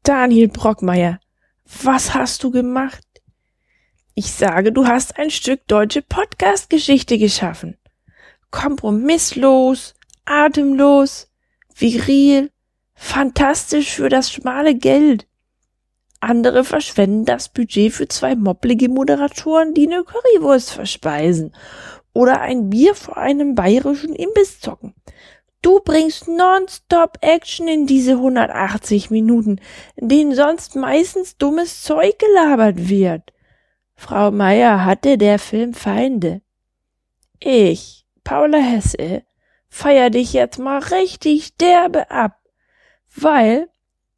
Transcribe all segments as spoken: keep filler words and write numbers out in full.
Daniel Brockmeier, was hast du gemacht? Ich sage, du hast ein Stück deutsche Podcast-Geschichte geschaffen. Kompromisslos, atemlos, viril, fantastisch für das schmale Geld. Andere verschwenden das Budget für zwei mopplige Moderatoren, die eine Currywurst verspeisen oder ein Bier vor einem bayerischen Imbiss zocken. Du bringst nonstop Action in diese hundertachtzig Minuten, in denen sonst meistens dummes Zeug gelabert wird. Frau Meier, hatte der Film Feinde? Ich, Paula Hesse, feier dich jetzt mal richtig derbe ab, weil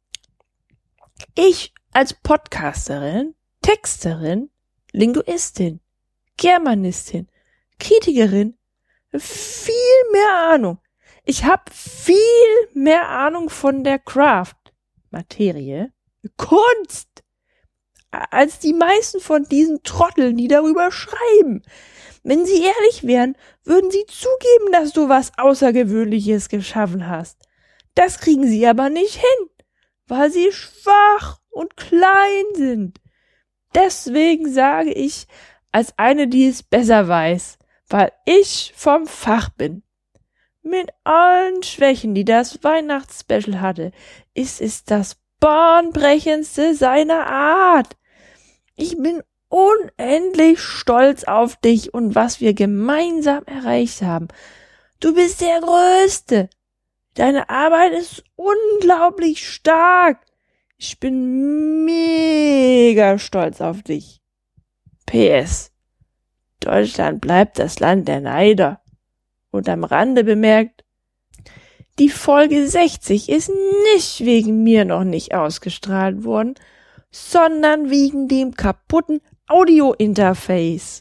ich als Podcasterin, Texterin, Linguistin, Germanistin, Kritikerin viel mehr Ahnung. Ich habe viel mehr Ahnung von der Craft, Materie, Kunst, als die meisten von diesen Trotteln, die darüber schreiben. Wenn sie ehrlich wären, würden sie zugeben, dass du was Außergewöhnliches geschaffen hast. Das kriegen sie aber nicht hin, weil sie schwach und klein sind. Deswegen sage ich, als eine, die es besser weiß, weil ich vom Fach bin. Mit allen Schwächen, die das Weihnachtsspecial hatte, ist es das bahnbrechendste seiner Art. Ich bin unendlich stolz auf dich und was wir gemeinsam erreicht haben. Du bist der Größte. Deine Arbeit ist unglaublich stark. Ich bin mega stolz auf dich. P S. Deutschland bleibt das Land der Neider. Und am Rande bemerkt, die Folge sechzig ist nicht wegen mir noch nicht ausgestrahlt worden, sondern wegen dem kaputten Audio-Interface.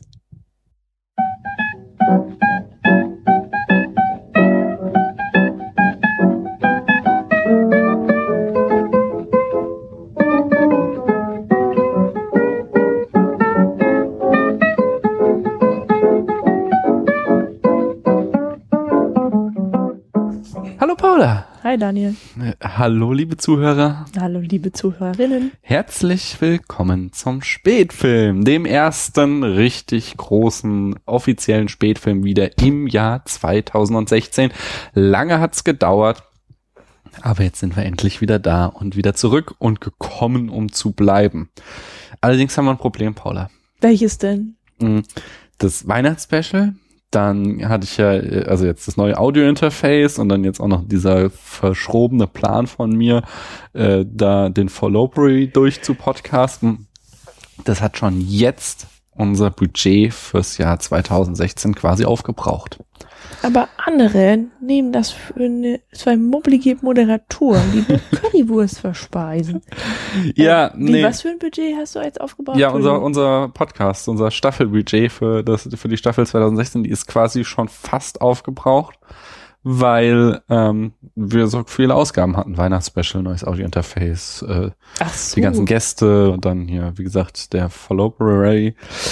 Hallo Paula. Hi Daniel. Äh, hallo liebe Zuhörer. Hallo liebe Zuhörerinnen. Herzlich willkommen zum Spätfilm, dem ersten richtig großen offiziellen Spätfilm wieder im Jahr zweitausendsechzehn. Lange hat's gedauert, aber jetzt sind wir endlich wieder da und wieder zurück und gekommen, um zu bleiben. Allerdings haben wir ein Problem, Paula. Welches denn? Das Weihnachtsspecial. Dann hatte ich ja, also jetzt das neue Audio-Interface und dann jetzt auch noch dieser verschrobene Plan von mir, äh, da den Followbury durchzupodcasten. Das hat schon jetzt unser Budget fürs Jahr zweitausendsechzehn quasi aufgebraucht. Aber andere nehmen das für eine, zwei mobblige Moderatoren, die nur Currywurst verspeisen. Ja, äh, wie, nee. Was für ein Budget hast du jetzt aufgebaut? Ja, unser unser Podcast, unser Staffelbudget für das für die Staffel zweitausendsechzehn, die ist quasi schon fast aufgebraucht, weil ähm, wir so viele Ausgaben hatten. Weihnachtsspecial, neues Audio-Interface, äh, Ach so. die ganzen Gäste und dann hier, wie gesagt, der Followbury.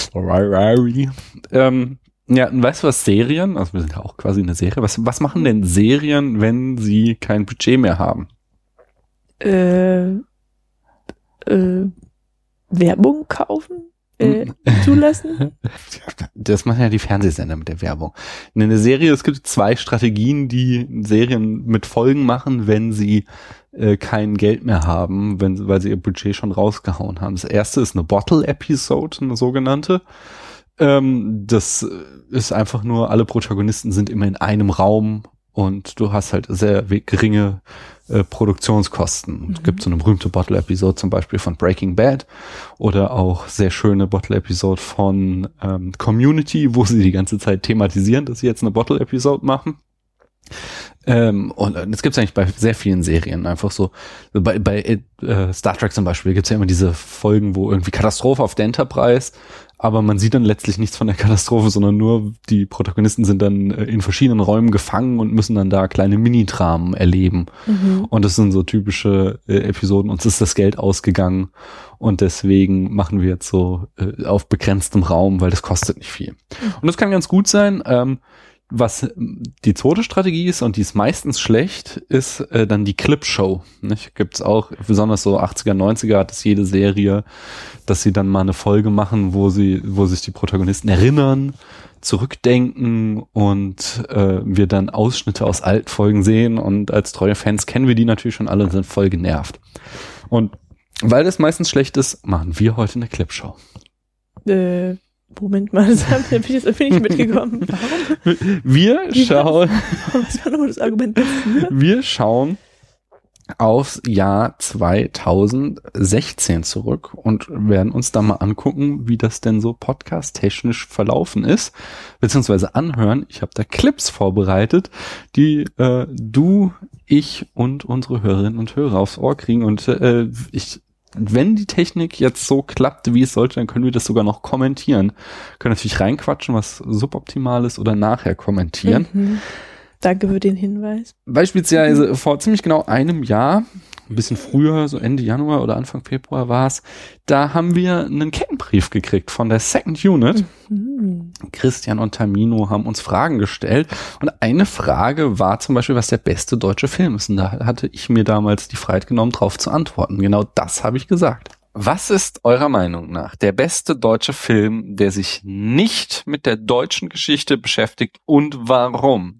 ähm, Ja, und weißt du was, Serien, also wir sind ja auch quasi eine Serie, was, was machen denn Serien, wenn sie kein Budget mehr haben? Äh, äh, Werbung kaufen? Äh, zulassen? Das machen ja die Fernsehsender mit der Werbung. In einer Serie, es gibt zwei Strategien, die Serien mit Folgen machen, wenn sie äh, kein Geld mehr haben, wenn, weil sie ihr Budget schon rausgehauen haben. Das erste ist eine Bottle-Episode, eine sogenannte. Ähm, das ist einfach nur, alle Protagonisten sind immer in einem Raum und du hast halt sehr geringe äh, Produktionskosten. Mhm. Es gibt so eine berühmte Bottle-Episode zum Beispiel von Breaking Bad oder auch sehr schöne Bottle-Episode von ähm, Community, wo sie die ganze Zeit thematisieren, dass sie jetzt eine Bottle-Episode machen. Ähm, und es gibt es eigentlich bei sehr vielen Serien einfach so. Bei, bei äh, Star Trek zum Beispiel gibt es ja immer diese Folgen, wo irgendwie Katastrophe auf der Enterprise, aber man sieht dann letztlich nichts von der Katastrophe, sondern nur die Protagonisten sind dann äh, in verschiedenen Räumen gefangen und müssen dann da kleine Mini-Dramen erleben. Mhm. Und das sind so typische äh, Episoden. Uns ist das Geld ausgegangen und deswegen machen wir jetzt so äh, auf begrenztem Raum, weil das kostet nicht viel. Mhm. Und das kann ganz gut sein. Ähm, Was die zweite Strategie ist, und die ist meistens schlecht, ist äh, dann die Clipshow. Nicht? Gibt's auch, besonders so achtziger, neunziger hat es jede Serie, dass sie dann mal eine Folge machen, wo sie, wo sich die Protagonisten erinnern, zurückdenken und äh, wir dann Ausschnitte aus alten Folgen sehen, und als treue Fans kennen wir die natürlich schon alle und sind voll genervt. Und weil das meistens schlecht ist, machen wir heute eine Clipshow. Äh, Moment mal, das bin ich jetzt bin ich mitgekommen. Warum? Wir Wie schauen. Was war nochmal das Argument dafür? Wir schauen aufs Jahr zweitausendsechzehn zurück und werden uns da mal angucken, wie das denn so podcast-technisch verlaufen ist, beziehungsweise anhören. Ich habe da Clips vorbereitet, die äh, du, ich und unsere Hörerinnen und Hörer aufs Ohr kriegen, und äh, ich wenn die Technik jetzt so klappt, wie es sollte, dann können wir das sogar noch kommentieren. Können natürlich reinquatschen, was suboptimal ist, oder nachher kommentieren. Mhm. Danke für den Hinweis. Beispielsweise mhm. vor ziemlich genau einem Jahr, ein bisschen früher, so Ende Januar oder Anfang Februar war es, da haben wir einen Kettenbrief gekriegt von der Second Unit. Mhm. Christian und Tamino haben uns Fragen gestellt, und eine Frage war zum Beispiel, was der beste deutsche Film ist. Und da hatte ich mir damals die Freiheit genommen, drauf zu antworten. Genau das habe ich gesagt. Was ist eurer Meinung nach der beste deutsche Film, der sich nicht mit der deutschen Geschichte beschäftigt, und warum?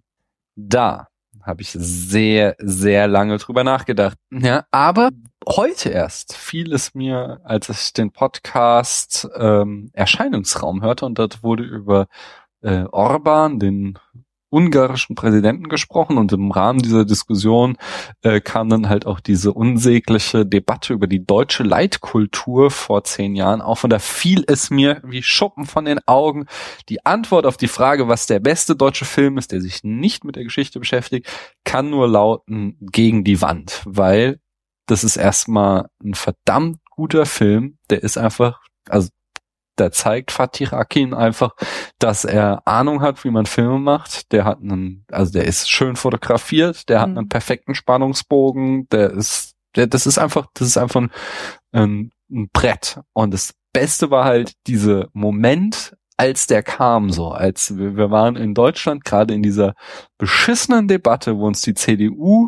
Da habe ich sehr, sehr lange drüber nachgedacht. Ja, aber heute erst fiel es mir, als ich den Podcast ähm, Erscheinungsraum hörte, und dort wurde über äh, Orban, den ungarischen Präsidenten, gesprochen, und im Rahmen dieser Diskussion äh, kam dann halt auch diese unsägliche Debatte über die deutsche Leitkultur vor zehn Jahren auf, und da fiel es mir wie Schuppen von den Augen. Die Antwort auf die Frage, was der beste deutsche Film ist, der sich nicht mit der Geschichte beschäftigt, kann nur lauten: Gegen die Wand, weil das ist erstmal ein verdammt guter Film, der ist einfach, also da zeigt Fatih Akin einfach, dass er Ahnung hat, wie man Filme macht. Der hat einen, also der ist schön fotografiert, der hat mhm. einen perfekten Spannungsbogen, der ist, der, das ist einfach, das ist einfach ein, ein, ein Brett. Und das Beste war halt dieser Moment, als der kam, so, als wir, wir waren in Deutschland gerade in dieser beschissenen Debatte, wo uns die C D U,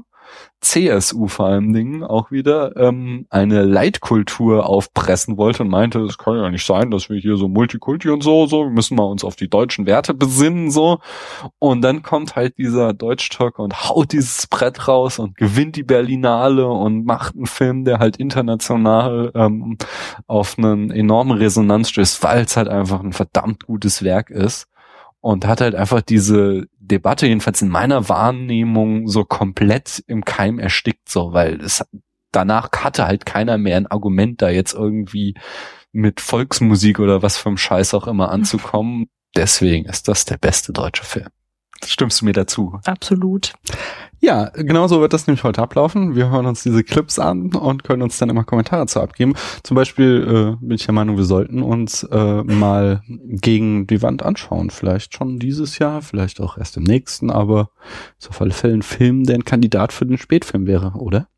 C S U vor allen Dingen auch wieder ähm, eine Leitkultur aufpressen wollte und meinte, es kann ja nicht sein, dass wir hier so Multikulti und so, so, wir müssen mal uns auf die deutschen Werte besinnen, so. Und dann kommt halt dieser Deutsch-Talker und haut dieses Brett raus und gewinnt die Berlinale und macht einen Film, der halt international ähm, auf eine enorme Resonanz stößt, weil es halt einfach ein verdammt gutes Werk ist. Und hat halt einfach diese Debatte, jedenfalls in meiner Wahrnehmung, so komplett im Keim erstickt, so, weil es danach hatte halt keiner mehr ein Argument, da jetzt irgendwie mit Volksmusik oder was für ein Scheiß auch immer anzukommen. Deswegen ist das der beste deutsche Film. Stimmst du mir dazu? Absolut. Ja, genau so wird das nämlich heute ablaufen. Wir hören uns diese Clips an und können uns dann immer Kommentare zu abgeben. Zum Beispiel äh, bin ich der Meinung, wir sollten uns äh, mal Gegen die Wand anschauen. Vielleicht schon dieses Jahr, vielleicht auch erst im nächsten, aber ist auf alle Fälle ein Film, der ein Kandidat für den Spätfilm wäre, oder?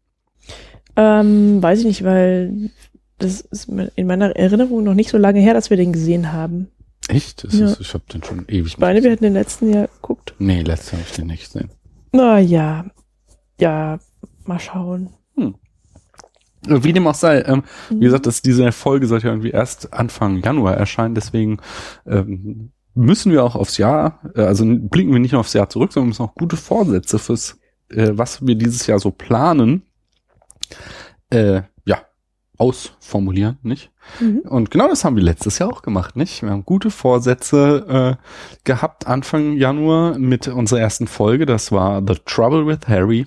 Ähm, weiß ich nicht, weil das ist in meiner Erinnerung noch nicht so lange her, dass wir den gesehen haben. Echt? Das Ja. ist, ich habe den schon ewig Ich meine, wir hätten den letzten Jahr geguckt. Nee, letztes Jahr habe ich den nicht gesehen. Na ja, ja, mal schauen. Hm. Wie dem auch sei, ähm, mhm. wie gesagt, das, diese Folge sollte ja irgendwie erst Anfang Januar erscheinen, deswegen ähm, müssen wir auch aufs Jahr, äh, also blicken wir nicht nur aufs Jahr zurück, sondern müssen auch gute Vorsätze fürs, äh, was wir dieses Jahr so planen, äh, ja, ausformulieren, nicht? Mhm. Und genau das haben wir letztes Jahr auch gemacht, nicht? Wir haben gute Vorsätze äh, gehabt Anfang Januar mit unserer ersten Folge. Das war The Trouble with Harry.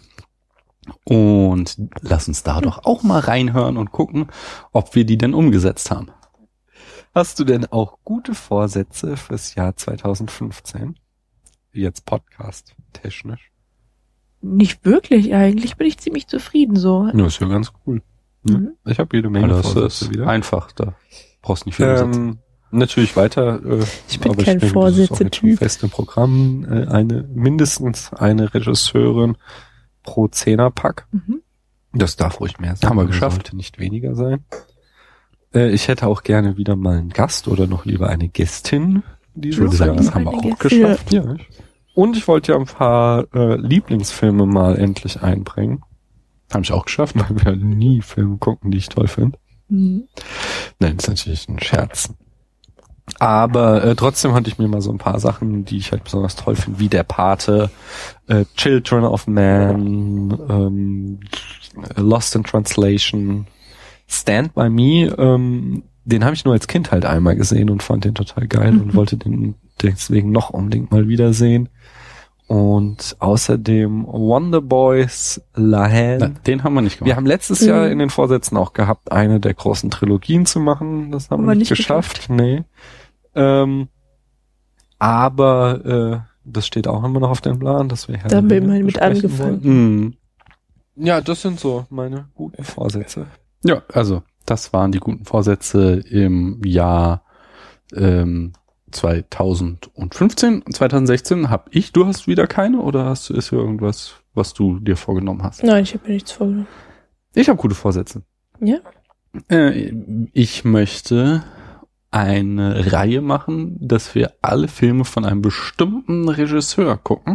Und lass uns da doch auch mal reinhören und gucken, ob wir die denn umgesetzt haben. Hast du denn auch gute Vorsätze fürs Jahr zweitausendfünfzehn? Jetzt Podcast-technisch? Nicht wirklich, eigentlich bin ich ziemlich zufrieden so. Ja, ist ja ganz cool. Mhm. Ich habe jede Menge das Vorsätze ist wieder. Einfach, da brauchst nicht viel Ähm, natürlich weiter. Äh, Ich bin aber kein denke, das ist auch jetzt schon Vorsätze-Typ. fest im Programm. Äh, eine, mindestens eine Regisseurin pro Zehnerpack. Mhm. Das darf ruhig mehr sein. Haben wir aber geschafft. Sollte nicht weniger sein. Äh, ich hätte auch gerne wieder mal einen Gast oder noch lieber eine Gästin. Ich würde sagen, Jahr. das haben wir auch Eine geschafft. Ja, ich und ich wollte ja ein paar äh, Lieblingsfilme mal endlich einbringen. Habe ich auch geschafft, weil wir nie Filme gucken, die ich toll finde. Mhm. Nein, das ist natürlich ein Scherz. Aber äh, trotzdem hatte ich mir mal so ein paar Sachen, die ich halt besonders toll finde, wie Der Pate, äh, Children of Man, ähm, Lost in Translation, Stand By Me, ähm, den habe ich nur als Kind halt einmal gesehen und fand den total geil mhm. und wollte den deswegen noch unbedingt mal wiedersehen. Und außerdem Wonder Boys, La Haine. Na, den haben wir nicht gemacht. Wir haben letztes mhm. Jahr in den Vorsätzen auch gehabt, eine der großen Trilogien zu machen. Das haben wir nicht, nicht geschafft. geschafft. Nee. Ähm, aber äh, das steht auch immer noch auf dem Plan, dass wir da haben wir immerhin mit angefangen. Mhm. Ja, das sind so meine guten Vorsätze. Ja, also das waren die guten Vorsätze im Jahr ähm, zweitausendfünfzehn und zweitausendsechzehn habe ich, du hast wieder keine oder hast du, ist hier irgendwas, was du dir vorgenommen hast? Nein, ich habe mir nichts vorgenommen. Ich habe gute Vorsätze. Ja? Äh, ich möchte eine Reihe machen, dass wir alle Filme von einem bestimmten Regisseur gucken.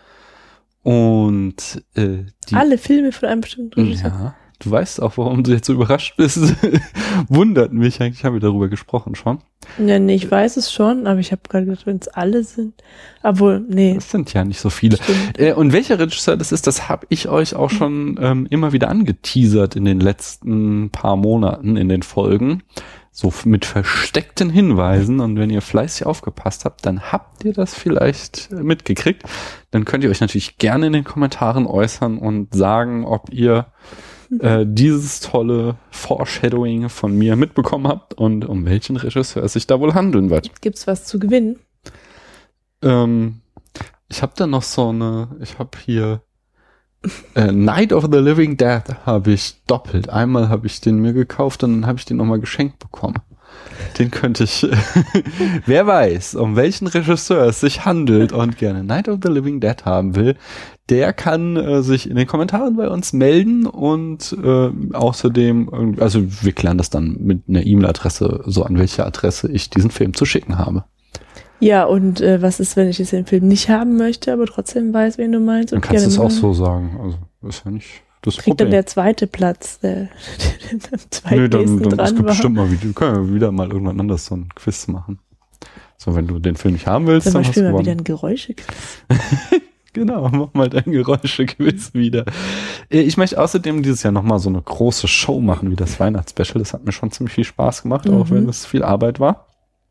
Und äh, die, alle Filme von einem bestimmten Regisseur? Ja. Du weißt auch, warum du jetzt so überrascht bist. Wundert mich. Eigentlich haben wir darüber gesprochen schon. Ja, nee, ich weiß es schon, aber ich habe gerade gedacht, wenn es alle sind. Obwohl, nee. Das sind ja nicht so viele. Äh, und welcher Regisseur das ist, das habe ich euch auch schon ähm, immer wieder angeteasert in den letzten paar Monaten in den Folgen. So mit versteckten Hinweisen. Und wenn ihr fleißig aufgepasst habt, dann habt ihr das vielleicht mitgekriegt. Dann könnt ihr euch natürlich gerne in den Kommentaren äußern und sagen, ob ihr äh, dieses tolle Foreshadowing von mir mitbekommen habt und um welchen Regisseur es sich da wohl handeln wird. Gibt's was zu gewinnen? Ähm, ich habe da noch so eine, ich habe hier äh, Night of the Living Dead habe ich doppelt. Einmal habe ich den mir gekauft, dann habe ich den nochmal geschenkt bekommen. Den könnte ich, wer weiß, um welchen Regisseur es sich handelt und gerne Night of the Living Dead haben will, der kann äh, sich in den Kommentaren bei uns melden und äh, außerdem, also wir klären das dann mit einer E-Mail-Adresse, so an welche Adresse ich diesen Film zu schicken habe. Ja, und äh, was ist, wenn ich jetzt den Film nicht haben möchte, aber trotzdem weiß, wen du meinst? Dann kannst du es auch so sagen. Also ist ja nicht das Kriegt Problem. dann der zweite Platz, der, der, der zweite Nö, dann, dann dran es gibt war. bestimmt mal wieder, können wir wieder mal irgendwann anders so ein Quiz machen. So, wenn du den Film nicht haben willst, Zum dann Beispiel hast du mal gewonnen. wieder ein Geräuschequiz. Genau, mach mal dein Geräuschequiz wieder. Ich möchte außerdem dieses Jahr nochmal so eine große Show machen wie das Weihnachtsspecial. Das hat mir schon ziemlich viel Spaß gemacht, mhm. auch wenn es viel Arbeit war.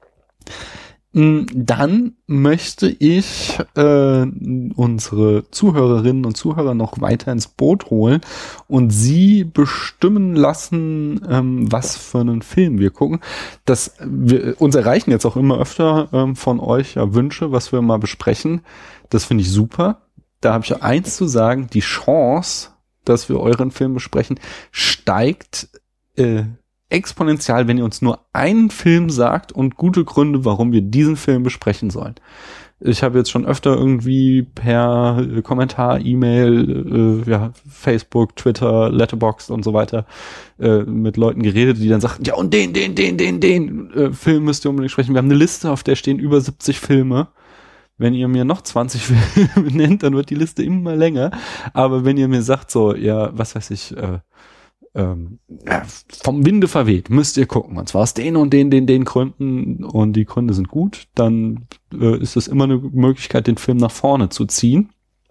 Dann möchte ich äh, unsere Zuhörerinnen und Zuhörer noch weiter ins Boot holen und sie bestimmen lassen, ähm, was für einen Film wir gucken. Das, wir, uns erreichen jetzt auch immer öfter ähm, von euch ja Wünsche, was wir mal besprechen. Das finde ich super. Da habe ich eins zu sagen, die Chance, dass wir euren Film besprechen, steigt äh, exponentiell, wenn ihr uns nur einen Film sagt und gute Gründe, warum wir diesen Film besprechen sollen. Ich habe jetzt schon öfter irgendwie per Kommentar, E-Mail, äh, ja, Facebook, Twitter, Letterboxd und so weiter äh, mit Leuten geredet, die dann sagten, ja und den, den, den, den, den äh, Film müsst ihr unbedingt sprechen. Wir haben eine Liste, auf der stehen über siebzig Filme. Wenn ihr mir noch zwanzig Filme nennt, dann wird die Liste immer länger. Aber wenn ihr mir sagt so, ja, was weiß ich, äh, Ähm, ja, vom Winde verweht, müsst ihr gucken. Und zwar aus den und den, den, den Gründen und die Gründe sind gut, dann äh, ist es immer eine Möglichkeit, den Film nach vorne zu ziehen.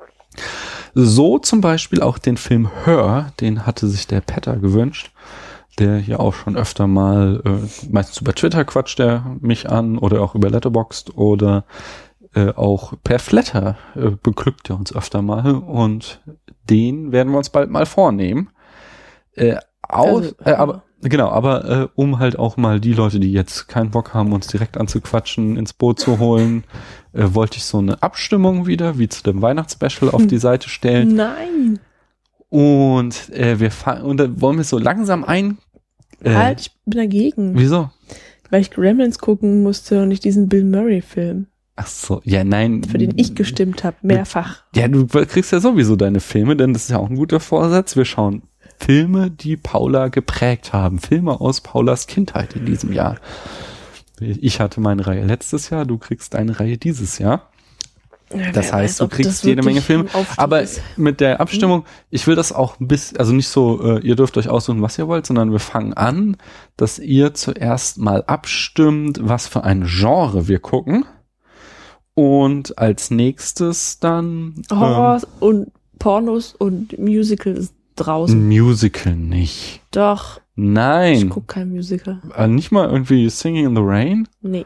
So zum Beispiel auch den Film Her, den hatte sich der Petter gewünscht, der ja auch schon öfter mal, äh, meistens über Twitter quatscht er mich an oder auch über Letterboxd oder äh, auch per Flatter äh, beglückt er uns öfter mal und den werden wir uns bald mal vornehmen. Äh, aus, also, äh, aber genau, aber äh, um halt auch mal die Leute, die jetzt keinen Bock haben, uns direkt anzuquatschen, ins Boot zu holen, äh, wollte ich so eine Abstimmung wieder, wie zu dem Weihnachtsspecial, auf die Seite stellen. Nein. Und äh, wir fahren und da wollen wir so langsam ein. Äh, halt, ich bin dagegen. Wieso? Weil ich Gremlins gucken musste und nicht diesen Bill Murray-Film. Ach so, ja, nein. Für den ich gestimmt habe, mehrfach. Ja, du kriegst ja sowieso deine Filme, denn das ist ja auch ein guter Vorsatz. Wir schauen Filme, die Paula geprägt haben. Filme aus Paulas Kindheit in diesem Jahr. Ich hatte meine Reihe letztes Jahr, du kriegst deine Reihe dieses Jahr. Ja, Das wer heißt, weiß, du ob kriegst das jede Menge wirklich Filme. ein Aufstieg Aber ist. mit der Abstimmung, ich will das auch ein bisschen, also nicht so, äh, ihr dürft euch aussuchen, was ihr wollt, sondern wir fangen an, dass ihr zuerst mal abstimmt, was für ein Genre wir gucken. Und als nächstes dann Horror und Pornos und Musical ist draußen. ähm, Musical nicht. Doch, ich Nein. guck kein Musical. Äh, nicht mal irgendwie Singing in the Rain? Nee.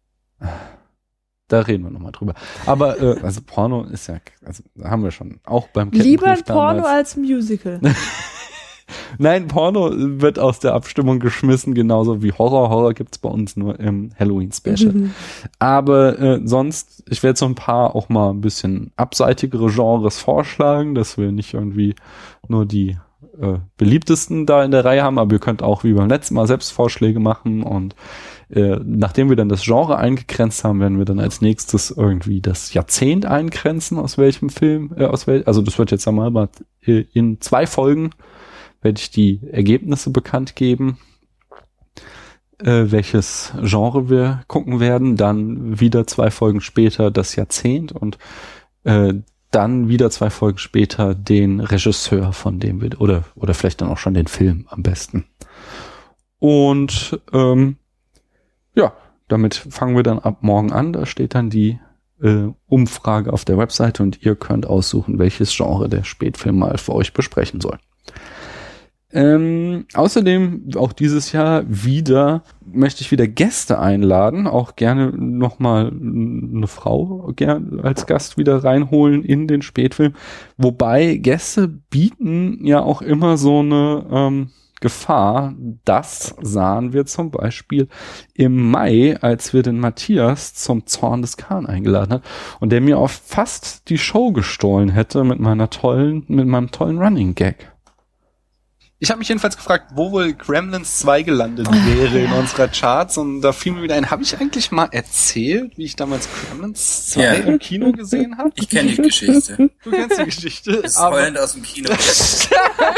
Da reden wir nochmal drüber. Aber äh, also Porno ist ja, also haben wir schon auch beim Lieber ein Kettenbrief Porno damals. als Musical. Nein, Porno wird aus der Abstimmung geschmissen, genauso wie Horror. Horror gibt's bei uns nur im Halloween-Special. Mhm. Aber äh, sonst, ich werde so ein paar auch mal ein bisschen abseitigere Genres vorschlagen, dass wir nicht irgendwie nur die äh, beliebtesten da in der Reihe haben, aber ihr könnt auch wie beim letzten Mal selbst Vorschläge machen und äh, nachdem wir dann das Genre eingegrenzt haben, werden wir dann als nächstes irgendwie das Jahrzehnt eingrenzen, aus welchem Film, äh, aus wel also das wird jetzt einmal mal äh, in zwei Folgen werde ich die Ergebnisse bekannt geben, äh, welches Genre wir gucken werden, dann wieder zwei Folgen später das Jahrzehnt und äh, dann wieder zwei Folgen später den Regisseur, von dem wir, oder oder vielleicht dann auch schon den Film am besten. Und ähm, ja, damit fangen wir dann ab morgen an. Da steht dann die äh, Umfrage auf der Webseite und ihr könnt aussuchen, welches Genre der Spätfilm mal für euch besprechen soll. Ähm, außerdem auch dieses Jahr wieder möchte ich wieder Gäste einladen, auch gerne nochmal eine Frau gern als Gast wieder reinholen in den Spätfilm. Wobei Gäste bieten ja auch immer so eine ähm, Gefahr. Das sahen wir zum Beispiel im Mai, als wir den Matthias zum Zorn des Khan eingeladen haben und der mir auch fast die Show gestohlen hätte mit meiner tollen, mit meinem tollen Running Gag. Ich habe mich jedenfalls gefragt, wo wohl Gremlins zwei gelandet wäre in unserer Charts und da fiel mir wieder ein, habe ich eigentlich mal erzählt, wie ich damals Gremlins zwei Ja. im Kino gesehen habe? Ich kenne die Geschichte. Du kennst die Geschichte, Das ist aber heulend aus dem Kino. das,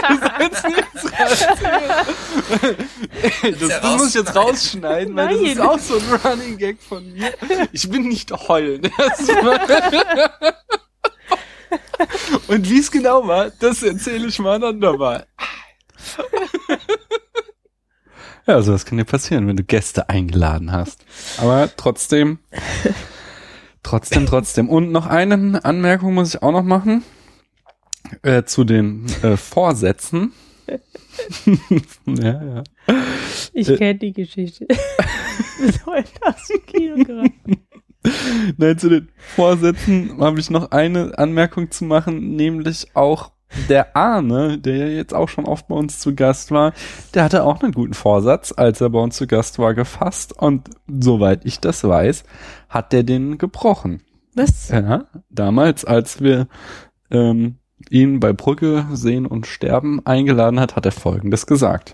das muss ich jetzt rausschneiden, weil das Nein. ist auch so ein Running Gag von mir. Ich bin nicht heulend. Das war- Und wie es genau war, das erzähle ich mal ein andermal. Ja, also das kann dir passieren, wenn du Gäste eingeladen hast. Aber trotzdem, trotzdem, trotzdem. Und noch eine Anmerkung muss ich auch noch machen äh, zu den äh, Vorsätzen. ja, ja. Ich Äh. kenne die Geschichte. Bis heute aus dem Kino gerade. Nein, zu den Vorsätzen habe ich noch eine Anmerkung zu machen, nämlich auch der Arne, der ja jetzt auch schon oft bei uns zu Gast war, der hatte auch einen guten Vorsatz, als er bei uns zu Gast war, gefasst und soweit ich das weiß, hat der den gebrochen. Was? Ja, damals, als wir ähm, ihn bei Brücke sehen und sterben eingeladen hat, hat er Folgendes gesagt.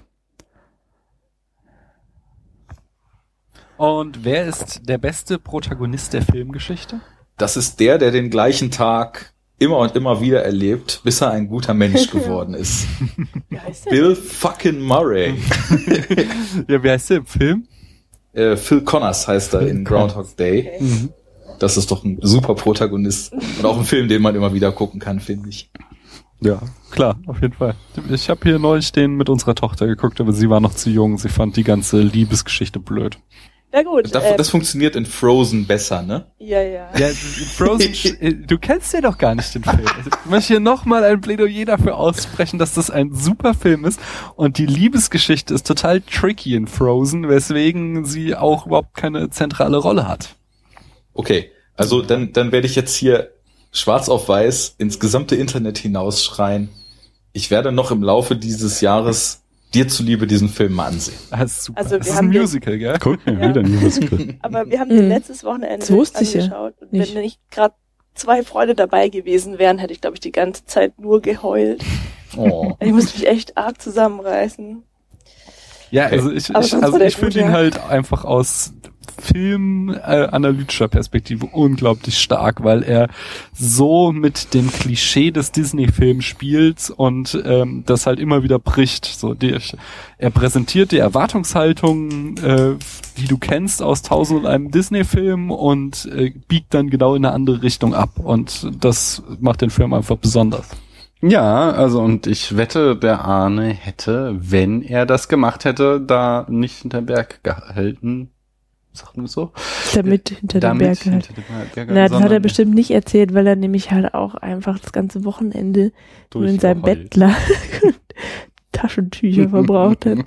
Und wer ist der beste Protagonist der Filmgeschichte? Das ist der, der den gleichen Tag immer und immer wieder erlebt, bis er ein guter Mensch geworden ist. Wie heißt der? Bill fucking Murray. Ja, wie heißt der im Film? Äh, Phil Connors heißt er in Groundhog Day. Okay. Mhm. Das ist doch ein super Protagonist. Und auch ein Film, den man immer wieder gucken kann, finde ich. Ja, Klar, auf jeden Fall. Ich habe hier neulich den mit unserer Tochter geguckt, aber sie war noch zu jung. Sie fand die ganze Liebesgeschichte blöd. Na gut. Das, äh, das funktioniert in Frozen besser, ne? ja, ja. Ja, Frozen, du kennst ja doch gar nicht den Film. Also, ich möchte hier nochmal ein Plädoyer dafür aussprechen, dass das ein super Film ist und die Liebesgeschichte ist total tricky in Frozen, weswegen sie auch überhaupt keine zentrale Rolle hat. Okay, also dann, dann werde ich jetzt hier schwarz auf weiß ins gesamte Internet hinausschreien. Ich werde noch im Laufe dieses Jahres dir zuliebe diesen Film mal ansehen. Das ist super. Also wir das ist ein haben den- Musical, gell? Guck mir Ja. wieder ein Musical. Aber wir haben Mhm. den letztes Wochenende Das wusste ich ja angeschaut. Und nicht. wenn nicht gerade zwei Freunde dabei gewesen wären, hätte ich, glaube ich, die ganze Zeit nur geheult. Oh. Ich muss mich echt arg zusammenreißen. Ja, also ich, Aber ich, sonst also war der ich finde gut, ihn ja. halt einfach aus filmanalytischer Perspektive unglaublich stark, weil er so mit dem Klischee des Disney-Films spielt und ähm, das halt immer wieder bricht. So, die, er präsentiert die Erwartungshaltung, äh, die du kennst aus Tausend und einem Disney-Film und äh, biegt dann genau in eine andere Richtung ab. Und das macht den Film einfach besonders. Ja, also und ich wette, der Arne hätte, wenn er das gemacht hätte, da nicht hinterm Berg gehalten. Sagt man so? Damit hinter dem Berg gehalten. Hinter dem Berg, Na, das hat er bestimmt nicht erzählt, weil er nämlich halt auch einfach das ganze Wochenende nur in seinem Bett lag. Taschentücher verbraucht hat.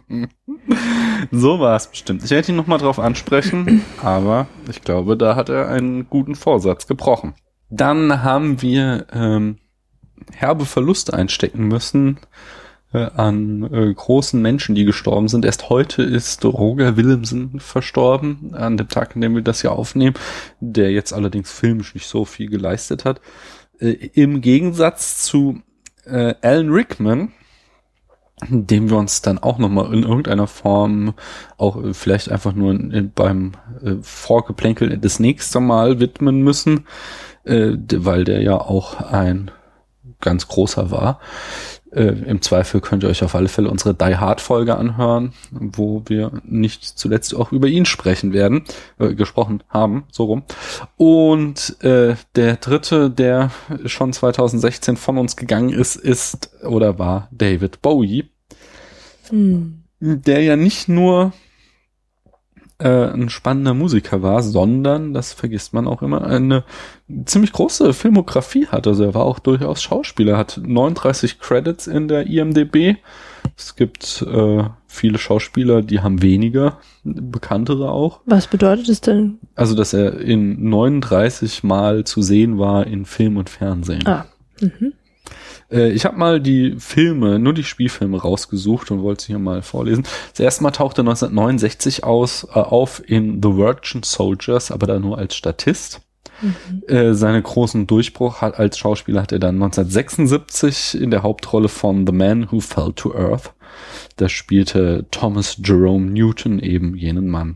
So war es bestimmt. Ich werde ihn nochmal drauf ansprechen, aber ich glaube, da hat er einen guten Vorsatz gebrochen. Dann haben wir ähm, herbe Verluste einstecken müssen äh, an äh, großen Menschen, die gestorben sind. Erst heute ist Roger Willemsen verstorben, an dem Tag, an dem wir das hier aufnehmen, der jetzt allerdings filmisch nicht so viel geleistet hat. Äh, im Gegensatz zu äh, Alan Rickman, dem wir uns dann auch nochmal in irgendeiner Form auch äh, vielleicht einfach nur in, in, beim äh, Vorgeplänkel das nächste Mal widmen müssen, äh, weil der ja auch ein ganz großer war. Äh, im Zweifel könnt ihr euch auf alle Fälle unsere Die Hard Folge anhören, wo wir nicht zuletzt auch über ihn sprechen werden, äh, gesprochen haben, so rum. Und äh, der dritte, der schon zwanzig sechzehn von uns gegangen ist, ist oder war David Bowie, hm. der ja nicht nur äh, ein spannender Musiker war, sondern, das vergisst man auch immer, eine ziemlich große Filmografie hat. Also er war auch durchaus Schauspieler, hat neununddreißig Credits in der I M D B. Es gibt äh, viele Schauspieler, die haben weniger, bekanntere auch. Was bedeutet es denn? Also, dass er in neununddreißig Mal zu sehen war in Film und Fernsehen. Ah, mhm. Ich habe mal die Filme, nur die Spielfilme rausgesucht und wollte sie hier mal vorlesen. Das erste Mal tauchte neunzehnhundertneunundsechzig aus, äh, auf in The Virgin Soldiers, aber da nur als Statist. Mhm. Äh, seinen großen Durchbruch hat, als Schauspieler hat er dann neunzehnhundertsechsundsiebzig in der Hauptrolle von The Man Who Fell to Earth. Da spielte Thomas Jerome Newton eben jenen Mann.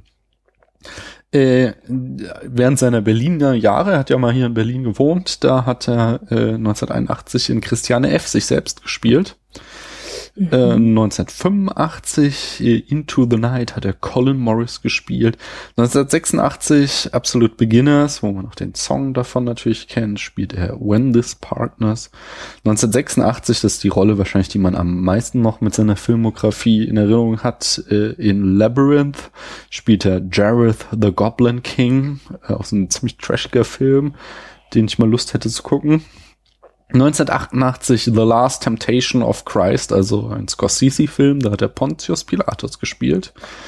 Äh, während seiner Berliner Jahre, er hat ja mal hier in Berlin gewohnt, da hat er äh, neunzehnhunderteinundachtzig in Christiane F. sich selbst gespielt. Mhm. Äh, neunzehnhundertfünfundachtzig äh, Into the Night hat er Colin Morris gespielt. neunzehnhundertsechsundachtzig Absolute Beginners, wo man auch den Song davon natürlich kennt, spielt er When This Partners. neunzehnhundertsechsundachtzig, das ist die Rolle wahrscheinlich, die man am meisten noch mit seiner Filmografie in Erinnerung hat, äh, in Labyrinth spielt er Jareth the Goblin King, äh, auch so ein ziemlich trashiger Film, den ich mal Lust hätte zu gucken. neunzehnhundertachtundachtzig The Last Temptation of Christ, also ein Scorsese-Film, da hat er Pontius Pilatus gespielt.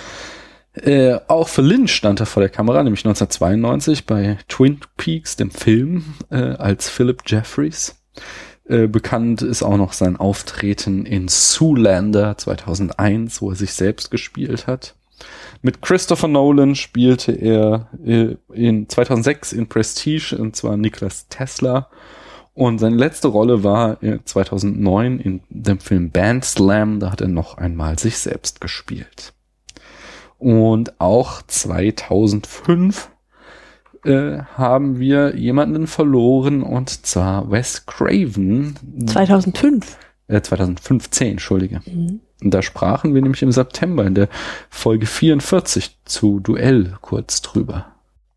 Äh, auch für Lynch stand er vor der Kamera, nämlich neunzehnhundertzweiundneunzig bei Twin Peaks, dem Film, äh, als Philip Jeffries. Äh, bekannt ist auch noch sein Auftreten in Zoolander zweitausendeins, wo er sich selbst gespielt hat. Mit Christopher Nolan spielte er äh, in zweitausendsechs in Prestige, und zwar Nikola Tesla. Und seine letzte Rolle war zweitausendneun in dem Film Band Slam, da hat er noch einmal sich selbst gespielt. Und auch zweitausendfünf äh, haben wir jemanden verloren, und zwar Wes Craven. zweitausendfünf? Äh, zweitausendfünfzehn, entschuldige. Mhm. Und da sprachen wir nämlich im September in der Folge vierundvierzig zu Duell kurz drüber.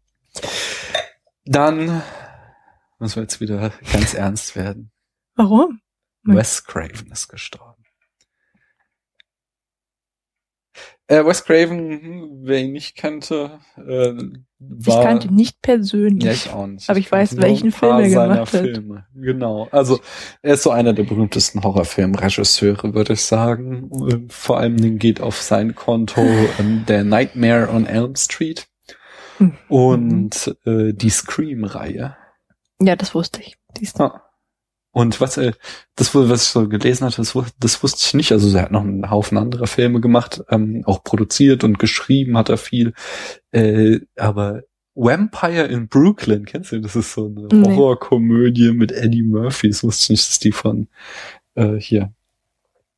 Dann müssen wir jetzt wieder ganz ernst werden. Warum? Wes Craven ist gestorben. Äh, Wes Craven, wer ihn nicht kannte, äh, war... Ich kannte ihn nicht persönlich. Ja, ich auch nicht. Aber ich, ich weiß, welchen Film er gemacht hat. Filme. Genau. Also, er ist so einer der berühmtesten Horrorfilmregisseure, würde ich sagen. Vor allem Dingen geht auf sein Konto ähm, der Nightmare on Elm Street mhm. und äh, die Scream-Reihe. Ja, das wusste ich. Ah. Und was er, das, was ich so gelesen hatte, das, das wusste ich nicht. Also er hat noch einen Haufen anderer Filme gemacht, ähm, auch produziert und geschrieben hat er viel. Äh, aber Vampire in Brooklyn, kennst du? Das ist so eine nee. Horrorkomödie mit Eddie Murphy. Das wusste ich nicht, dass die von äh, hier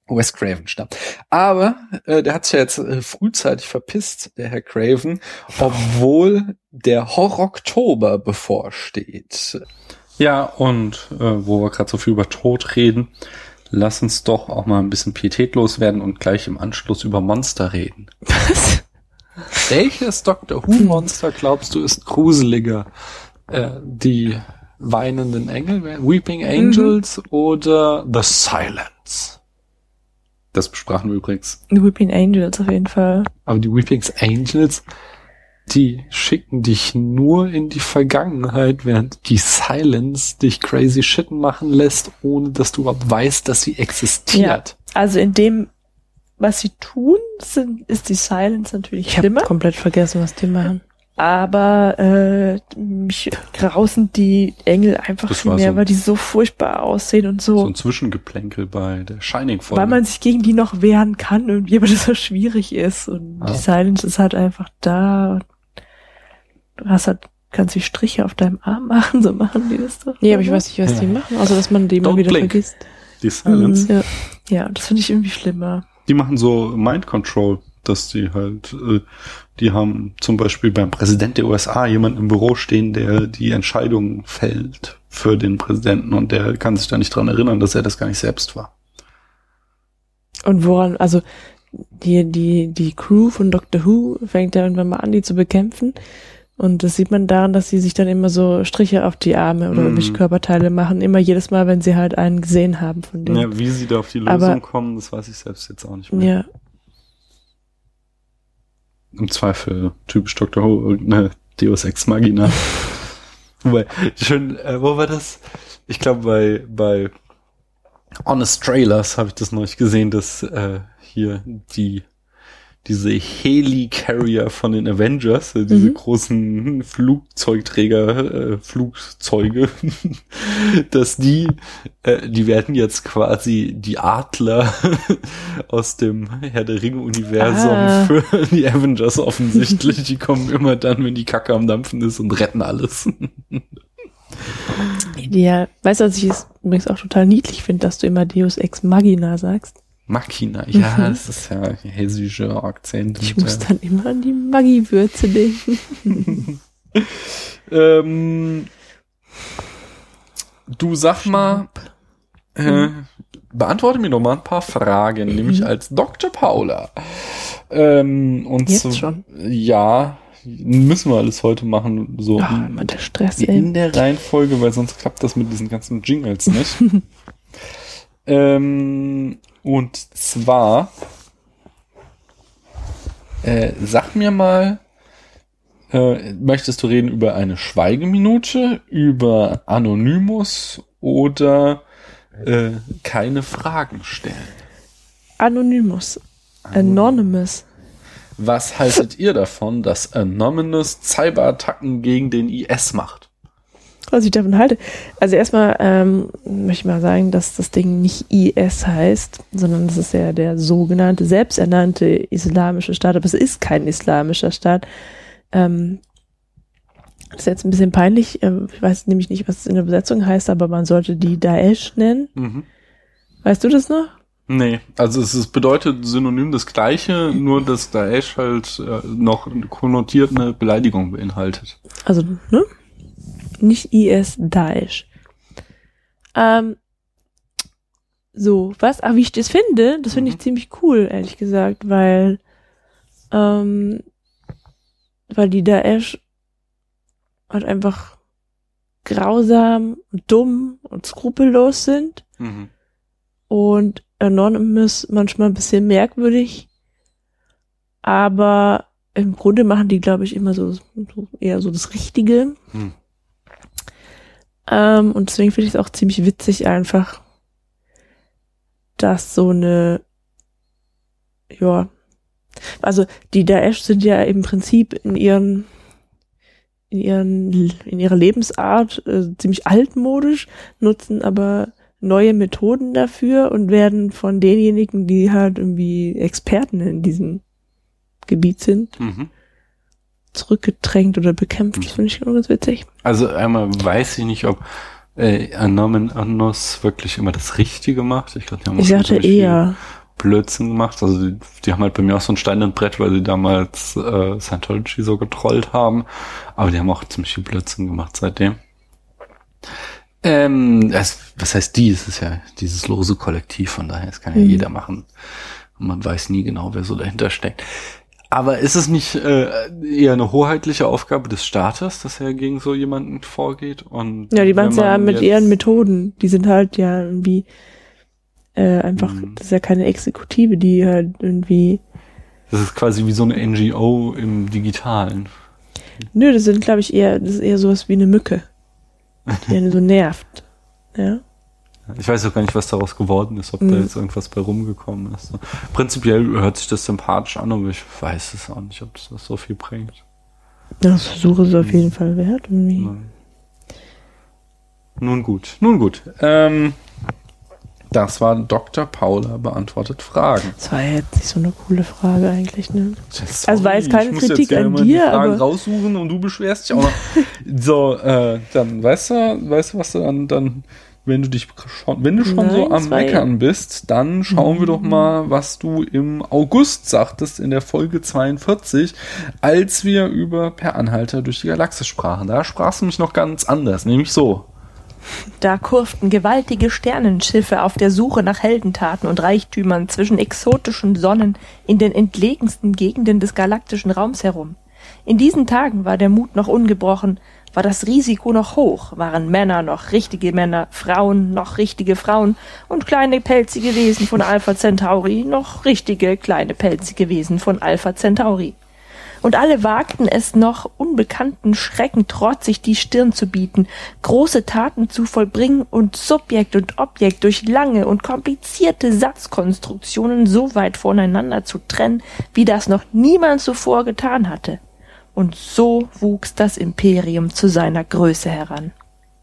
Wes Craven stammt. Aber äh, der hat sich ja jetzt äh, frühzeitig verpisst, der Herr Craven, obwohl der Horror-Oktober bevorsteht. Ja, und äh, wo wir gerade so viel über Tod reden, lass uns doch auch mal ein bisschen pietätlos werden und gleich im Anschluss über Monster reden. Was? Welches Doctor Who-Monster glaubst du ist gruseliger? Äh, die weinenden Engel, Weeping Angels mhm. oder The Silence? Das besprachen wir übrigens. Die Weeping Angels auf jeden Fall. Aber die Weeping Angels, die schicken dich nur in die Vergangenheit, während die Silence dich crazy shit machen lässt, ohne dass du überhaupt weißt, dass sie existiert. Ja, also in dem, was sie tun, sind, ist die Silence natürlich ich schlimmer. Ich habe komplett vergessen, was die machen. Aber äh, mich grausen die Engel einfach das viel mehr, so weil die so furchtbar aussehen und so. So ein Zwischengeplänkel bei der Shining-Folge. Weil man sich gegen die noch wehren kann irgendwie, aber das so schwierig ist. Und ah. die Silence ist halt einfach da. Du hast halt, kannst die Striche auf deinem Arm machen, so machen die das doch. Nee, aber ich weiß nicht, was ja. die machen, außer dass man die immer wieder blink. vergisst. Die Silence? Mhm, ja. ja, das finde ich irgendwie schlimmer. Die machen so Mind Control, dass die halt, äh, die haben zum Beispiel beim Präsident der U S A jemanden im Büro stehen, der die Entscheidung fällt für den Präsidenten und der kann sich da nicht dran erinnern, dass er das gar nicht selbst war. Und woran, also die, die, die Crew von Doctor Who fängt ja irgendwann mal an, die zu bekämpfen. Und das sieht man daran, dass sie sich dann immer so Striche auf die Arme oder irgendwelche mm. Körperteile machen. Immer jedes Mal, wenn sie halt einen gesehen haben von denen. Ja, wie sie da auf die Lösung Aber, kommen, das weiß ich selbst jetzt auch nicht mehr. Ja. Im Zweifel typisch Doctor Who, irgendeine Deus Ex Machina. Wobei, schön, äh, wo war das? Ich glaube, bei, bei Honest Trailers habe ich das noch nicht gesehen, dass äh, hier die diese Helicarrier von den Avengers, äh, diese mhm. großen Flugzeugträger, äh, Flugzeuge, dass die, äh, die werden jetzt quasi die Adler aus dem Herr der Ringe-Universum ah. für die Avengers offensichtlich. Die kommen immer dann, wenn die Kacke am Dampfen ist und retten alles. Ja, weißt du, was ich es übrigens auch total niedlich finde, dass du immer Deus Ex Machina sagst. Machina, ja, mhm. das ist ja hessische Akzent. Ich muss dann immer an die Maggi-Würze denken. ähm, du sag mal, äh, beantworte mir doch mal ein paar Fragen, mhm. nämlich als Doktor Paula. Ähm, und Jetzt so, schon? Ja, müssen wir alles heute machen, so oh, in, der Stress, in der Reihenfolge, weil sonst klappt das mit diesen ganzen Jingles nicht. ähm, und zwar äh, sag mir mal, äh, möchtest du reden über eine Schweigeminute, über Anonymous oder äh, keine Fragen stellen? Anonymous. Anonymous. Was haltet ihr davon, dass Anonymous Cyberattacken gegen den I S macht? Was ich davon halte? Also erstmal ähm, möchte ich mal sagen, dass das Ding nicht I S heißt, sondern es ist ja der sogenannte, selbsternannte islamische Staat, aber es ist kein islamischer Staat. Ähm, das ist jetzt ein bisschen peinlich, äh, ich weiß nämlich nicht, was es in der Übersetzung heißt, aber man sollte die Daesh nennen. Mhm. Weißt du das noch? Nee, also es ist, bedeutet synonym das Gleiche, nur dass Daesh halt äh, noch konnotiert eine Beleidigung beinhaltet. Also, ne? Nicht I S, Daesh. Ähm, so, was? Aber wie ich das finde, das finde ich mhm. ziemlich cool, ehrlich gesagt, weil ähm, weil die Daesh halt einfach grausam und dumm und skrupellos sind mhm. und Anonymous manchmal ein bisschen merkwürdig, aber im Grunde machen die, glaube ich, immer so, so eher so das Richtige. Mhm. Ähm, und deswegen finde ich es auch ziemlich witzig einfach, dass so eine, ja, also die Daesh sind ja im Prinzip in ihren, in ihren, in ihrer Lebensart äh, ziemlich altmodisch, nutzen aber neue Methoden dafür und werden von denjenigen, die halt irgendwie Experten in diesem Gebiet sind, mhm. zurückgedrängt oder bekämpft. Das finde ich ganz witzig. Also einmal weiß ich nicht, ob äh, Anomen Annus wirklich immer das Richtige macht. Ich glaube, die haben Ich auch dachte ziemlich viel eher. Blödsinn gemacht. Also die, die haben halt bei mir auch so ein Stein im Brett, weil sie damals äh, Scientology so getrollt haben. Aber die haben auch ziemlich viel Blödsinn gemacht seitdem. Ähm, es, was heißt die? Es ist ja dieses lose Kollektiv, von daher, es kann ja Mhm. jeder machen. Und man weiß nie genau, wer so dahinter steckt. Aber ist es nicht äh, eher eine hoheitliche Aufgabe des Staates, dass er gegen so jemanden vorgeht? Und Ja, die machen es wenn ja man mit jetzt- ihren Methoden. Die sind halt ja irgendwie äh, einfach, Mhm. das ist ja keine Exekutive, die halt irgendwie, Das ist quasi wie so eine N G O im Digitalen. nö, das sind, glaube ich, eher, das ist eher sowas wie eine Mücke, die einen so nervt. Ja. Ich weiß auch gar nicht, was daraus geworden ist, ob da Mhm. jetzt irgendwas bei rumgekommen ist. Prinzipiell hört sich das sympathisch an, aber ich weiß es auch nicht, ob das, das so viel bringt. Das Versuche ist auf jeden Fall wert. Irgendwie. Nein. Nun gut, nun gut. Ähm, das war Doktor Paula beantwortet Fragen. Das war jetzt nicht so eine coole Frage eigentlich, ne? Sorry, Also war jetzt keine ich muss Kritik jetzt hier an immer dir, die Fragen aber- raussuchen und du beschwerst dich auch noch. So, äh, dann weißt du, weißt du, was du dann, dann, wenn du dich schon, wenn du schon Nein, so am zwei- Meckern bist, dann schauen wir doch mal, was du im August sagtest in der Folge zweiundvierzig, als wir über Per Anhalter durch die Galaxis sprachen. Da sprachst du mich noch ganz anders, nämlich so. Da kurften gewaltige Sternenschiffe auf der Suche nach Heldentaten und Reichtümern zwischen exotischen Sonnen in den entlegensten Gegenden des galaktischen Raums herum. In diesen Tagen war der Mut noch ungebrochen, war das Risiko noch hoch, waren Männer noch richtige Männer, Frauen noch richtige Frauen und kleine pelzige Wesen von Alpha Centauri noch richtige kleine pelzige Wesen von Alpha Centauri. Und alle wagten es noch, unbekannten Schrecken trotzig die Stirn zu bieten, große Taten zu vollbringen und Subjekt und Objekt durch lange und komplizierte Satzkonstruktionen so weit voneinander zu trennen, wie das noch niemand zuvor getan hatte. Und so wuchs das Imperium zu seiner Größe heran.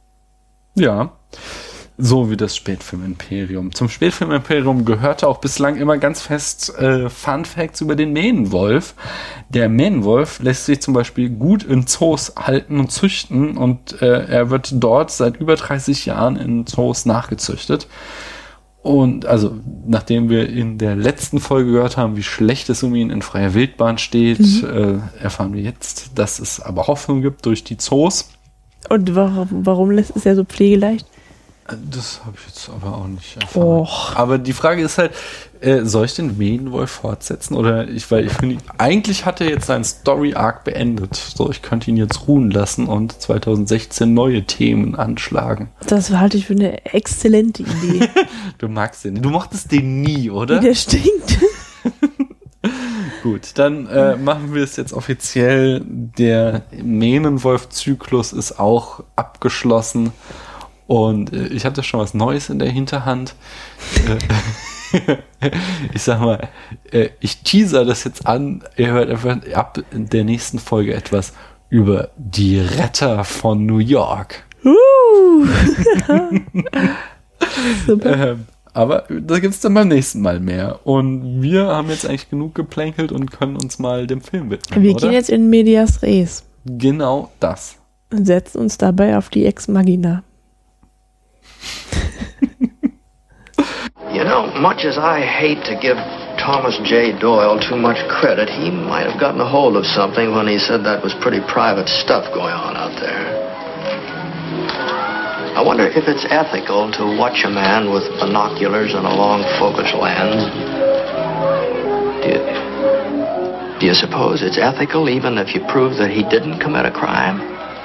Ja, so wie das Spätfilm-Imperium. Zum Spätfilm-Imperium gehörte auch bislang immer ganz fest äh, Fun Facts über den Mähnenwolf. Der Mähnenwolf lässt sich zum Beispiel gut in Zoos halten und züchten und äh, er wird dort seit über dreißig Jahren in Zoos nachgezüchtet. Und also, nachdem wir in der letzten Folge gehört haben, wie schlecht es um ihn in freier Wildbahn steht, äh, erfahren wir jetzt, dass es aber Hoffnung gibt durch die Zoos. Und warum, warum lässt es ja so pflegeleicht? Das habe ich jetzt aber auch nicht erfahren. Och. Aber die Frage ist halt, äh, soll ich den Mähnenwolf fortsetzen? Oder ich, weil ich finde, eigentlich hat er jetzt seinen Story-Arc beendet. So, ich könnte ihn jetzt ruhen lassen und zwanzig sechzehn neue Themen anschlagen. Das halte ich für eine exzellente Idee. Du magst den. Du mochtest den nie, oder? Der stinkt. Gut, dann äh, machen wir es jetzt offiziell. Der Mähnenwolf-Zyklus ist auch abgeschlossen. Und äh, ich hatte schon was Neues in der Hinterhand. Äh, ich sag mal, äh, ich teaser das jetzt an. Ihr hört einfach ab in der nächsten Folge etwas über die Retter von New York. Uh. Super. Ähm, aber da gibt's dann beim nächsten Mal mehr. Und wir haben jetzt eigentlich genug geplänkelt und können uns mal dem Film widmen, Wir oder? gehen jetzt in Medias Res Genau das. und setzen uns dabei auf die Ex Machina. You know, much as I hate to give Thomas J. Doyle too much credit, he might have gotten a hold of something when he said that was pretty private stuff going on out there. I wonder if it's ethical to watch a man with binoculars and a long focus lens. Do you, do you suppose it's ethical even if you prove that he didn't commit a crime?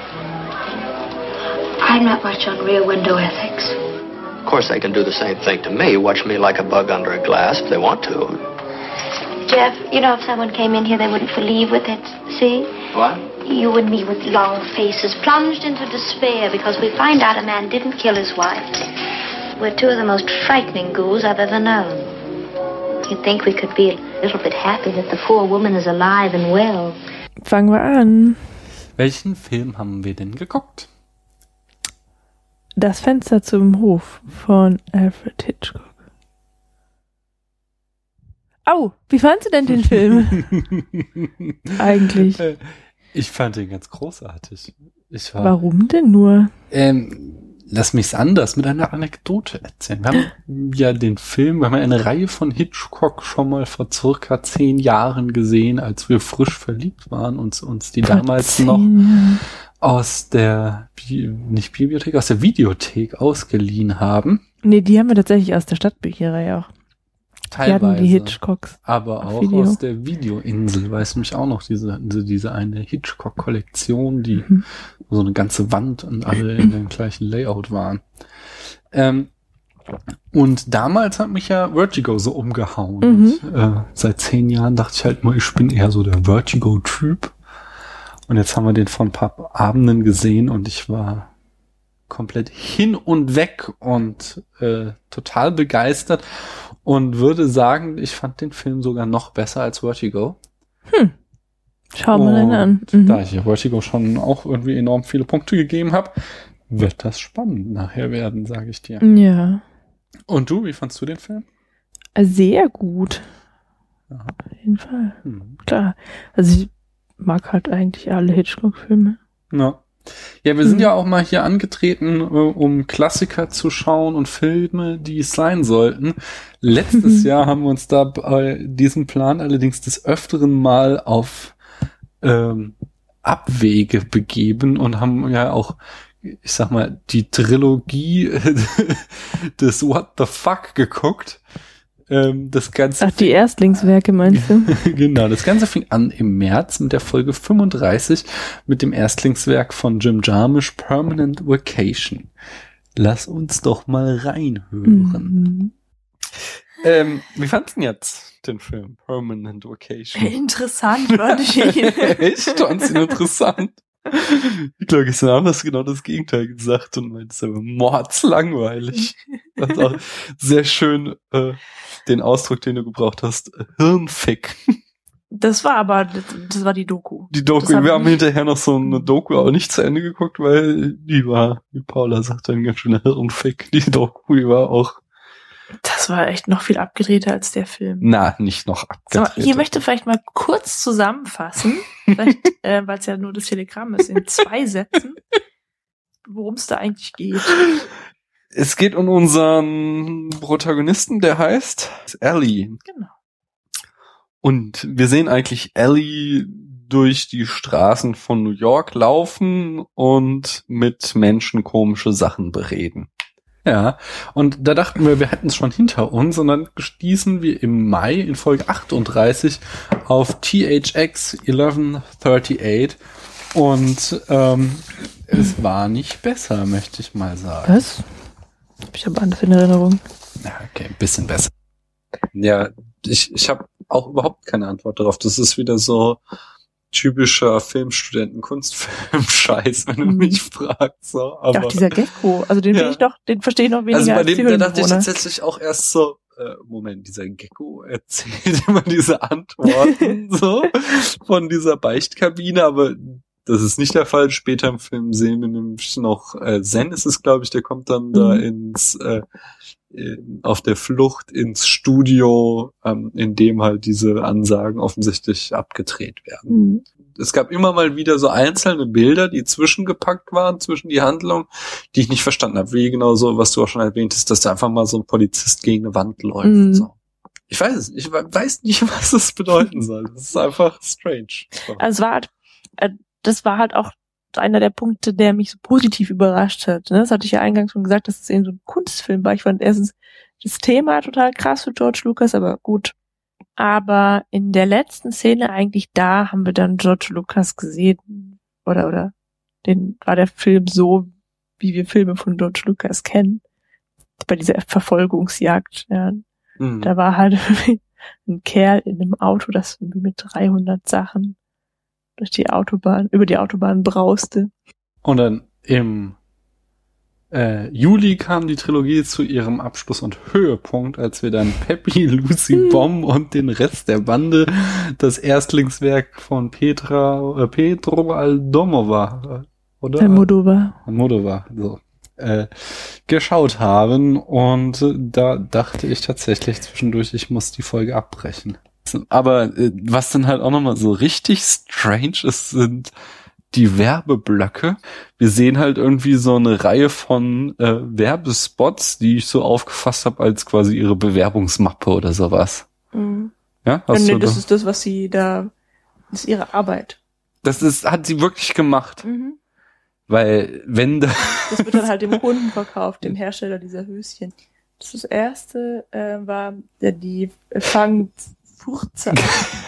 I'm not much on Rear Window ethics. Of course, they can do the same thing to me, watch me like a bug under a glass if they want to. Jeff, you know, if someone came in here, they wouldn't believe with it. See? What? You and me with long faces, plunged into despair because we find out a man didn't kill his wife. We're two of the most frightening ghouls I've ever known. You'd think we could be a little bit happy that the poor woman is alive and well. Fangen wir an. Welchen Film haben wir denn geguckt? Das Fenster zum Hof von Alfred Hitchcock. Au, wie fandst du denn den Film? Eigentlich. Ich fand ihn ganz großartig. Ich war, Warum denn nur? Ähm, lass mich's anders mit einer Anekdote erzählen. Wir haben ja den Film, wir haben ja eine Reihe von Hitchcock schon mal vor circa zehn Jahren gesehen, als wir frisch verliebt waren und uns die Vor damals zehn noch Jahren. aus der, Bi- nicht Bibliothek, aus der Videothek ausgeliehen haben. Nee, die haben wir tatsächlich aus der Stadtbücherei auch. Die hatten Teilweise. die Hitchcocks. Aber auf auch Video. aus der Videoinsel, weiß mich auch noch, diese, diese, diese eine Hitchcock-Kollektion, die Mhm. so eine ganze Wand und alle in dem gleichen Layout waren. Ähm, und damals hat mich ja Vertigo so umgehauen. Mhm. Und, äh, seit zehn Jahren dachte ich halt mal, ich bin eher so der Vertigo-Typ. Und jetzt haben wir den vor ein paar Abenden gesehen und ich war komplett hin und weg und äh, total begeistert und würde sagen, ich fand den Film sogar noch besser als Vertigo. Schau mal einen an. Und Mhm. Da ich ja Vertigo schon auch irgendwie enorm viele Punkte gegeben habe, wird das spannend nachher werden, sage ich dir. Ja. Und du, wie fandst du den Film? Sehr gut. Aha. Auf jeden Fall. Hm. Klar. Also ich mag halt eigentlich alle Hitchcock-Filme. Ja. Ja, wir sind Mhm. ja auch mal hier angetreten, äh, um Klassiker zu schauen und Filme, die es sein sollten. Letztes Mhm. Jahr haben wir uns da bei diesem Plan allerdings des Öfteren mal auf ähm, Abwege begeben und haben ja auch, ich sag mal, die Trilogie des What the Fuck geguckt. Ähm, das Ganze Ach, die Erstlingswerke meinst du? Genau, das Ganze fing an im März mit der Folge fünfunddreißig mit dem Erstlingswerk von Jim Jarmusch, Permanent Vacation. Lass uns doch mal reinhören. Mhm. Ähm, wie fandst du denn jetzt den Film Permanent Vacation? Interessant, fand ich ihn. Echt? Fandst du ihn interessant? Ich glaube, gestern Abend hast du genau das Gegenteil gesagt und meintest aber mordslangweilig. Das ist auch sehr schön, äh, den Ausdruck, den du gebraucht hast, äh, Hirnfick. Das war aber, das, das war die Doku. Die Doku, Das hab wir ich haben nicht- hinterher noch so eine Doku auch nicht zu Ende geguckt, weil die war, wie Paula sagt, ein ganz schöner Hirnfick. Die Doku, die war auch, Das war echt noch viel abgedrehter als der Film. na, nicht noch Sag mal, abgedreht. hier möchte vielleicht mal kurz zusammenfassen, vielleicht, äh, weil es ja nur das Telegramm ist, in zwei Sätzen, worum es da eigentlich geht. Es geht um unseren Protagonisten, der heißt Ellie. Genau. Und wir sehen eigentlich Ellie durch die Straßen von New York laufen und mit Menschen komische Sachen bereden. Ja, und da dachten wir, wir hätten es schon hinter uns, und dann stießen wir im Mai in Folge achtunddreißig auf T H X elf achtundachtzig und ähm, es war nicht besser, möchte ich mal sagen. Was? Hab ich aber anders in Erinnerung. Ja, okay, ein bisschen besser. Ja, ich, ich habe auch überhaupt keine Antwort darauf. Das ist wieder so typischer Filmstudenten-Kunstfilm-Scheiß, wenn du Mhm. mich fragst. So. Aber, Auch dieser Gecko, also den Ja. finde ich noch, den verstehe ich noch weniger also bei als die dem, da dachte ich Höhlenbewohner. tatsächlich auch erst so, äh, Moment, dieser Gecko erzählt immer diese Antworten so von dieser Beichtkabine, aber das ist nicht der Fall. Später im Film sehen wir nämlich noch äh, Zen ist es, glaube ich, der kommt dann da Mhm. ins äh, in- auf der Flucht ins Studio, ähm, in dem halt diese Ansagen offensichtlich abgedreht werden. Mhm. Es gab immer mal wieder so einzelne Bilder, die zwischengepackt waren, zwischen die Handlung, die ich nicht verstanden habe. Wie genau so, was du auch schon erwähnt hast, dass da einfach mal so ein Polizist gegen eine Wand läuft. Mhm. So. Ich weiß es, ich we- weiß nicht, was das bedeuten soll. Das ist einfach strange. So. Also es war halt, äh, das war halt auch einer der Punkte, der mich so positiv überrascht hat. Ne? Das hatte ich ja eingangs schon gesagt, dass es eben so ein Kunstfilm war. Ich fand erstens das Thema total krass für George Lucas, aber gut. Aber in der letzten Szene eigentlich, da haben wir dann George Lucas gesehen. Oder, oder, den war der Film so, wie wir Filme von George Lucas kennen. Bei dieser Verfolgungsjagd, ja. Mhm. Da war halt ein Kerl in einem Auto, das irgendwie mit dreihundert Sachen durch die Autobahn, über die Autobahn brauste. Und dann im äh, Juli kam die Trilogie zu ihrem Abschluss und Höhepunkt, als wir dann Peppy, Lucy Hm. Bomb und den Rest der Bande, das Erstlingswerk von Petra, äh, Pedro Almodovar, äh, oder? Almodovar. Almodovar, so, äh, geschaut haben. Und äh, da dachte ich tatsächlich zwischendurch, ich muss die Folge abbrechen. Aber äh, was dann halt auch nochmal so richtig strange ist, sind die Werbeblöcke. Wir sehen halt irgendwie so eine Reihe von äh, Werbespots, die ich so aufgefasst habe als quasi ihre Bewerbungsmappe oder sowas. Mhm. Ja, Ja, hast nee, du das da? ist das, was sie da, das ist ihre Arbeit. Das ist, hat sie wirklich gemacht. Mhm. Weil, wenn da, Das wird dann halt dem Kunden verkauft, dem Hersteller dieser Höschen. Das, das erste äh, war, der die fangen Furze an.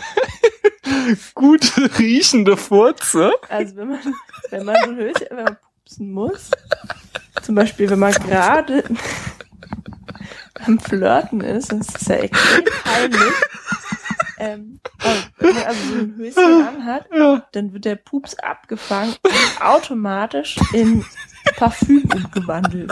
gut riechende Furze. Also wenn man, wenn man so ein Höschen, wenn man pupsen muss, zum Beispiel, wenn man gerade am Flirten ist, das ist ja extrem peinlich, ähm, wenn man also so ein Höschen anhat, Ja. dann wird der Pups abgefangen und automatisch in Parfüm umgewandelt.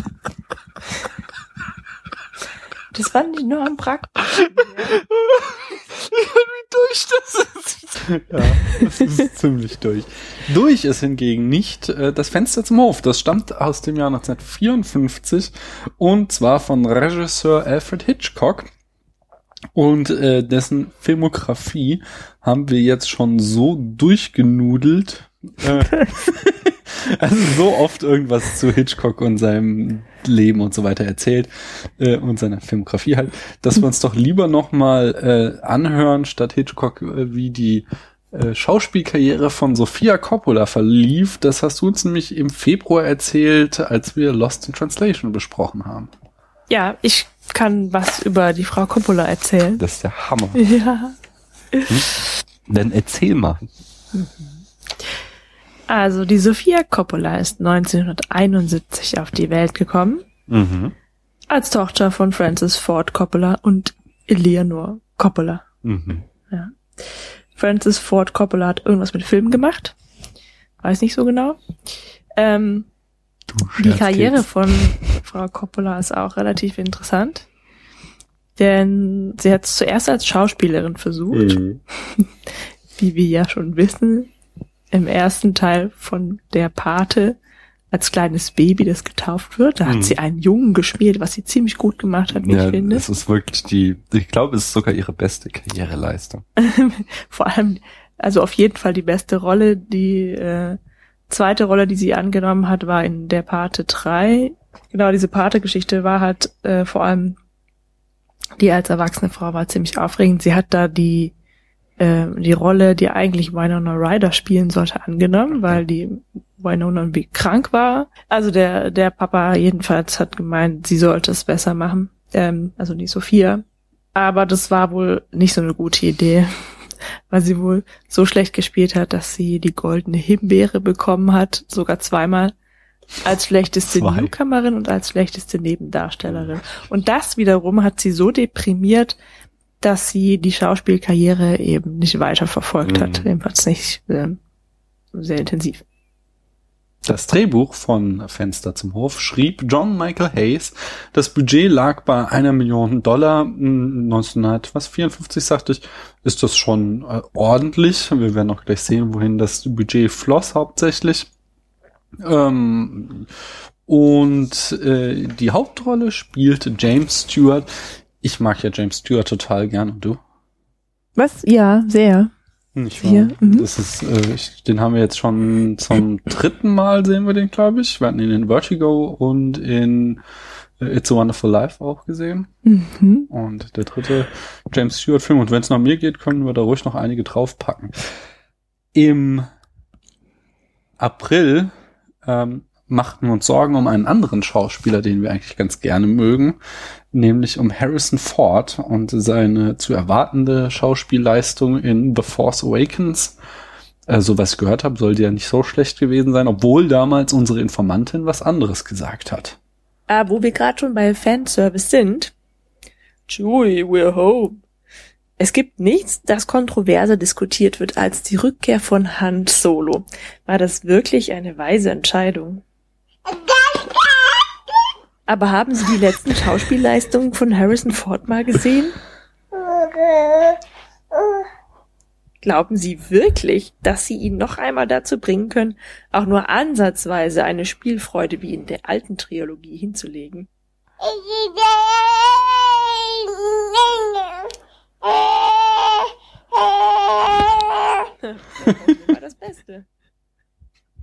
Das fand ich nur am praktischsten. Ja. Wie durch das ist. Ja, das ist ziemlich durch. Durch ist hingegen nicht äh, das Fenster zum Hof. Das stammt aus dem Jahr neunzehnhundertvierundfünfzig und zwar von Regisseur Alfred Hitchcock. Und äh, dessen Filmografie haben wir jetzt schon so durchgenudelt. Äh, also so oft irgendwas zu Hitchcock und seinem Leben und so weiter erzählt äh, und seiner Filmografie halt, dass wir uns doch lieber nochmal äh, anhören, statt Hitchcock, äh, wie die äh, Schauspielkarriere von Sofia Coppola verlief. Das hast du uns nämlich im Februar erzählt, als wir Lost in Translation besprochen haben. Ja, ich kann was über die Frau Coppola erzählen. Das ist der Hammer. Ja. Dann erzähl mal. Also die Sofia Coppola ist neunzehnhunderteinundsiebzig auf die Welt gekommen, Mhm. als Tochter von Francis Ford Coppola und Eleanor Coppola. Mhm. Ja. Francis Ford Coppola hat irgendwas mit Filmen gemacht, weiß nicht so genau. Ähm, die Karriere von Frau Coppola ist auch relativ interessant, denn sie hat es zuerst als Schauspielerin versucht, Mhm. wie wir ja schon wissen, im ersten Teil von Der Pate als kleines Baby, das getauft wird. Da hat Mhm. sie einen Jungen gespielt, was sie ziemlich gut gemacht hat, wie Ja, ich finde. das ist wirklich die, ich glaube, es ist sogar ihre beste Karriereleistung. Vor allem, also auf jeden Fall die beste Rolle. Die äh, zweite Rolle, die sie angenommen hat, war in Der Pate drei. Genau, diese Pate-Geschichte war halt äh, vor allem, die als erwachsene Frau war ziemlich aufregend. Sie hat da die äh, die Rolle, die eigentlich Winona Ryder spielen sollte, angenommen, weil die Winona irgendwie krank war. Also der der Papa jedenfalls hat gemeint, sie sollte es besser machen, ähm, also die Sophia. Aber das war wohl nicht so eine gute Idee, weil sie wohl so schlecht gespielt hat, dass sie die goldene Himbeere bekommen hat, sogar zweimal, als schlechteste Zwei. Newcomerin und als schlechteste Nebendarstellerin. Und das wiederum hat sie so deprimiert, dass sie die Schauspielkarriere eben nicht weiter verfolgt hat, Mhm. jedenfalls nicht äh, sehr intensiv. Das Drehbuch von Fenster zum Hof schrieb John Michael Hayes. Das Budget lag bei einer Million Dollar. neunzehnhundertvierundfünfzig, sagte ich, ist das schon äh, ordentlich. Wir werden auch gleich sehen, wohin das Budget floss hauptsächlich. Ähm, und äh, die Hauptrolle spielte James Stewart. Ich mag ja James Stewart total gern. Und du? Was? Ja, sehr. Nicht Wir, wahr? mhm. Das ist, äh, ich, den haben wir jetzt schon zum dritten Mal sehen wir den, glaube ich. Wir hatten ihn in Vertigo und in äh, It's a Wonderful Life auch gesehen. Mhm. Und der dritte James Stewart Film. Und wenn es nach mir geht, können wir da ruhig noch einige draufpacken. Im April ähm, machten wir uns Sorgen um einen anderen Schauspieler, den wir eigentlich ganz gerne mögen, nämlich um Harrison Ford und seine zu erwartende Schauspielleistung in The Force Awakens. Äh, so was ich gehört habe, sollte ja nicht so schlecht gewesen sein, obwohl damals unsere Informantin was anderes gesagt hat. Ah, wo wir gerade schon bei Fanservice sind. Chewie, we're home. Es gibt nichts, das kontroverser diskutiert wird als die Rückkehr von Han Solo. War das wirklich eine weise Entscheidung? Aber haben Sie die letzten Schauspielleistungen von Harrison Ford mal gesehen? Glauben Sie wirklich, dass Sie ihn noch einmal dazu bringen können, auch nur ansatzweise eine Spielfreude wie in der alten Trilogie hinzulegen? Das war das Beste.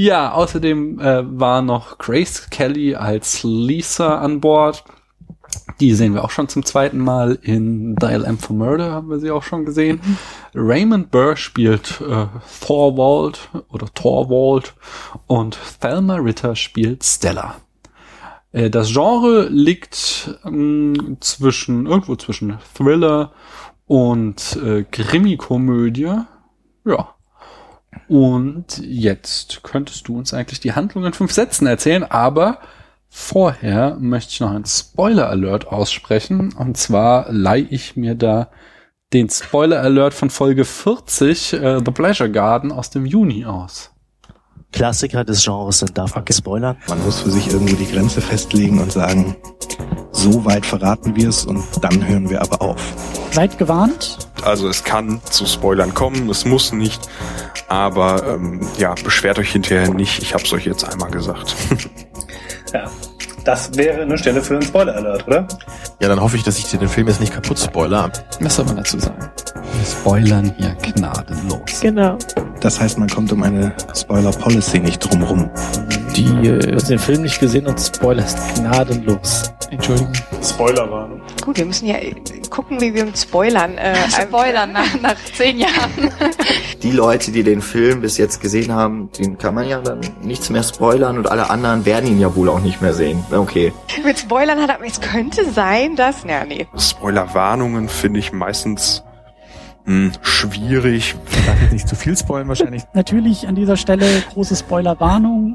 Ja, außerdem äh, war noch Grace Kelly als Lisa an Bord. Die sehen wir auch schon zum zweiten Mal in Dial M for Murder, haben wir sie auch schon gesehen. Mhm. Raymond Burr spielt äh, Thorwald oder Thorwald und Thelma Ritter spielt Stella. Äh, das Genre liegt ähm, zwischen irgendwo zwischen Thriller und äh, Krimi-Komödie. Ja. Und jetzt könntest du uns eigentlich die Handlung in fünf Sätzen erzählen, aber vorher möchte ich noch einen Spoiler-Alert aussprechen. Und zwar leihe ich mir da den Spoiler-Alert von Folge vierzig, äh, The Pleasure Garden, aus dem Juni aus. Klassiker des Genres sind davon okay. Spoilern. Man muss für sich irgendwo die Grenze festlegen und sagen, so weit verraten wir es und dann hören wir aber auf. Seid gewarnt. Also es kann zu Spoilern kommen, es muss nicht. Aber ähm, ja, beschwert euch hinterher nicht. Ich hab's euch jetzt einmal gesagt. Ja, das wäre eine Stelle für einen Spoiler-Alert, oder? Ja, dann hoffe ich, dass ich dir den Film jetzt nicht kaputt spoilere. Was soll man dazu sagen? Wir spoilern hier gnadenlos. Genau. Das heißt, man kommt um eine Spoiler-Policy nicht drum rum. Die, äh, du hast den Film nicht gesehen und spoilerst gnadenlos. Entschuldigung. Spoilerwarnung. Gut, wir müssen ja gucken, wie wir uns spoilern. Äh, spoilern nach, nach zehn Jahren. Die Leute, die den Film bis jetzt gesehen haben, den kann man ja dann nichts mehr spoilern und alle anderen werden ihn ja wohl auch nicht mehr sehen. Okay. Mit Spoilern hat er, es könnte sein, dass, na, nee. Spoilerwarnungen finde ich meistens mh, schwierig. Ich darf jetzt nicht zu viel spoilern wahrscheinlich. Natürlich an dieser Stelle große Spoilerwarnung.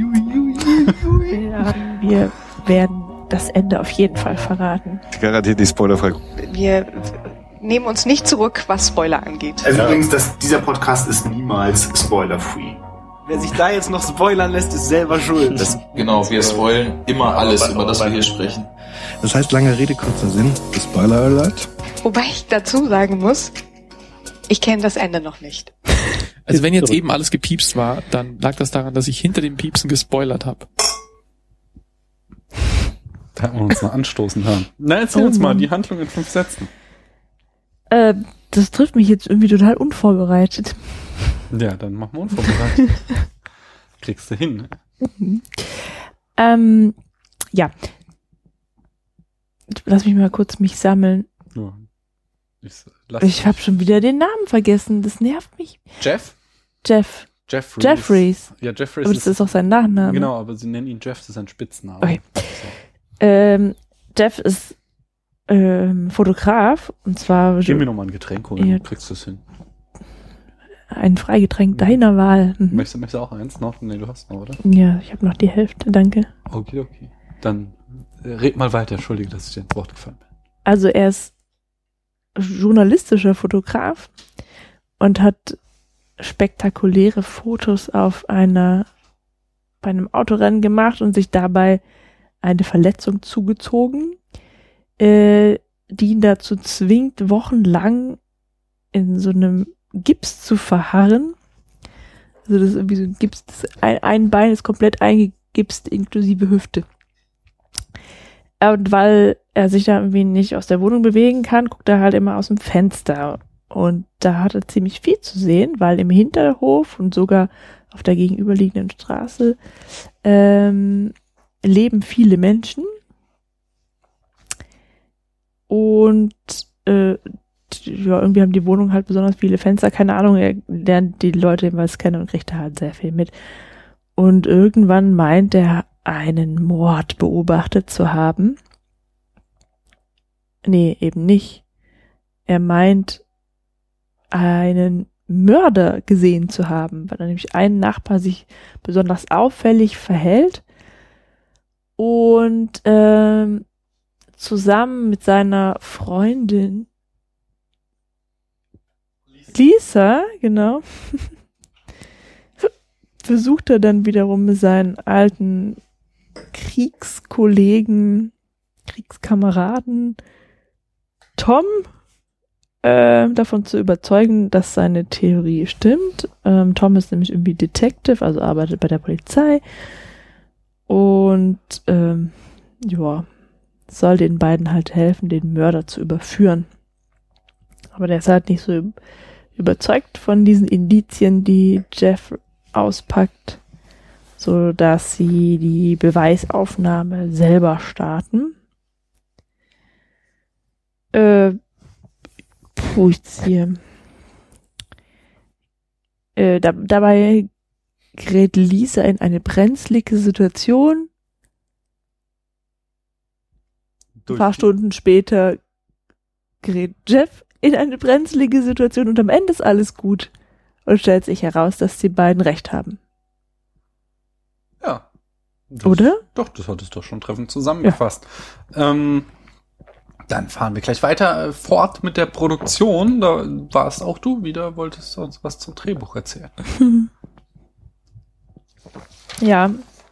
Ja, wir werden das Ende auf jeden Fall verraten. Garantiert die spoilerfrei. Wir nehmen uns nicht zurück, was Spoiler angeht. Also ja. Übrigens, das, dieser Podcast ist niemals spoiler-free. Wer sich da jetzt noch spoilern lässt, ist selber schuld. Das, genau, wir spoilen immer alles, über das wir hier sprechen. Das heißt, lange Rede, kurzer Sinn, Spoiler Alert. Wobei ich dazu sagen muss, ich kenne das Ende noch nicht. Also wenn jetzt eben alles gepiepst war, dann lag das daran, dass ich hinter dem Piepsen gespoilert habe. Da haben wir uns noch anstoßen hören. Na, erzähl oh, uns mal die Handlung in fünf Sätzen. Äh, das trifft mich jetzt irgendwie total unvorbereitet. Ja, dann machen wir unvorbereitet. Kriegst du hin. Mhm. Ähm, ja. Lass mich mal kurz mich sammeln. Ja. Ich, ich habe schon wieder den Namen vergessen. Das nervt mich. Jeff? Jeff. Jeffries. Jeffries. Ja, Jeffries. Aber das ist auch sein Nachname. Genau, aber sie nennen ihn Jeff, das ist ein Spitzname. Okay. Ähm, Jeff ist ähm, Fotograf und zwar. Gib mir nochmal ein Getränk holen, ja. Kriegst du es hin. Ein Freigetränk deiner Wahl. Mhm. Möchtest, möchtest du auch eins noch? Nee, du hast noch, oder? Ja, ich habe noch die Hälfte, danke. Okay, okay. Dann äh, red mal weiter, entschuldige, dass ich dir ins Wort gefallen bin. Also er ist journalistischer Fotograf und hat spektakuläre Fotos auf einer bei einem Autorennen gemacht und sich dabei eine Verletzung zugezogen, äh, die ihn dazu zwingt, wochenlang in so einem Gips zu verharren. Also das ist irgendwie so ein Gips, das ein, ein Bein ist komplett eingegipst, inklusive Hüfte. Und weil er sich da irgendwie nicht aus der Wohnung bewegen kann, guckt er halt immer aus dem Fenster. Und da hat er ziemlich viel zu sehen, weil im Hinterhof und sogar auf der gegenüberliegenden Straße ähm, leben viele Menschen. Und äh, ja, irgendwie haben die Wohnungen halt besonders viele Fenster, keine Ahnung, er lernt die Leute jeweils kennen und kriegt da halt sehr viel mit. Und irgendwann meint er, einen Mord beobachtet zu haben. Nee, eben nicht. Er meint, einen Mörder gesehen zu haben, weil da nämlich ein Nachbar sich besonders auffällig verhält und ähm, zusammen mit seiner Freundin Lisa, genau, versucht er dann wiederum seinen alten Kriegskollegen, Kriegskameraden Tom äh, davon zu überzeugen, dass seine Theorie stimmt. Ähm, Tom ist nämlich irgendwie Detective, also arbeitet bei der Polizei und ähm, ja, soll den beiden halt helfen, den Mörder zu überführen. Aber der ist halt nicht so überzeugt von diesen Indizien, die Jeff auspackt. so dass sie die Beweisaufnahme selber starten. Äh, puh, ich ziehe. Äh, da, dabei gerät Lisa in eine brenzlige Situation. Ein paar Stunden später gerät Jeff in eine brenzlige Situation und am Ende ist alles gut. Und stellt sich heraus, dass die beiden recht haben. Ja. Das, Oder? Doch, das hat es doch schon treffend zusammengefasst. Ja. Ähm, dann fahren wir gleich weiter äh, fort mit der Produktion. Da warst auch du wieder, wolltest du uns was zum Drehbuch erzählen. Ja.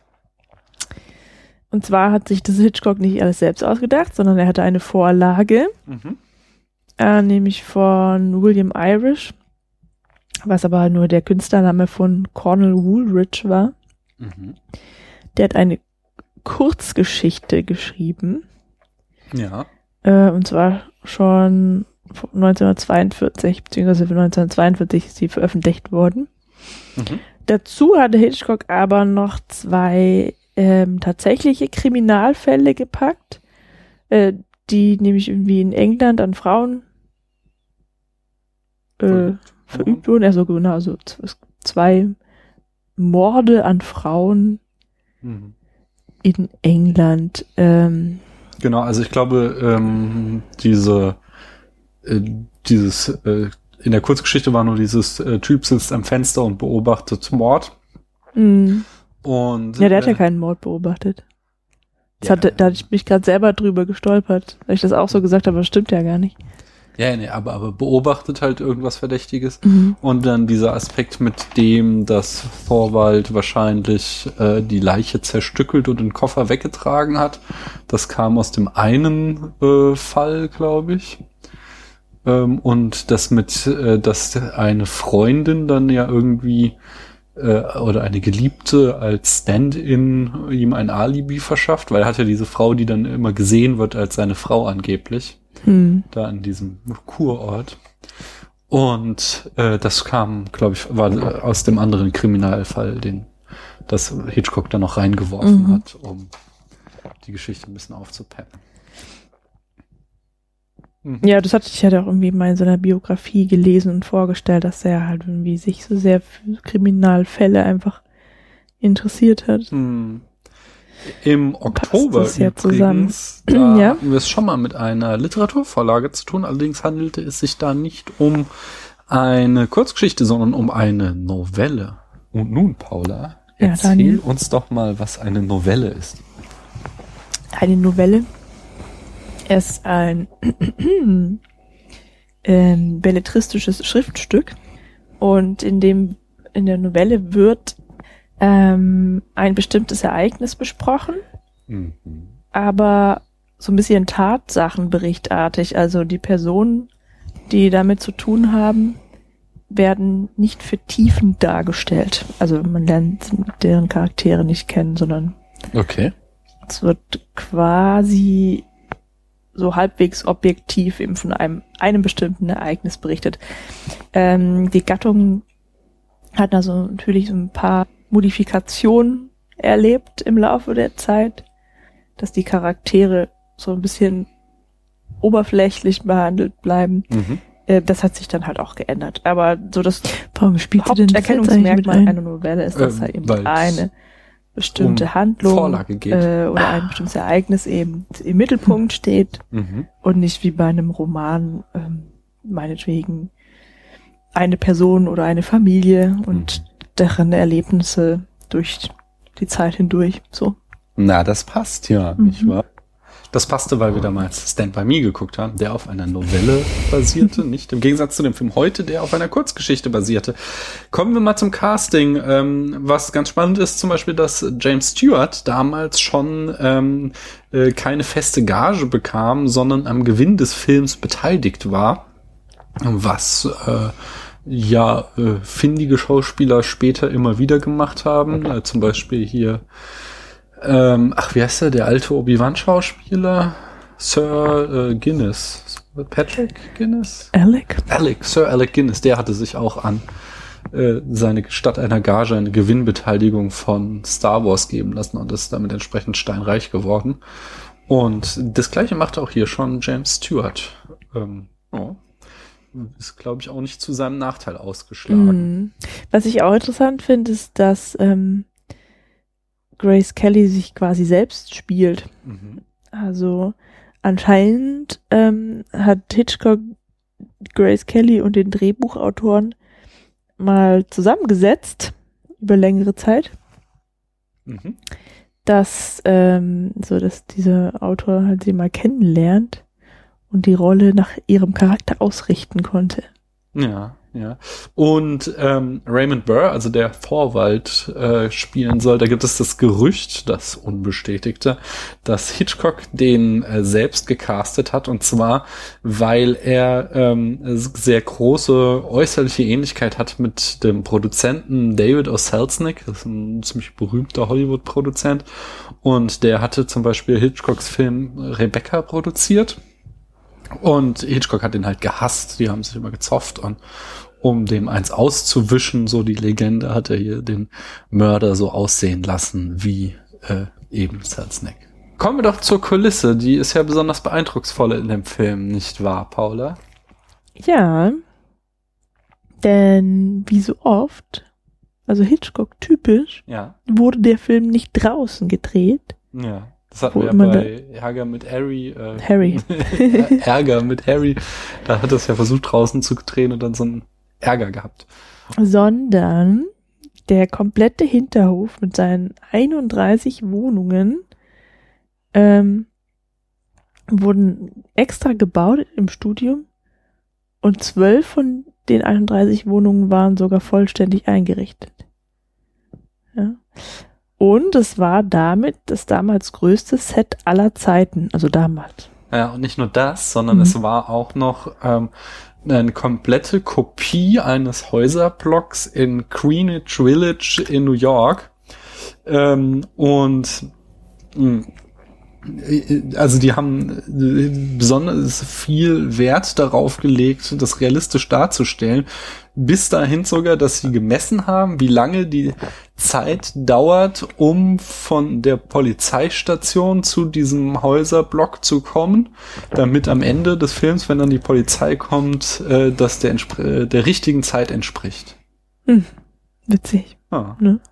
Und zwar hat sich das Hitchcock nicht alles selbst ausgedacht, sondern er hatte eine Vorlage, mhm. äh, nämlich von William Irish, was aber nur der Künstlername von Cornel Woolrich war. Mhm. Der hat eine Kurzgeschichte geschrieben. Ja. Äh, und zwar schon neunzehnhundertzweiundvierzig, beziehungsweise neunzehnhundertzweiundvierzig ist sie veröffentlicht worden. Mhm. Dazu hatte Hitchcock aber noch zwei ähm, tatsächliche Kriminalfälle gepackt, äh, die nämlich irgendwie in England an Frauen äh, verübt wurden. Also genau, also zwei Morde an Frauen mhm. in England. Ähm, genau, also ich glaube, ähm, diese äh, dieses äh, in der Kurzgeschichte war nur dieses äh, Typ sitzt am Fenster und beobachtet Mord. Mhm. Und ja, der hat äh, ja keinen Mord beobachtet. Das ja, hatte, da hatte ich mich gerade selber drüber gestolpert, weil ich das auch so gesagt habe, aber das stimmt ja gar nicht. Ja, nee, aber, aber beobachtet halt irgendwas Verdächtiges. Mhm. Und dann dieser Aspekt mit dem, dass Thorvald wahrscheinlich äh, die Leiche zerstückelt und den Koffer weggetragen hat. Das kam aus dem einen äh, Fall, glaube ich. Ähm, und das mit, äh, dass eine Freundin dann ja irgendwie äh, oder eine Geliebte als Stand-in ihm ein Alibi verschafft, weil er hat ja diese Frau, die dann immer gesehen wird als seine Frau angeblich. Hm. Da an diesem Kurort. Und äh, das kam, glaube ich, war aus dem anderen Kriminalfall, den das Hitchcock da noch reingeworfen mhm. hat, um die Geschichte ein bisschen aufzupeppen. Mhm. Ja, das hatte ich ja auch irgendwie mal in seiner Biografie gelesen und vorgestellt, dass er halt irgendwie sich so sehr für Kriminalfälle einfach interessiert hat. Mhm. Im Oktober ja übrigens, da ja. hatten wir es schon mal mit einer Literaturvorlage zu tun, allerdings handelte es sich da nicht um eine Kurzgeschichte, sondern um eine Novelle. Und nun, Paula, ja, erzähl Daniel. uns doch mal, was eine Novelle ist. Eine Novelle ist ein ähm, belletristisches Schriftstück und in dem in der Novelle wird Ähm, ein bestimmtes Ereignis besprochen, mhm. aber so ein bisschen tatsachenberichtartig. Also die Personen, die damit zu tun haben, werden nicht vertiefend dargestellt. Also man lernt deren Charaktere nicht kennen, sondern okay. es wird quasi so halbwegs objektiv eben von einem, einem bestimmten Ereignis berichtet. Ähm, die Gattung hat also natürlich so ein paar Modifikation erlebt im Laufe der Zeit, dass die Charaktere so ein bisschen oberflächlich behandelt bleiben. Mhm. Äh, das hat sich dann halt auch geändert. Aber so das Haupterkennungsmerkmal einer Novelle ist, dass ähm, da eben eine bestimmte um Handlung äh, oder ein bestimmtes Ereignis eben im Mittelpunkt steht mhm. und nicht wie bei einem Roman ähm, meinetwegen eine Person oder eine Familie und mhm. deren Erlebnisse durch die Zeit hindurch, so. Na, das passt ja, mhm. nicht wahr? Das passte, weil wir damals Stand By Me geguckt haben, der auf einer Novelle basierte, nicht im Gegensatz zu dem Film heute, der auf einer Kurzgeschichte basierte. Kommen wir mal zum Casting. Ähm, was ganz spannend ist, zum Beispiel, dass James Stewart damals schon ähm, äh, keine feste Gage bekam, sondern am Gewinn des Films beteiligt war, was äh, ja, äh, findige Schauspieler später immer wieder gemacht haben. Äh, zum Beispiel hier, ähm, ach, wie heißt der, der alte Obi-Wan-Schauspieler? Sir äh, Guinness. Patrick Guinness? Alec? Alec, Sir Alec Guinness, der hatte sich auch an äh, seine statt einer Gage eine Gewinnbeteiligung von Star Wars geben lassen und ist damit entsprechend steinreich geworden. Und das Gleiche macht auch hier schon James Stewart. Ähm, oh. Ist, glaube ich, auch nicht zu seinem Nachteil ausgeschlagen. Mhm. Was ich auch interessant finde, ist, dass ähm, Grace Kelly sich quasi selbst spielt. Mhm. Also anscheinend ähm, hat Hitchcock Grace Kelly und den Drehbuchautoren mal zusammengesetzt über längere Zeit, Mhm. dass ähm, so dass dieser Autor halt sie mal kennenlernt und die Rolle nach ihrem Charakter ausrichten konnte. Ja, ja. Und ähm, Raymond Burr, also der Thorwald äh, spielen soll, da gibt es das Gerücht, das unbestätigte, dass Hitchcock den äh, selbst gecastet hat, und zwar, weil er ähm, sehr große äußerliche Ähnlichkeit hat mit dem Produzenten David O. Selznick, das ist ein ziemlich berühmter Hollywood-Produzent, und der hatte zum Beispiel Hitchcocks Film Rebecca produziert. Und Hitchcock hat ihn halt gehasst, die haben sich immer gezofft, und um dem eins auszuwischen, so die Legende, hat er hier den Mörder so aussehen lassen wie äh, eben Selznick. Kommen wir doch zur Kulisse, die ist ja besonders beeindrucksvoll in dem Film, nicht wahr, Paula? Ja, denn wie so oft, also Hitchcock typisch, Ja. wurde der Film nicht draußen gedreht. Ja. Das hatten Wo wir ja immer bei Ärger mit Harry. Äh, Harry. Ärger mit Harry. Da hat er es ja versucht draußen zu drehen und dann so einen Ärger gehabt. Sondern der komplette Hinterhof mit seinen einunddreißig Wohnungen ähm, wurden extra gebaut im Studium, und zwölf von den einunddreißig Wohnungen waren sogar vollständig eingerichtet. Ja. Und es war damit das damals größte Set aller Zeiten, also damals. Ja, und nicht nur das, sondern Mhm. es war auch noch ähm, eine komplette Kopie eines Häuserblocks in Greenwich Village in New York. Ähm, und mh, also die haben besonders viel Wert darauf gelegt, das realistisch darzustellen, bis dahin sogar, dass sie gemessen haben, wie lange die Zeit dauert, um von der Polizeistation zu diesem Häuserblock zu kommen, damit am Ende des Films, wenn dann die Polizei kommt, äh, dass der, entspr- der richtigen Zeit entspricht. Hm, witzig. Ah. Ne?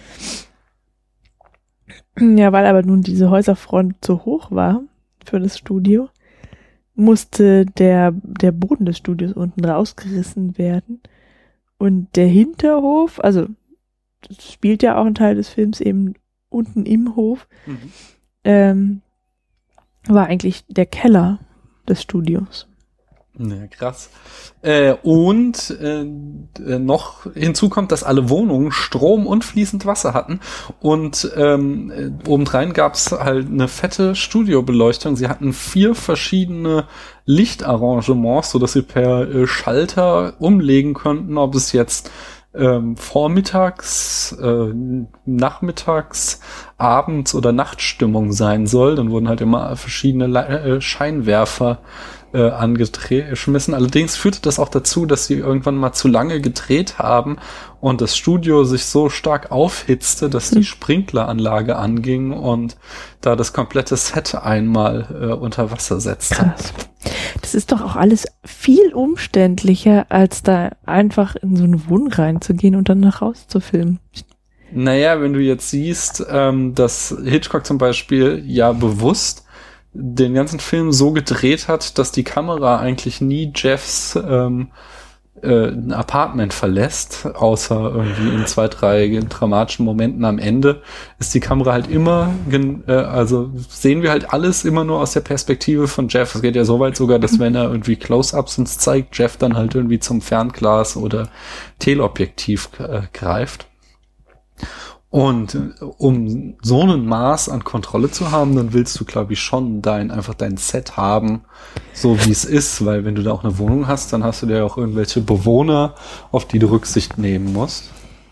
Ja, weil aber nun diese Häuserfront so hoch war für das Studio, musste der, der Boden des Studios unten rausgerissen werden. Und der Hinterhof, also das spielt ja auch ein Teil des Films eben unten im Hof, Mhm. ähm, war eigentlich der Keller des Studios. Ja, krass. Äh, und äh, noch hinzu kommt, dass alle Wohnungen Strom und fließend Wasser hatten. Und ähm, äh, obendrein gab es halt eine fette Studiobeleuchtung. Sie hatten vier verschiedene Lichtarrangements, sodass sie per äh, Schalter umlegen konnten, ob es jetzt ähm, vormittags, äh, nachmittags, abends oder Nachtstimmung sein soll. Dann wurden halt immer verschiedene Le- äh, Scheinwerfer äh, angeschmissen. Allerdings führte das auch dazu, dass sie irgendwann mal zu lange gedreht haben und das Studio sich so stark aufhitzte, dass die Sprinkleranlage anging und da das komplette Set einmal äh, unter Wasser setzte. Krass. Das ist doch auch alles viel umständlicher, als da einfach in so eine Wohnung reinzugehen und dann nach Hause zu filmen. Naja, wenn du jetzt siehst, ähm, dass Hitchcock zum Beispiel ja bewusst den ganzen Film so gedreht hat, dass die Kamera eigentlich nie Jeffs ähm, äh, ein Apartment verlässt, außer irgendwie in zwei, drei dramatischen Momenten am Ende, ist die Kamera halt immer, gen- äh, also sehen wir halt alles immer nur aus der Perspektive von Jeff. Es geht ja so weit sogar, dass wenn er irgendwie Close-Ups uns zeigt, Jeff dann halt irgendwie zum Fernglas oder Teleobjektiv äh, greift. Und äh, um so ein Maß an Kontrolle zu haben, dann willst du, glaube ich, schon dein, einfach dein Set haben, so wie es ist, weil wenn du da auch eine Wohnung hast, dann hast du ja auch irgendwelche Bewohner, auf die du Rücksicht nehmen musst.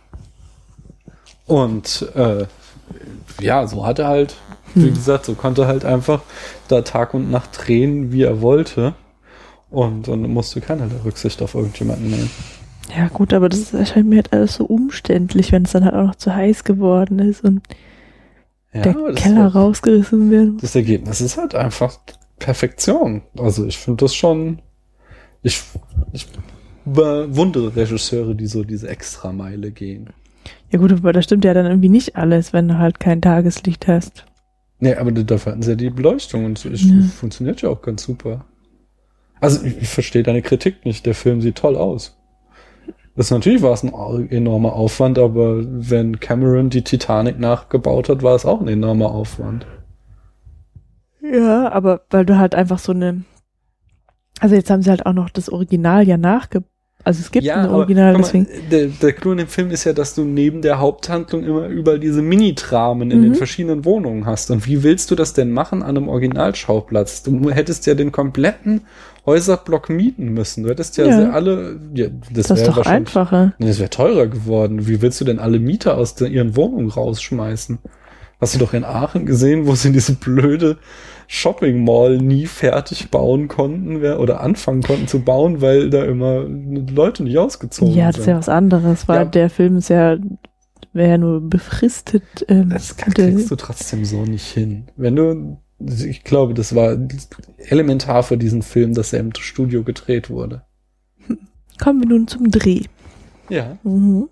Und äh, ja, so hat er halt, wie Hm. gesagt, so konnte er halt einfach da Tag und Nacht drehen, wie er wollte. Und dann musste keiner der Rücksicht auf irgendjemanden nehmen. Ja gut, aber das erscheint mir halt alles so umständlich, wenn es dann halt auch noch zu heiß geworden ist und Ja, der aber das Keller ist- rausgerissen wird. Das Ergebnis ist halt einfach Perfektion. Also ich finde das schon, ich, ich bewundere Regisseure, die so diese Extrameile gehen. Ja gut, aber das stimmt ja dann irgendwie nicht alles, wenn du halt kein Tageslicht hast. Nee, aber dafür hatten sie ja die Beleuchtung und es Ja. funktioniert ja auch ganz super. Also ich, ich verstehe deine Kritik nicht. Der Film sieht toll aus. Das natürlich war es ein enormer Aufwand, aber wenn Cameron die Titanic nachgebaut hat, war es auch ein enormer Aufwand. Ja, aber weil du halt einfach so eine, also jetzt haben sie halt auch noch das Original ja nachge, also es gibt ein aber Original, guck mal, deswegen. Der, der Clou in dem Film ist ja, dass du neben der Haupthandlung immer überall diese Mini-Tramen in Mhm. den verschiedenen Wohnungen hast. Und wie willst du das denn machen an einem Originalschauplatz? Du hättest ja den kompletten Häuserblock mieten müssen. Du hättest ja, Ja. sie alle, ja, das, Das ist wäre doch wahrscheinlich- einfacher. Nee, das wäre teurer geworden. Wie willst du denn alle Mieter aus der, ihren Wohnungen rausschmeißen? Hast du doch in Aachen gesehen, wo sie diese blöde Shopping Mall nie fertig bauen konnten wer- oder anfangen konnten zu bauen, weil da immer Leute nicht ausgezogen Ja, das ist ja was anderes, weil Ja. der Film ist ja, wäre ja nur befristet. Ähm, Das kriegst du trotzdem so nicht hin. Wenn du, ich glaube, das war elementar für diesen Film, dass er im Studio gedreht wurde. Kommen wir nun zum Dreh. Ja. Mhm.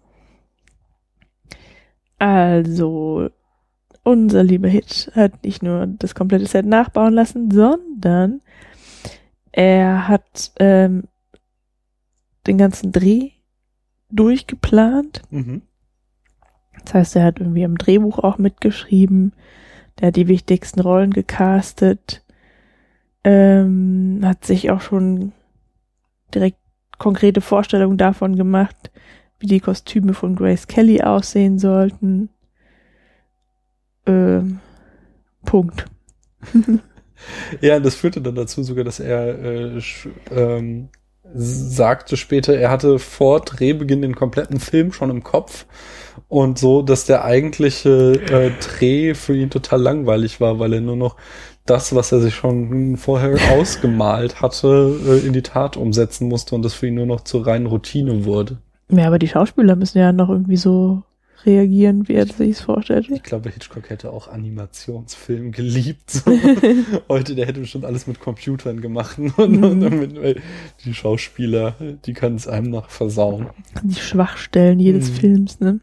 Also, unser lieber Hitch hat nicht nur das komplette Set nachbauen lassen, sondern er hat ähm, den ganzen Dreh durchgeplant. Mhm. Das heißt, er hat irgendwie am Drehbuch auch mitgeschrieben. Der hat die wichtigsten Rollen gecastet. Ähm, hat sich auch schon direkt konkrete Vorstellungen davon gemacht, wie die Kostüme von Grace Kelly aussehen sollten. Ähm, Punkt. Ja, das führte dann dazu sogar, dass er äh, sch- ähm, sagte später, er hatte vor Drehbeginn den kompletten Film schon im Kopf und so, dass der eigentliche äh, Dreh für ihn total langweilig war, weil er nur noch das, was er sich schon vorher ausgemalt hatte, äh, in die Tat umsetzen musste und das für ihn nur noch zur reinen Routine wurde. Ja, aber die Schauspieler müssen ja noch irgendwie so reagieren, wie er sich es vorstellt. Ich glaube, Hitchcock hätte auch Animationsfilm geliebt. So. Heute, der hätte bestimmt alles mit Computern gemacht. Und, und damit, weil die Schauspieler, die können es einem nach versauen. Die Schwachstellen jedes Mhm. Films, ne?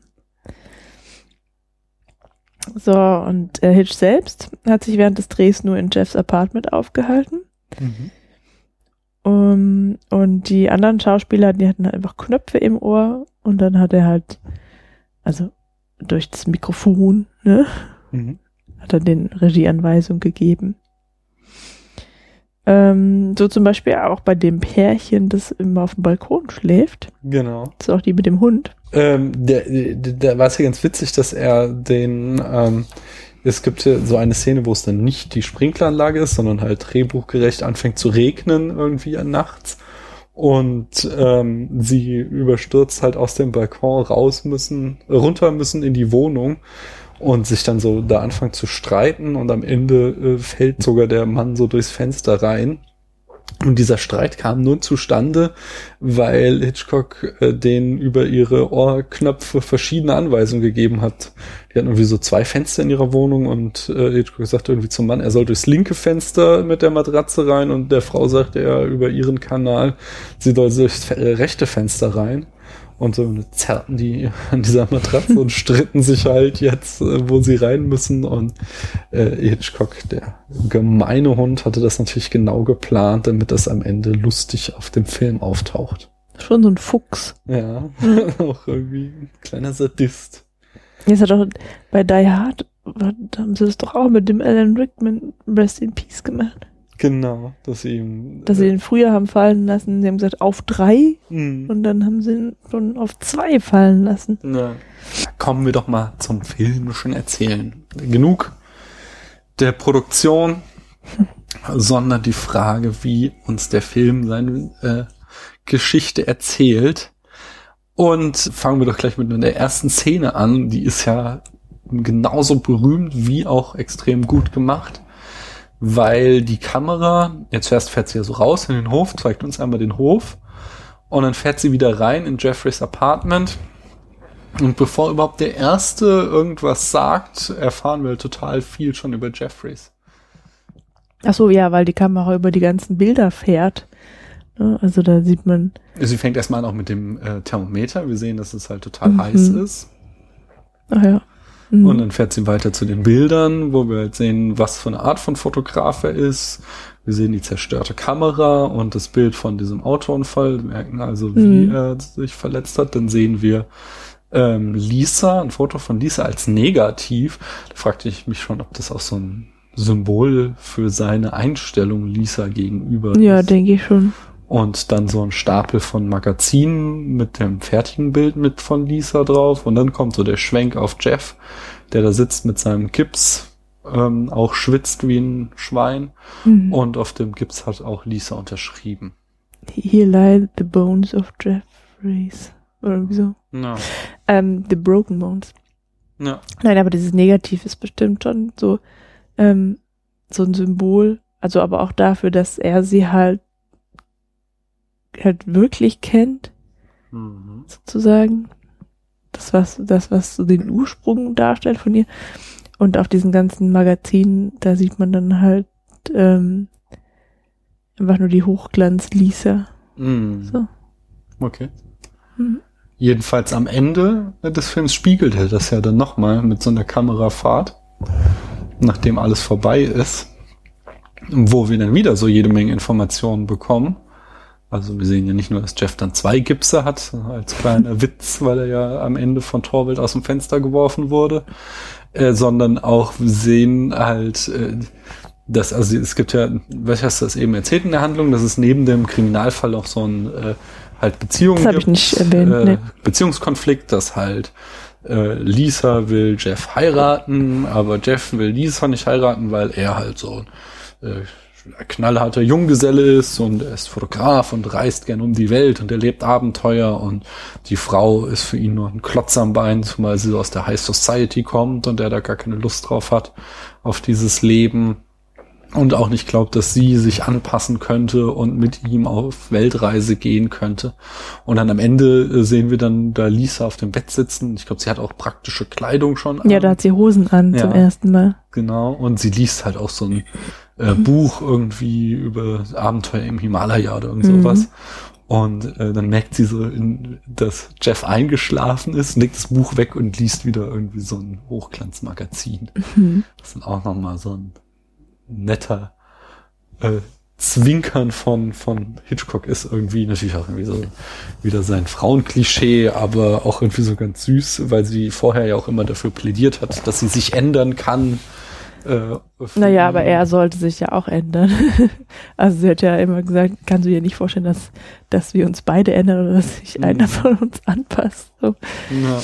So, und äh, Hitch selbst hat sich während des Drehs nur in Jeffs Apartment aufgehalten. Mhm. Um, und die anderen Schauspieler, die hatten halt einfach Knöpfe im Ohr und dann hat er halt, also durch das Mikrofon, ne, Mhm. hat er den Regieanweisungen gegeben. Ähm, so zum Beispiel auch bei dem Pärchen, das immer auf dem Balkon schläft. Genau. Das ist auch die mit dem Hund. Ähm, der, der, der war es ja ganz witzig, dass er den, ähm, es gibt ja so eine Szene, wo es dann nicht die Sprinkleranlage ist, sondern halt drehbuchgerecht anfängt zu regnen irgendwie nachts und ähm, sie überstürzt halt aus dem Balkon raus müssen, runter müssen in die Wohnung und sich dann so da anfangen zu streiten und am Ende äh, fällt sogar der Mann so durchs Fenster rein. Und dieser Streit kam nur zustande, weil Hitchcock äh, denen über ihre Ohrknöpfe verschiedene Anweisungen gegeben hat. Die hatten irgendwie so zwei Fenster in ihrer Wohnung und äh, Hitchcock sagte irgendwie zum Mann, er soll durchs linke Fenster mit der Matratze rein und der Frau sagte er über ihren Kanal, sie soll durchs äh, rechte Fenster rein. Und so zerrten die an dieser Matratze und stritten sich halt jetzt, äh, wo sie rein müssen. Und äh, Hitchcock, der gemeine Hund, hatte das natürlich genau geplant, damit das am Ende lustig auf dem Film auftaucht. Schon so ein Fuchs. Ja, Mhm. auch irgendwie ein kleiner Sadist. Jetzt hat auch bei Die Hard, haben sie das doch auch mit dem Alan Rickman Rest in Peace gemacht. Genau, dass sie ihm... Dass sie den früher haben fallen lassen. Sie haben gesagt, auf drei. Mhm. Und dann haben sie ihn schon auf zwei fallen lassen. Ja. Kommen wir doch mal zum filmischen Erzählen. Genug der Produktion, sondern die Frage, wie uns der Film seine äh, Geschichte erzählt. Und fangen wir doch gleich mit der ersten Szene an. Die ist ja genauso berühmt wie auch extrem gut gemacht. Weil die Kamera, jetzt erst fährt sie ja so raus in den Hof, zeigt uns einmal den Hof Und dann fährt sie wieder rein in Jeffreys Apartment. Und bevor überhaupt der Erste irgendwas sagt, erfahren wir total viel schon über Jeffreys. Ach so, ja, weil die Kamera über die ganzen Bilder fährt. Also da sieht man... Sie fängt erstmal an auch mit dem äh, Thermometer. Wir sehen, dass es halt total mhm. heiß ist. Ach ja. Mhm. Und dann fährt sie weiter zu den Bildern, wo wir halt sehen, was für eine Art von Fotograf er ist. Wir sehen die zerstörte Kamera und das Bild von diesem Autounfall. Wir merken also, wie mhm. er sich verletzt hat. Dann sehen wir ähm, Lisa, ein Foto von Lisa als negativ. Da fragte ich mich schon, ob das auch so ein Symbol für seine Einstellung Lisa gegenüber ist. Ja, denke ich schon. Und dann so ein Stapel von Magazinen mit dem fertigen Bild mit von Lisa drauf. Und dann kommt so der Schwenk auf Jeff, der da sitzt mit seinem Gips, ähm, auch schwitzt wie ein Schwein. Mhm. Und auf dem Gips hat auch Lisa unterschrieben. Here lie the bones of Jeffreys. Oder irgendwie so. No. Ähm, the broken bones. Ja. Nein, aber dieses Negativ ist bestimmt schon so, ähm, so ein Symbol. Also aber auch dafür, dass er sie halt halt wirklich kennt, mhm. sozusagen. Das, was, das, was so den Ursprung darstellt von ihr. Und auf diesen ganzen Magazinen, da sieht man dann halt ähm, einfach nur die Hochglanz-Lisa. Mhm. So. Okay. Mhm. Jedenfalls am Ende des Films spiegelt er das ja dann nochmal mit so einer Kamerafahrt, nachdem alles vorbei ist, wo wir dann wieder so jede Menge Informationen bekommen. Also wir sehen ja nicht nur, dass Jeff dann zwei Gipse hat, als kleiner Witz, weil er ja am Ende von Torvald aus dem Fenster geworfen wurde, äh, sondern auch wir sehen halt, äh, dass, also es gibt ja, was hast du das eben erzählt in der Handlung, dass es neben dem Kriminalfall auch so ein äh, halt Beziehungen das gibt, ich nicht erwähnt, äh, nee. Beziehungskonflikt, dass halt äh, Lisa will Jeff heiraten, aber Jeff will Lisa nicht heiraten, weil er halt so äh, knallharter Junggeselle ist und er ist Fotograf und reist gern um die Welt und er lebt Abenteuer und die Frau ist für ihn nur ein Klotz am Bein, zumal sie so aus der High Society kommt und er da gar keine Lust drauf hat auf dieses Leben. Und auch nicht glaubt, dass sie sich anpassen könnte und mit ihm auf Weltreise gehen könnte. Und dann am Ende sehen wir dann da Lisa auf dem Bett sitzen. Ich glaube, sie hat auch praktische Kleidung schon an. Ja, da hat sie Hosen an ja, zum ersten Mal. Genau. Und sie liest halt auch so ein äh, Buch irgendwie über Abenteuer im Himalaya oder irgend sowas. Mhm. Und äh, dann merkt sie so, in, dass Jeff eingeschlafen ist, legt das Buch weg und liest wieder irgendwie so ein Hochglanzmagazin. Mhm. Das ist dann auch nochmal so ein netter äh, Zwinkern von von Hitchcock ist irgendwie natürlich auch irgendwie so wieder sein Frauenklischee, aber auch irgendwie so ganz süß, weil sie vorher ja auch immer dafür plädiert hat, dass sie sich ändern kann. Äh, naja, aber er sollte sich ja auch ändern. Also sie hat ja immer gesagt, kannst du dir nicht vorstellen, dass dass wir uns beide ändern oder dass sich mhm. einer von uns anpasst. So. Ja.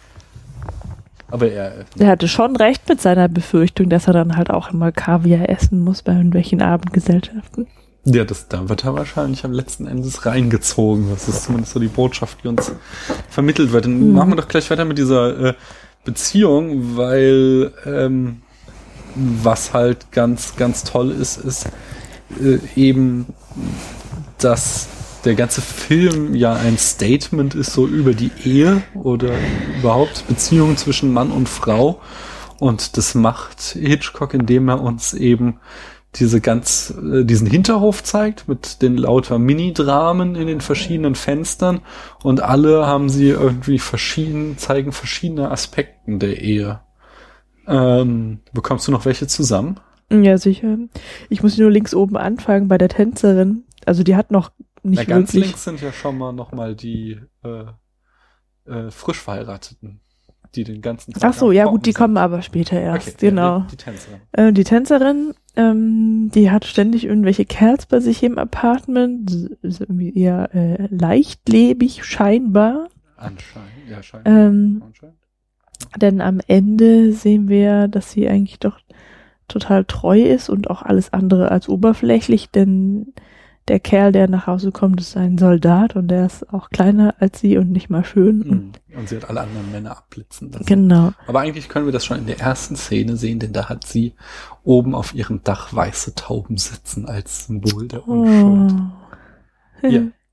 Aber er, er hatte schon recht mit seiner Befürchtung, dass er dann halt auch immer Kaviar essen muss bei irgendwelchen Abendgesellschaften. Ja, das, da wird er wahrscheinlich am letzten Endes reingezogen. Das ist zumindest so die Botschaft, die uns vermittelt wird. Dann hm. machen wir doch gleich weiter mit dieser äh, Beziehung, weil ähm, was halt ganz, ganz toll ist, ist äh, eben, dass der ganze Film ja ein Statement ist so über die Ehe oder überhaupt Beziehungen zwischen Mann und Frau. Und das macht Hitchcock, indem er uns eben diese ganz, äh, diesen Hinterhof zeigt mit den lauter Mini-Dramen in den verschiedenen Fenstern. Und alle haben sie irgendwie verschieden, zeigen verschiedene Aspekten der Ehe. Ähm, bekommst du noch welche zusammen? Ja, sicher. Ich muss nur links oben anfangen bei der Tänzerin. Also die hat noch nicht Na, ganz wirklich. links sind ja schon mal nochmal die äh, äh, frisch Verheirateten, die den ganzen Tag Ach so, ja Kochen gut, die sind. kommen aber später erst, Okay, genau. Ja, die, die Tänzerin. Äh, die Tänzerin, ähm, die hat ständig irgendwelche Kerls bei sich im Apartment, ist irgendwie eher äh, leichtlebig scheinbar. Anscheinend, ja, scheinbar. Ähm, Anscheinend. Denn am Ende sehen wir, dass sie eigentlich doch total treu ist und auch alles andere als oberflächlich, denn der Kerl, der nach Hause kommt, ist ein Soldat und der ist auch kleiner als sie und nicht mal schön. Mhm. Und, und sie hat alle anderen Männer abblitzen lassen. Genau. Aber eigentlich können wir das schon in der ersten Szene sehen, denn da hat sie oben auf ihrem Dach weiße Tauben sitzen als Symbol der Unschuld. Oh. Ja,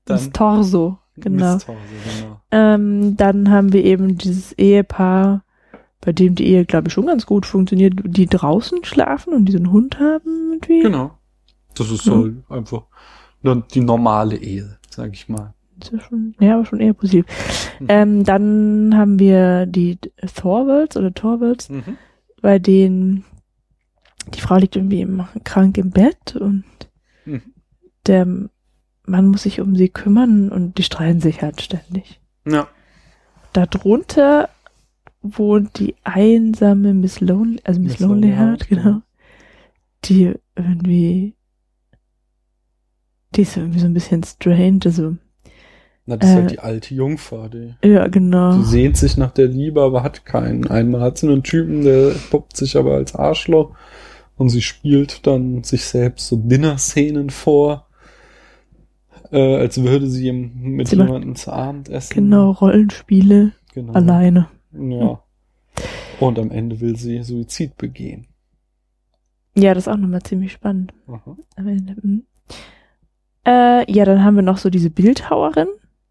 Das Torso, genau. Miss Torso, genau. Ähm, dann haben wir eben dieses Ehepaar, bei dem die Ehe, glaube ich, schon ganz gut funktioniert, die draußen schlafen und die so einen Hund haben irgendwie. Genau. Das ist Ja. so einfach dann die normale Ehe, sag ich mal. Das ist schon, ja, aber schon eher positiv. Ähm, dann haben wir die Thorvalds oder Torvalds, Mhm. bei denen die Frau liegt irgendwie im, krank im Bett und Mhm. der Mann muss sich um sie kümmern und die streiten sich halt ständig. Ja. Darunter wohnt die einsame Miss Lonely, also Miss, Miss Lonely Lonely Heart, Heart, genau, die irgendwie, die ist irgendwie so ein bisschen strange, also Na, das ist Äh, halt die alte Jungfer, die. ja, genau. Die sehnt sich nach der Liebe, aber hat keinen. Einmal hat sie einen Typen, der puppt sich aber als Arschloch und sie spielt dann sich selbst so Dinner-Szenen vor, äh, als würde sie mit Sie macht- jemandem zu Abend essen. Genau, Rollenspiele Genau. alleine. Ja. Und am Ende will sie Suizid begehen. Ja, das ist auch nochmal ziemlich spannend. Aha. Am Ende. mhm. Äh, ja, dann haben wir noch so diese Bildhauerin.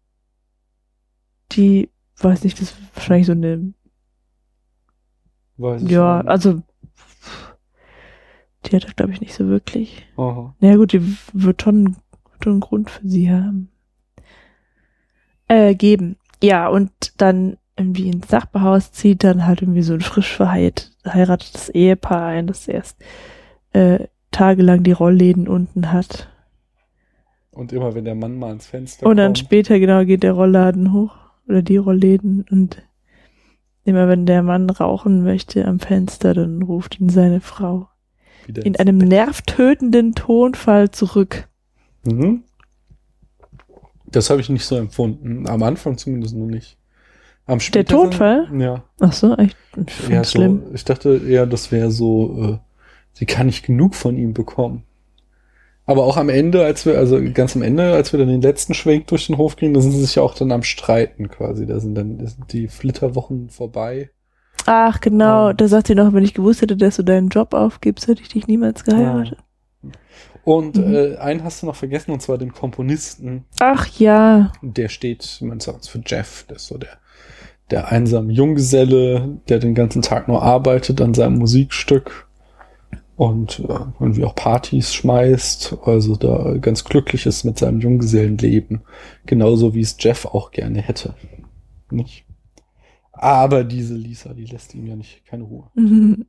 Die, weiß nicht, das ist wahrscheinlich so eine, Weiß ich ja, auch nicht. also, die hat das, glaube ich, nicht so wirklich. Aha. Na ja, gut, die wird schon, schon einen Grund für sie haben. Äh, geben. Ja, und dann irgendwie ins Nachbarhaus zieht dann halt irgendwie so ein frisch verheirat- verheiratetes Ehepaar ein, das erst äh, tagelang die Rollläden unten hat. Und immer wenn der Mann mal ans Fenster Und dann kommt. später, genau, geht der Rollladen hoch. Oder die Rollläden. Und immer wenn der Mann rauchen möchte am Fenster, dann ruft ihn seine Frau Wieder in ins einem nervtötenden Tonfall zurück. Mhm. Das habe ich nicht so empfunden. Am Anfang zumindest noch nicht. Am Der späteren- Tonfall? Ja. Ach so, echt? Ich find's Ja, schlimm. so, ich dachte eher, das wäre so, äh, sie kann nicht genug von ihm bekommen. Aber auch am Ende, als wir, also ganz am Ende, als wir dann den letzten Schwenk durch den Hof gingen, da sind sie sich ja auch dann am Streiten quasi. Da sind dann da sind die Flitterwochen vorbei. Ach, genau. Da sagt sie noch, wenn ich gewusst hätte, dass du deinen Job aufgibst, hätte ich dich niemals geheiratet. Und Mhm. äh, einen hast du noch vergessen, und zwar den Komponisten. Ach ja. Der steht, man sagt für Jeff, der ist so der, der einsame Junggeselle, der den ganzen Tag nur arbeitet an seinem Musikstück und äh, irgendwie auch Partys schmeißt, also da ganz glücklich ist mit seinem Junggesellenleben, genauso wie es Jeff auch gerne hätte. Nicht? Aber diese Lisa, die lässt ihm ja nicht keine Ruhe. Mhm.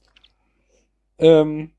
Ähm,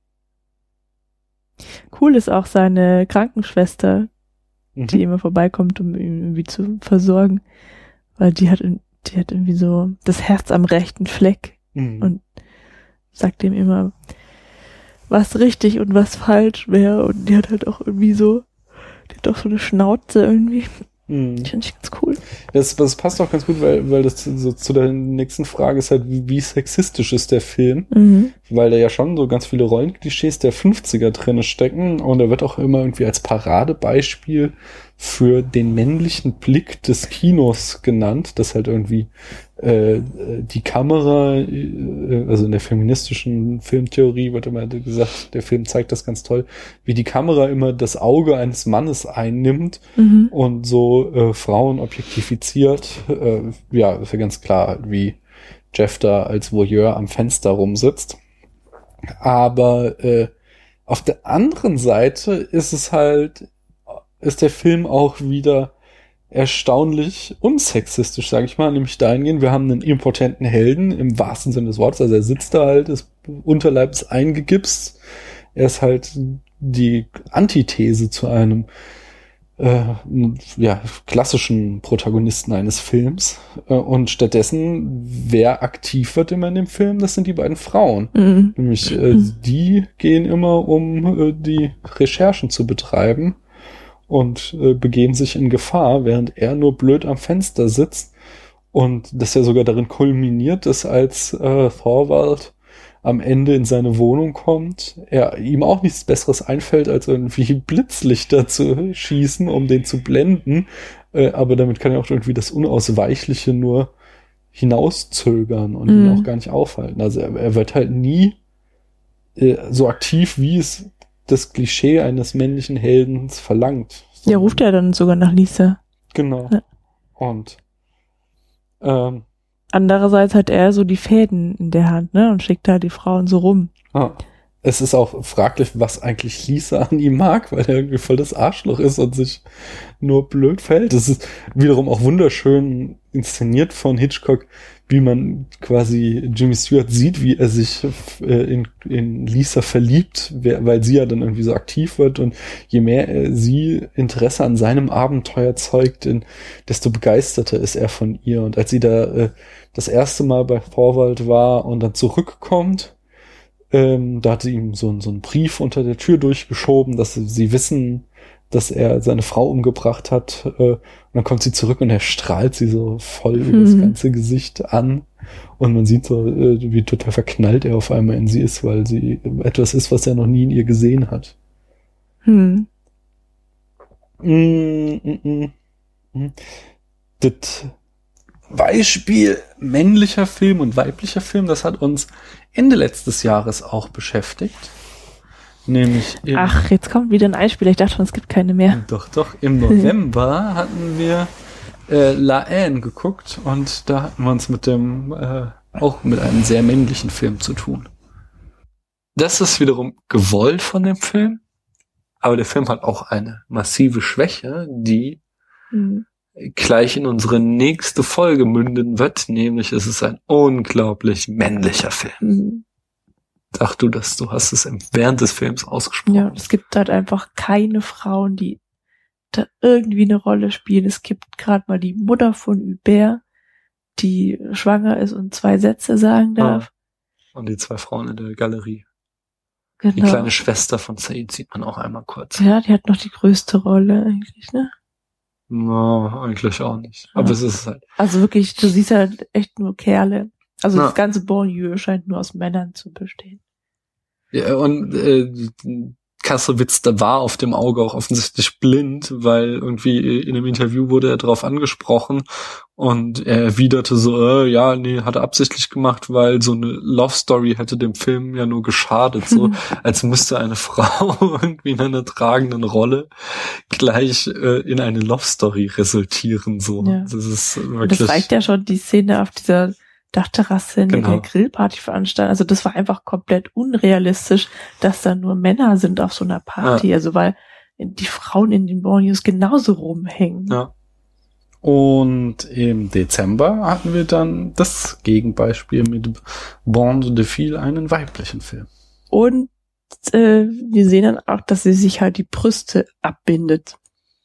Cool ist auch seine Krankenschwester, Mhm. die immer vorbeikommt, um ihn irgendwie zu versorgen. Weil die hat, die hat irgendwie so das Herz am rechten Fleck Mhm. und sagt ihm immer, was richtig und was falsch wäre. Und die hat halt auch irgendwie so, die hat auch so eine Schnauze irgendwie. Mhm. Die finde ich ganz cool. Das, das passt auch ganz gut, weil, weil das so zu der nächsten Frage ist halt, wie, wie sexistisch ist der Film? Mhm. Weil da ja schon so ganz viele Rollenklischees der fünfziger drin stecken und er wird auch immer irgendwie als Paradebeispiel für den männlichen Blick des Kinos genannt, dass halt irgendwie äh, die Kamera, äh, also in der feministischen Filmtheorie wird immer gesagt, der Film zeigt das ganz toll, wie die Kamera immer das Auge eines Mannes einnimmt Mhm. und so äh, Frauen objektifiziert. Äh, ja, ist ja ganz klar, wie Jeff da als Voyeur am Fenster rumsitzt. Aber äh, auf der anderen Seite ist es halt, ist der Film auch wieder erstaunlich unsexistisch, sage ich mal, nämlich dahingehend, wir haben einen impotenten Helden im wahrsten Sinne des Wortes, also er sitzt da halt, ist Unterleib ist eingegipst, er ist halt die Antithese zu einem äh, ja, klassischen Protagonisten eines Films äh, und stattdessen, wer aktiv wird immer in dem Film, das sind die beiden Frauen. Mhm. Nämlich äh, die gehen immer, um äh, die Recherchen zu betreiben und äh, begeben sich in Gefahr, während er nur blöd am Fenster sitzt und das ja sogar darin kulminiert, dass als äh, Thorvald am Ende in seine Wohnung kommt, er ihm auch nichts Besseres einfällt, als irgendwie Blitzlichter zu schießen, um den zu blenden, äh, aber damit kann er auch irgendwie das Unausweichliche nur hinauszögern und Mhm. ihn auch gar nicht aufhalten. Also er, er wird halt nie äh, so aktiv, wie es das Klischee eines männlichen Heldens verlangt. Ja, ruft er dann sogar nach Lisa. Genau. Ja. Und ähm, andererseits hat er so die Fäden in der Hand, ne? Und schickt da die Frauen so rum. ah, es ist auch fraglich, was eigentlich Lisa an ihm mag, weil er irgendwie voll das Arschloch ist und sich nur blöd verhält. Es ist wiederum auch wunderschön inszeniert von Hitchcock, wie man quasi Jimmy Stewart sieht, wie er sich äh, in, in Lisa verliebt, wer, weil sie ja dann irgendwie so aktiv wird, und je mehr er sie Interesse an seinem Abenteuer zeigt, in, desto begeisterter ist er von ihr. Und als sie da äh, das erste Mal bei Thorwald war und dann zurückkommt, ähm, da hat sie ihm so, so einen Brief unter der Tür durchgeschoben, dass sie, sie wissen, dass er seine Frau umgebracht hat. Äh, und dann kommt sie zurück und er strahlt sie so voll über das ganze Gesicht an. Und man sieht so, äh, wie total verknallt er auf einmal in sie ist, weil sie etwas ist, was er noch nie in ihr gesehen hat. Hm. Mm, mm, mm, mm. Das Beispiel männlicher Film und weiblicher Film, das hat uns Ende letztes Jahres auch beschäftigt. Nämlich im Ach, jetzt kommt wieder ein Einspieler. Ich dachte schon, es gibt keine mehr. Doch, doch. Im November hatten wir äh, La Haine geguckt und da hatten wir uns mit dem äh, auch mit einem sehr männlichen Film zu tun. Das ist wiederum gewollt von dem Film, aber der Film hat auch eine massive Schwäche, die Mhm. gleich in unsere nächste Folge münden wird, nämlich es ist ein unglaublich männlicher Film. Mhm. Sag du das, du hast es während des Films ausgesprochen. Ja, es gibt halt einfach keine Frauen, die da irgendwie eine Rolle spielen. Es gibt gerade mal die Mutter von Hubert, die schwanger ist und zwei Sätze sagen darf. Ah. Und die zwei Frauen in der Galerie. Genau. Die kleine Schwester von Said sieht man auch einmal kurz. Ja, die hat noch die größte Rolle eigentlich, ne? No, eigentlich auch nicht. Aber Ja. es ist halt. Also wirklich, du siehst halt echt nur Kerle. Also Na. das ganze Banlieue scheint nur aus Männern zu bestehen. Ja, und äh, Kassowitz, da war auf dem Auge auch offensichtlich blind, weil irgendwie in einem Interview wurde er darauf angesprochen und er erwiderte so, äh, ja, nee, hat er absichtlich gemacht, weil so eine Love Story hätte dem Film ja nur geschadet, so als müsste eine Frau irgendwie in einer tragenden Rolle gleich äh, in eine Love Story resultieren, so. Ja. Das ist Und wirklich. das reicht ja schon, die Szene auf dieser Dachterrasse, in Genau. der Grillparty veranstaltet. Also das war einfach komplett unrealistisch, dass da nur Männer sind auf so einer Party. Ja. Also weil die Frauen in den Banlieues genauso rumhängen. Ja. Und im Dezember hatten wir dann das Gegenbeispiel mit Bande de Fille, einen weiblichen Film. Und äh, wir sehen dann auch, dass sie sich halt die Brüste abbindet.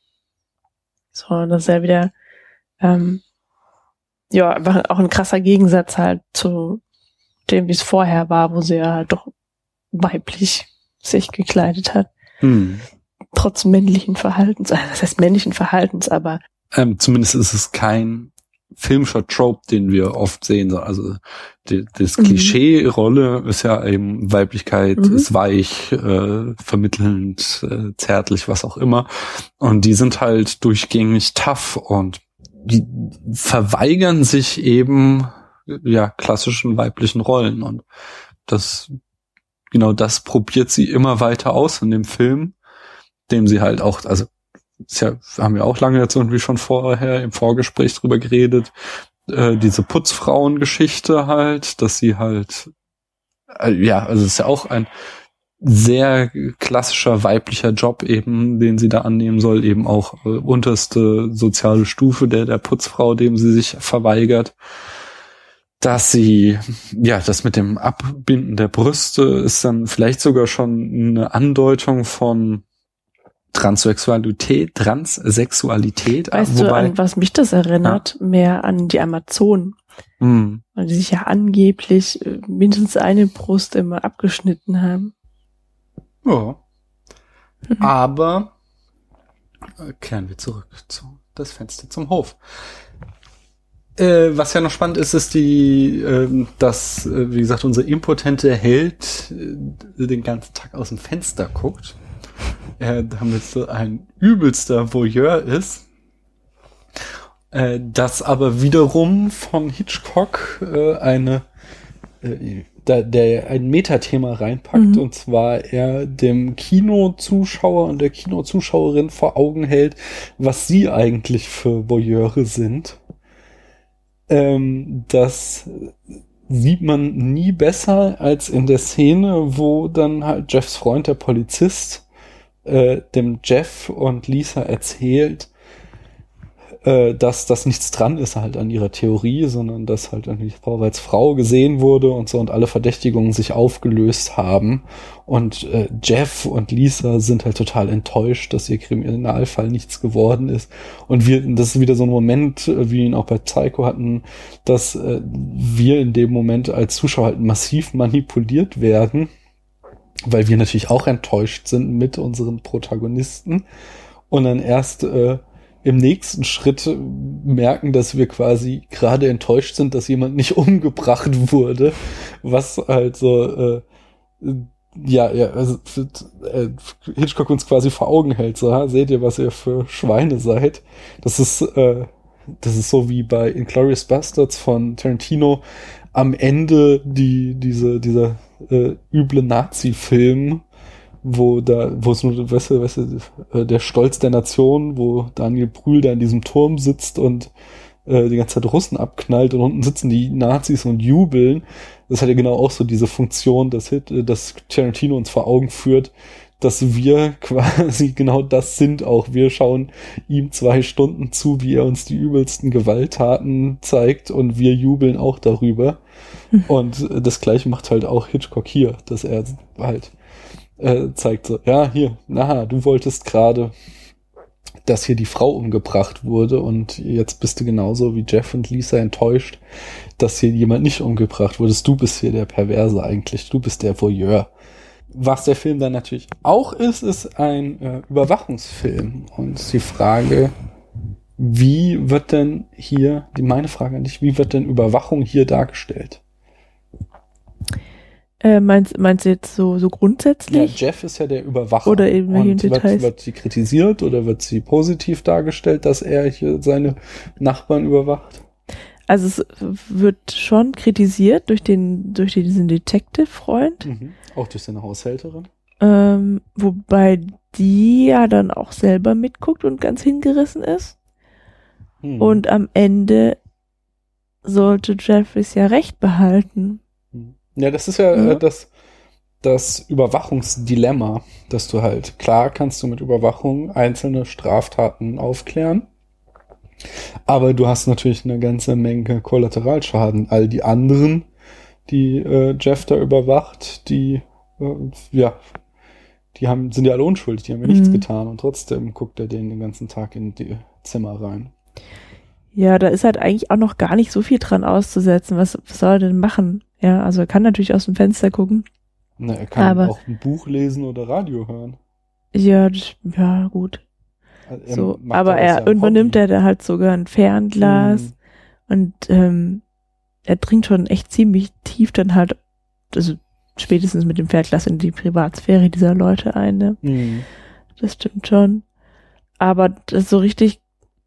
So, und das ist ja wieder ähm, ja, einfach auch ein krasser Gegensatz halt zu dem, wie es vorher war, wo sie ja halt doch weiblich sich gekleidet hat. Hm. Trotz männlichen Verhaltens, also das heißt männlichen Verhaltens, aber Ähm, zumindest ist es kein filmischer Trope, den wir oft sehen. Also die, das Mhm. Klischee-Rolle ist ja eben Weiblichkeit, Mhm. ist weich, äh, vermittelnd, äh, zärtlich, was auch immer. Und die sind halt durchgängig tough und die verweigern sich eben ja klassischen weiblichen Rollen. Und das genau das probiert sie immer weiter aus in dem Film, dem sie halt auch, also ist ja, haben wir auch lange jetzt irgendwie schon vorher im Vorgespräch drüber geredet, äh, diese Putzfrauen-Geschichte halt, dass sie halt, äh, ja, also es ist ja auch ein sehr klassischer weiblicher Job eben, den sie da annehmen soll, eben auch äh, unterste soziale Stufe der, der Putzfrau, dem sie sich verweigert. Dass sie, ja, das mit dem Abbinden der Brüste ist dann vielleicht sogar schon eine Andeutung von Transsexualität, Transsexualität. weißt du, an was mich das erinnert? Ja. Mehr an die Amazonen. Hm. Weil die sich ja angeblich äh, mindestens eine Brust immer abgeschnitten haben. Ja. Mhm. Aber äh, kehren wir zurück zu das Fenster zum Hof. Äh, was ja noch spannend ist, ist die, äh, dass, äh, wie gesagt, unser impotente Held äh, den ganzen Tag aus dem Fenster guckt. Er damit so ein übelster Voyeur ist. Äh, das aber wiederum von Hitchcock äh, eine äh, da, der ein Metathema reinpackt, Mhm. und zwar er dem Kinozuschauer und der Kinozuschauerin vor Augen hält, was sie eigentlich für Voyeure sind. Ähm, das sieht man nie besser als in der Szene, wo dann halt Jeffs Freund, der Polizist, äh, dem Jeff und Lisa erzählt, äh, dass das nichts dran ist halt an ihrer Theorie, sondern dass halt irgendwie Frau als Frau gesehen wurde und so und alle Verdächtigungen sich aufgelöst haben. Und äh, Jeff und Lisa sind halt total enttäuscht, dass ihr Kriminalfall nichts geworden ist. Und wir, das ist wieder so ein Moment, äh, wie wir ihn auch bei Psycho hatten, dass äh, wir in dem Moment als Zuschauer halt massiv manipuliert werden, weil wir natürlich auch enttäuscht sind mit unseren Protagonisten und dann erst äh, im nächsten Schritt merken, dass wir quasi gerade enttäuscht sind, dass jemand nicht umgebracht wurde, was halt so äh, ja, ja, also äh, Hitchcock uns quasi vor Augen hält, so, ha, seht ihr, was ihr für Schweine seid. Das ist äh, das ist so wie bei Inglourious Bastards von Tarantino am Ende die diese dieser äh, üble Nazi-Film, wo da, wo es nur, weißt du, weißt du, der Stolz der Nation, wo Daniel Brühl da in diesem Turm sitzt und äh, die ganze Zeit Russen abknallt und unten sitzen die Nazis und jubeln. Das hat ja genau auch so diese Funktion, dass, Hit, dass Tarantino uns vor Augen führt, dass wir quasi genau das sind auch. Wir schauen ihm zwei Stunden zu, wie er uns die übelsten Gewalttaten zeigt und wir jubeln auch darüber. Hm. Und das Gleiche macht halt auch Hitchcock hier, dass er halt Äh, zeigt so, ja, hier, na, du wolltest gerade, dass hier die Frau umgebracht wurde und jetzt bist du genauso wie Jeff und Lisa enttäuscht, dass hier jemand nicht umgebracht wurde. Du bist hier der Perverse eigentlich, du bist der Voyeur. Was der Film dann natürlich auch ist, ist ein äh, Überwachungsfilm und die Frage, wie wird denn hier, die meine Frage an dich, wie wird denn Überwachung hier dargestellt? Äh, meinst, meinst du jetzt so, so grundsätzlich? Ja, Jeff ist ja der Überwacher. Oder eben hier in Details. Wird, wird sie kritisiert oder wird sie positiv dargestellt, dass er hier seine Nachbarn überwacht? Also es wird schon kritisiert durch den, durch diesen Detective-Freund. Mhm. Auch durch seine Haushälterin. Ähm, wobei die ja dann auch selber mitguckt und ganz hingerissen ist. Mhm. Und am Ende sollte Jeffries ja recht behalten. Ja, das ist ja, ja. Äh, das, das Überwachungsdilemma, dass du halt, klar kannst du mit Überwachung einzelne Straftaten aufklären, aber du hast natürlich eine ganze Menge Kollateralschaden. All die anderen, die äh, Jeff da überwacht, die, äh, ja, die haben, sind ja alle unschuldig, die haben ja mhm. nichts getan und trotzdem guckt er denen den ganzen Tag in die Zimmer rein. Ja, da ist halt eigentlich auch noch gar nicht so viel dran auszusetzen. Was, was soll er denn machen? Ja, also er kann natürlich aus dem Fenster gucken. Na, er kann aber auch ein Buch lesen oder Radio hören. Ja, das, ja, gut. Also so, aber er, irgendwann nimmt er da halt sogar ein Fernglas mhm. und ähm, er dringt schon echt ziemlich tief dann halt, also spätestens mit dem Fernglas in die Privatsphäre dieser Leute ein, ne? Mhm. Das stimmt schon. Aber das so richtig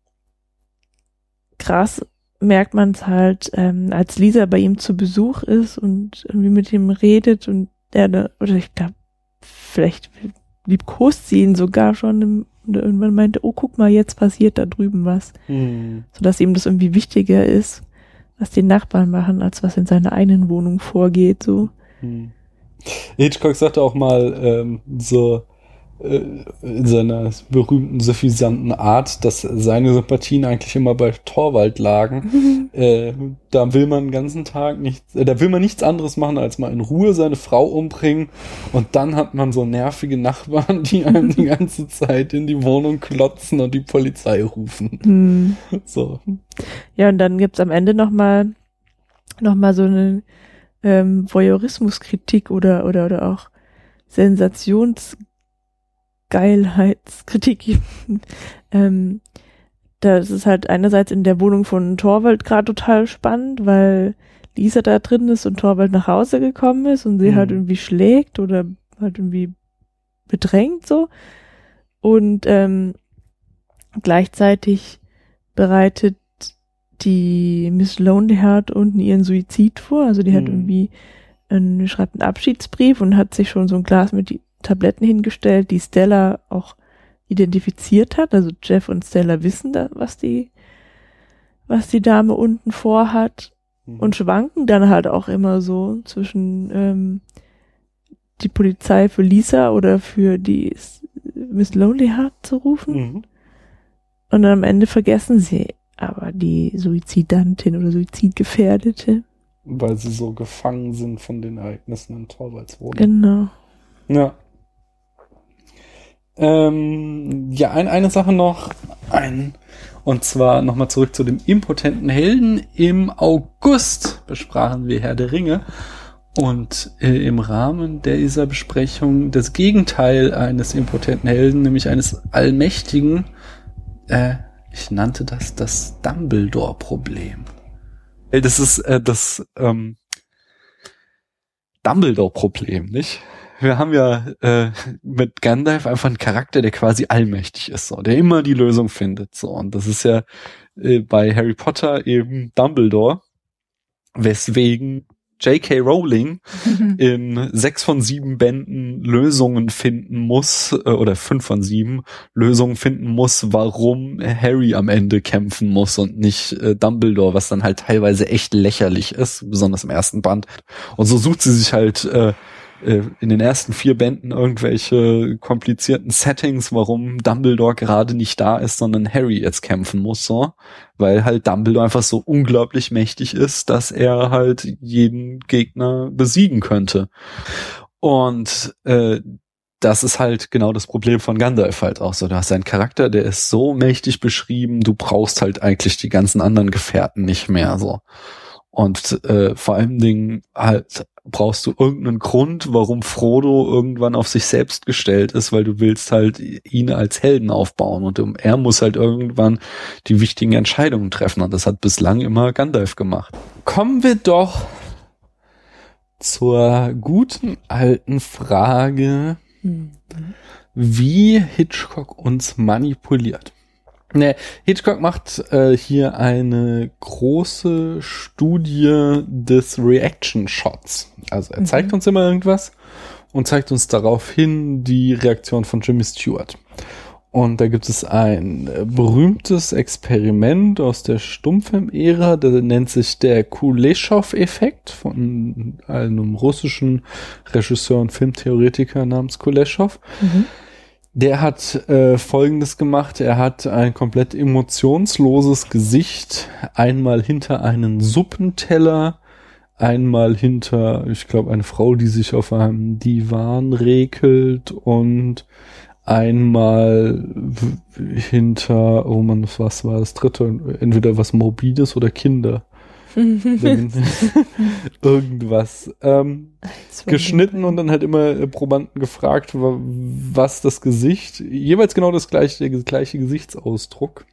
krass merkt man es halt, ähm, als Lisa bei ihm zu Besuch ist und irgendwie mit ihm redet und er, oder ich glaube, vielleicht liebkost sie ihn sogar schon im, und irgendwann meinte, oh, guck mal, jetzt passiert da drüben was. Hm. Sodass ihm das irgendwie wichtiger ist, was die Nachbarn machen, als was in seiner eigenen Wohnung vorgeht, so. Hm. Hitchcock sagte auch mal, ähm, so, in seiner berühmten, suffisanten Art, dass seine Sympathien eigentlich immer bei Torvald lagen. Mhm. Äh, da will man den ganzen Tag nichts, äh, da will man nichts anderes machen, als mal in Ruhe seine Frau umbringen und dann hat man so nervige Nachbarn, die einem die ganze Zeit in die Wohnung klotzen und die Polizei rufen. Mhm. So. Ja, und dann gibt's am Ende nochmal noch mal so eine ähm, Voyeurismuskritik oder, oder, oder auch Sensations Geilheitskritik. ähm, das ist halt einerseits in der Wohnung von Torvald gerade total spannend, weil Lisa da drin ist und Torvald nach Hause gekommen ist und sie mhm. halt irgendwie schlägt oder halt irgendwie bedrängt so. Und ähm, gleichzeitig bereitet die Miss Lonelyheart unten ihren Suizid vor. Also die hat Mhm. irgendwie einen, schreibt einen Abschiedsbrief und hat sich schon so ein Glas mit die Tabletten hingestellt, die Stella auch identifiziert hat. Also Jeff und Stella wissen da, was die, was die Dame unten vorhat, mhm. und schwanken dann halt auch immer so zwischen ähm, die Polizei für Lisa oder für die Miss Lonelyheart zu rufen. Mhm. Und dann am Ende vergessen sie aber die Suizidantin oder Suizidgefährdete. Weil sie so gefangen sind von den Ereignissen in Torvaldswohnung. Genau. Ja. Ähm, ja, ein, eine Sache noch. Ein, und zwar nochmal zurück zu dem impotenten Helden. Im August besprachen wir Herr der Ringe. Und äh, im Rahmen dieser Besprechung das Gegenteil eines impotenten Helden, nämlich eines Allmächtigen, äh, ich nannte das das Dumbledore-Problem. Das ist äh, das ähm, Dumbledore-Problem, nicht? Wir haben ja äh, mit Gandalf einfach einen Charakter, der quasi allmächtig ist, so, der immer die Lösung findet, so. Und das ist ja äh, bei Harry Potter eben Dumbledore, weswegen J K. Rowling in sechs von sieben Bänden Lösungen finden muss, äh, oder fünf von sieben Lösungen finden muss, warum Harry am Ende kämpfen muss und nicht äh, Dumbledore, was dann halt teilweise echt lächerlich ist, besonders im ersten Band. Und so sucht sie sich halt äh, in den ersten vier Bänden irgendwelche komplizierten Settings, warum Dumbledore gerade nicht da ist, sondern Harry jetzt kämpfen muss, so, weil halt Dumbledore einfach so unglaublich mächtig ist, dass er halt jeden Gegner besiegen könnte. Und äh, das ist halt genau das Problem von Gandalf halt auch so. Du hast einen Charakter, der ist so mächtig beschrieben, du brauchst halt eigentlich die ganzen anderen Gefährten nicht mehr, so. Und äh, vor allen Dingen halt brauchst du irgendeinen Grund, warum Frodo irgendwann auf sich selbst gestellt ist, weil du willst halt ihn als Helden aufbauen und er muss halt irgendwann die wichtigen Entscheidungen treffen und das hat bislang immer Gandalf gemacht. Kommen wir doch zur guten alten Frage, mhm. wie Hitchcock uns manipuliert. Ne, Hitchcock macht äh, hier eine große Studie des Reaction Shots. Also er zeigt mhm. uns immer irgendwas und zeigt uns daraufhin die Reaktion von Jimmy Stewart. Und da gibt es ein berühmtes Experiment aus der Stummfilm-Ära, der nennt sich der Kuleschow-Effekt von einem russischen Regisseur und Filmtheoretiker namens Kuleschow. Mhm. Der hat äh, Folgendes gemacht. Er hat ein komplett emotionsloses Gesicht einmal hinter einen Suppenteller, einmal hinter, ich glaube, eine Frau, die sich auf einem Divan regelt und einmal w- hinter, oh man, was war das dritte? Entweder was Morbides oder Kinder. Irgendwas ähm, geschnitten und dann halt immer Probanden gefragt, was das Gesicht, jeweils genau das gleiche, der gleiche Gesichtsausdruck,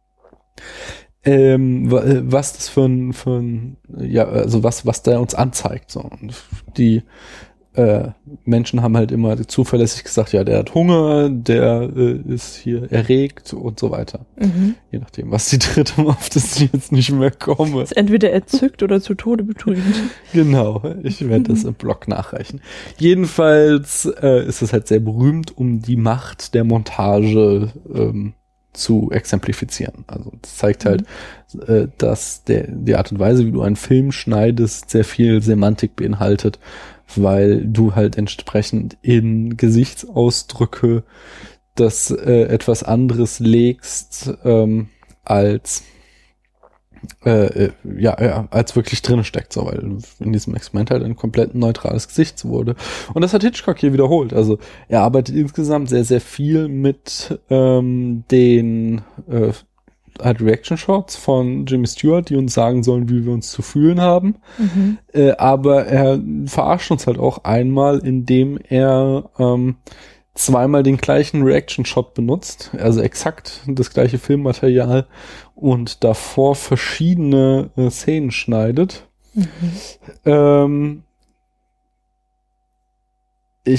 ähm, was das für ein, für ein, ja, also was, was der uns anzeigt. So. Und die äh, Menschen haben halt immer zuverlässig gesagt, ja, der hat Hunger, der äh, ist hier erregt und so weiter. Mhm. Je nachdem, was die dritte war, auf das ich jetzt nicht mehr komme. Ist entweder erzückt oder zu Tode betrübt. Genau, ich werde das im Blog nachreichen. Jedenfalls äh, ist es halt sehr berühmt, um die Macht der Montage ähm, zu exemplifizieren. Also das zeigt halt, mhm. äh, dass der, die Art und Weise, wie du einen Film schneidest, sehr viel Semantik beinhaltet, weil du halt entsprechend in Gesichtsausdrücke das äh, etwas anderes legst, ähm, als äh, ja, ja, als wirklich drin steckt, so, weil in diesem Experiment halt ein komplett neutrales Gesicht wurde. Und das hat Hitchcock hier wiederholt. Also er arbeitet insgesamt sehr, sehr viel mit ähm, den äh, halt Reaction Shots von Jimmy Stewart, die uns sagen sollen, wie wir uns zu fühlen haben. Mhm. Äh, aber er verarscht uns halt auch einmal, indem er ähm, zweimal den gleichen Reaction Shot benutzt, also exakt das gleiche Filmmaterial und davor verschiedene äh, Szenen schneidet. Mhm. Ähm, ich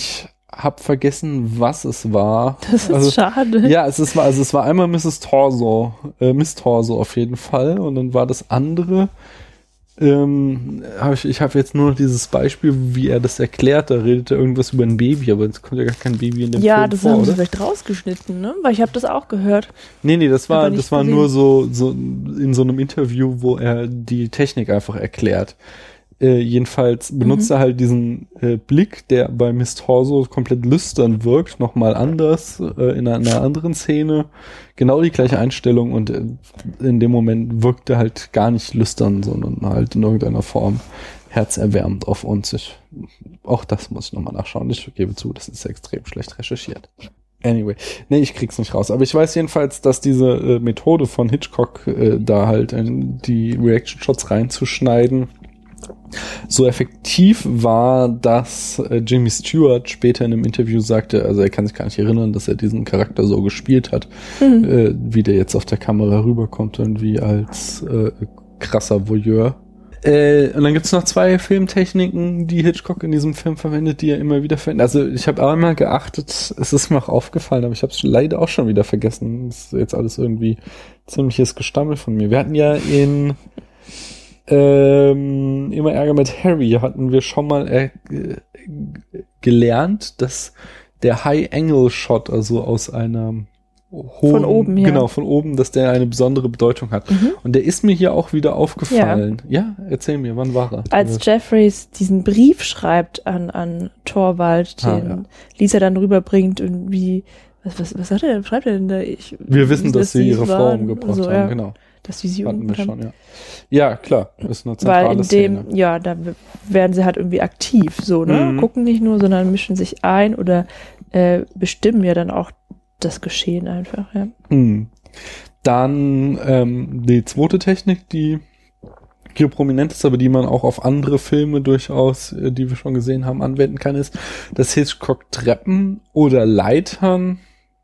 hab vergessen, was es war. Das ist also, schade. Ja, es ist, also es war einmal Misses Torso, äh, Miss Torso auf jeden Fall. Und dann war das andere, ähm, hab ich, ich habe jetzt nur noch dieses Beispiel, wie er das erklärt. Da redet er irgendwas über ein Baby, aber es kommt ja gar kein Baby in dem ja, Film das vor, haben sie oder? vielleicht rausgeschnitten, ne? Weil ich habe das auch gehört. Nee, nee, das war, Aber nicht das war gesehen. nur so, so in so einem Interview, wo er die Technik einfach erklärt. Äh, jedenfalls benutzt Mhm. er halt diesen äh, Blick, der bei Miss Torso komplett lüstern wirkt, nochmal anders, äh, in einer, einer anderen Szene. Genau die gleiche Einstellung und äh, in dem Moment wirkt er halt gar nicht lüstern, sondern halt in irgendeiner Form herzerwärmend auf uns. Ich, auch das muss ich nochmal nachschauen. Ich gebe zu, das ist extrem schlecht recherchiert. Anyway, nee, ich krieg's nicht raus. Aber ich weiß jedenfalls, dass diese äh, Methode von Hitchcock, äh, da halt äh, die Reaction-Shots reinzuschneiden, so effektiv war, dass äh, Jimmy Stewart später in einem Interview sagte, also er kann sich gar nicht erinnern, dass er diesen Charakter so gespielt hat, Mhm. äh, wie der jetzt auf der Kamera rüberkommt, irgendwie als äh, krasser Voyeur. Äh, und dann gibt's noch zwei Filmtechniken, die Hitchcock in diesem Film verwendet, die er immer wieder verwendet. Also ich habe einmal geachtet, es ist mir auch aufgefallen, aber ich habe es leider auch schon wieder vergessen. Das ist jetzt alles irgendwie ziemliches Gestammel von mir. Wir hatten ja in Ähm, immer Ärger mit Harry hatten wir schon mal äh, g- gelernt, dass der High-Angle-Shot, also aus einer hohen, Von oben, ja. genau, von oben, dass der eine besondere Bedeutung hat. Mhm. Und der ist mir hier auch wieder aufgefallen. Ja, erzähl mir, wann war er? Als Jeffreys diesen Brief schreibt an, an Torvald, Ah, den ja. Lisa dann rüberbringt, irgendwie, was, was, was hat er denn, schreibt er denn da? Ich, Wir wissen, dass sie es ihre waren. Form gebracht So, haben, ja. genau. Dass sie sie Hatten wir umgebracht schon, haben. ja. Ja, klar, ist eine zentrale Weil in Szene. dem, ja, da w- werden sie halt irgendwie aktiv, so, ne? Mhm. Gucken nicht nur, sondern mischen sich ein oder äh, bestimmen ja dann auch das Geschehen einfach, ja. Hm. Dann ähm, die zweite Technik, die hier prominent ist, aber die man auch auf andere Filme durchaus, äh, die wir schon gesehen haben, anwenden kann, ist, dass Hitchcock Treppen oder Leitern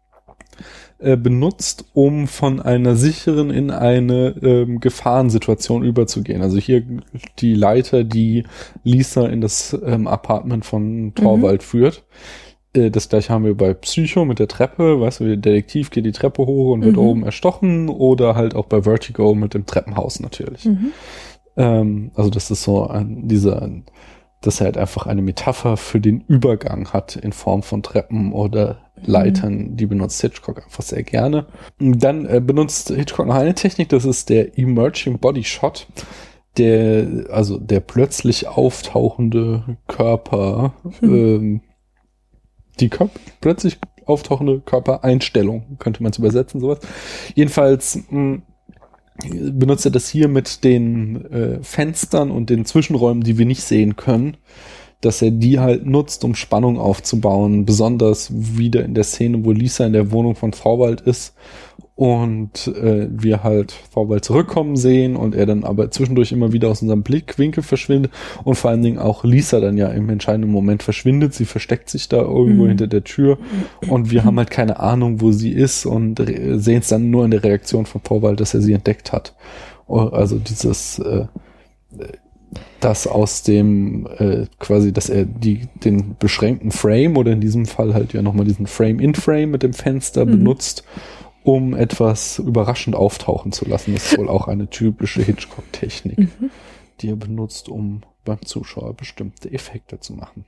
äh, benutzt, um von einer sicheren in eine ähm, Gefahrensituation überzugehen. Also hier die Leiter, die Lisa in das ähm, Apartment von Torvald führt. Äh, Das gleiche haben wir bei Psycho mit der Treppe, weißt du, der Detektiv geht die Treppe hoch und wird Mhm. oben erstochen, oder halt auch bei Vertigo mit dem Treppenhaus natürlich. Mhm. Ähm, also das ist so ein, dieser, dass er halt einfach eine Metapher für den Übergang hat in Form von Treppen oder Leitern, die benutzt Hitchcock einfach sehr gerne. Und dann äh, benutzt Hitchcock noch eine Technik, das ist der Emerging Body Shot. Der, also der plötzlich auftauchende Körper, ähm, die Körper, plötzlich auftauchende Körpereinstellung, könnte man es übersetzen, sowas. Jedenfalls mh, benutzt er das hier mit den äh, Fenstern und den Zwischenräumen, die wir nicht sehen können, dass er die halt nutzt, um Spannung aufzubauen, besonders wieder in der Szene, wo Lisa in der Wohnung von Thorvald ist und äh, wir halt Thorvald zurückkommen sehen und er dann aber zwischendurch immer wieder aus unserem Blickwinkel verschwindet und vor allen Dingen auch Lisa dann ja im entscheidenden Moment verschwindet. Sie versteckt sich da irgendwo Mhm. hinter der Tür und wir haben halt keine Ahnung, wo sie ist und re- sehen es dann nur in der Reaktion von Thorvald, dass er sie entdeckt hat. Also dieses äh, das aus dem äh, quasi, dass er die den beschränkten Frame oder in diesem Fall halt ja nochmal diesen Frame-in-Frame mit dem Fenster Mhm. benutzt, um etwas überraschend auftauchen zu lassen. Das ist wohl auch eine typische Hitchcock-Technik, Mhm. die er benutzt, um beim Zuschauer bestimmte Effekte zu machen.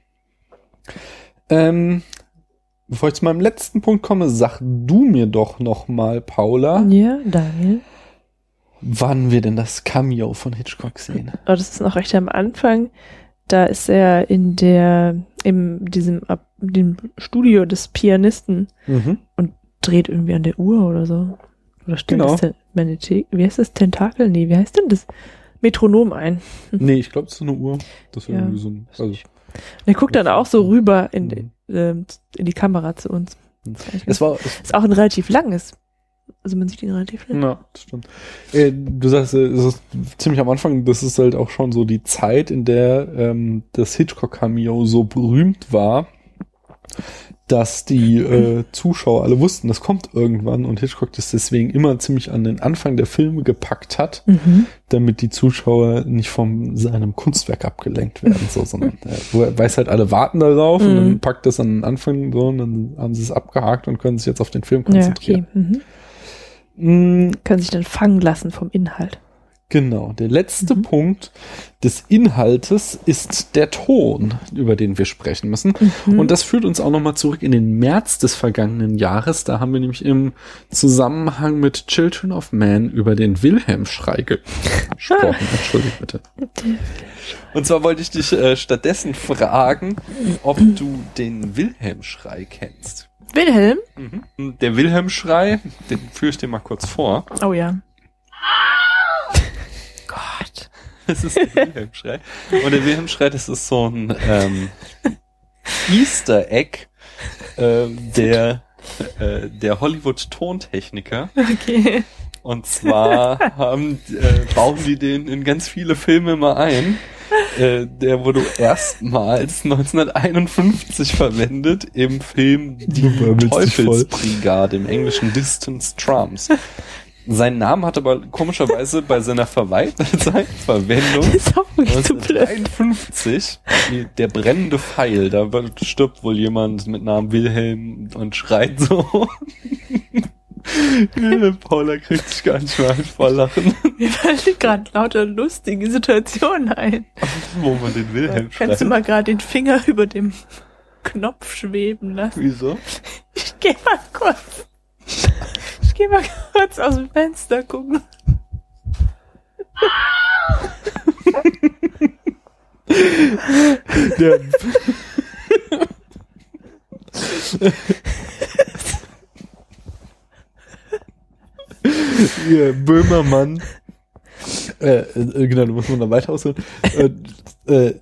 Ähm, bevor ich zu meinem letzten Punkt komme, sag du mir doch noch mal, Paula, Ja, Daniel. wann wir denn das Cameo von Hitchcock sehen. Oh, das ist noch recht am Anfang. Da ist er in der, in diesem, ab, dem Studio des Pianisten Mhm. und dreht irgendwie an der Uhr oder so. Oder stellt Genau. das Ten- Manete- wie heißt das? Tentakel? Nee, wie heißt denn das? Metronom ein. Nee, ich glaube, es ist eine Uhr. Das ist Ja. irgendwie so ein, also, Und er guckt dann auch so rüber in, die- ähm, in die Kamera zu uns. Es war, ist auch ein relativ langes. Also man sieht ihn relativ lang. Ja, das stimmt. Äh, du sagst, äh, es ist ziemlich am Anfang, das ist halt auch schon so die Zeit, in der ähm, das Hitchcock-Cameo so berühmt war, dass die äh, Zuschauer alle wussten, das kommt irgendwann und Hitchcock das deswegen immer ziemlich an den Anfang der Filme gepackt hat, Mhm. damit die Zuschauer nicht von seinem Kunstwerk abgelenkt werden, so, sondern er weiß halt, alle warten darauf Mhm. und dann packt das an den Anfang so und dann haben sie es abgehakt und können sich jetzt auf den Film Ja, konzentrieren. okay. Mm, Mhm. Können sich dann fangen lassen vom Inhalt. Genau, der letzte Punkt des Inhaltes ist der Ton, über den wir sprechen müssen. Mhm. Und das führt uns auch nochmal zurück in den März des vergangenen Jahres. Da haben wir nämlich im Zusammenhang mit Children of Man über den Wilhelm-Schrei gesprochen. Entschuldigt bitte. Und zwar wollte ich dich äh, stattdessen fragen, ob du den Wilhelm-Schrei kennst. Wilhelm? Mhm. Der Wilhelm-Schrei, den führe ich dir mal kurz vor. Oh ja. Das ist der Wilhelm-Schrei. Und der Wilhelm-Schrei, das ist so ein ähm, Easter Egg äh, der, äh, der Hollywood-Tontechniker. Okay. Und zwar haben, äh, bauen die den in ganz viele Filme mal ein. Äh, der wurde erstmals neunzehnhunderteinundfünfzig verwendet im Film Die Teufelsbrigade, im englischen Distance Drums. Sein Name hat aber komischerweise bei seiner Verwendung neunzehnhundertdreiundfünfzig der brennende Pfeil. Da stirbt wohl jemand mit Namen Wilhelm und schreit so. Paula kriegt sich gar nicht mehr ein vor Lachen. Mir fallen gerade lauter lustige Situationen ein. Wo man den Wilhelm schreit. Kannst du mal gerade den Finger über dem Knopf schweben lassen? Wieso? Ich geh mal kurz. Ich geh mal kurz aus dem Fenster gucken. Der Hier, Böhmermann. Äh, äh, genau, da muss man da weiter ausholen. Äh, äh,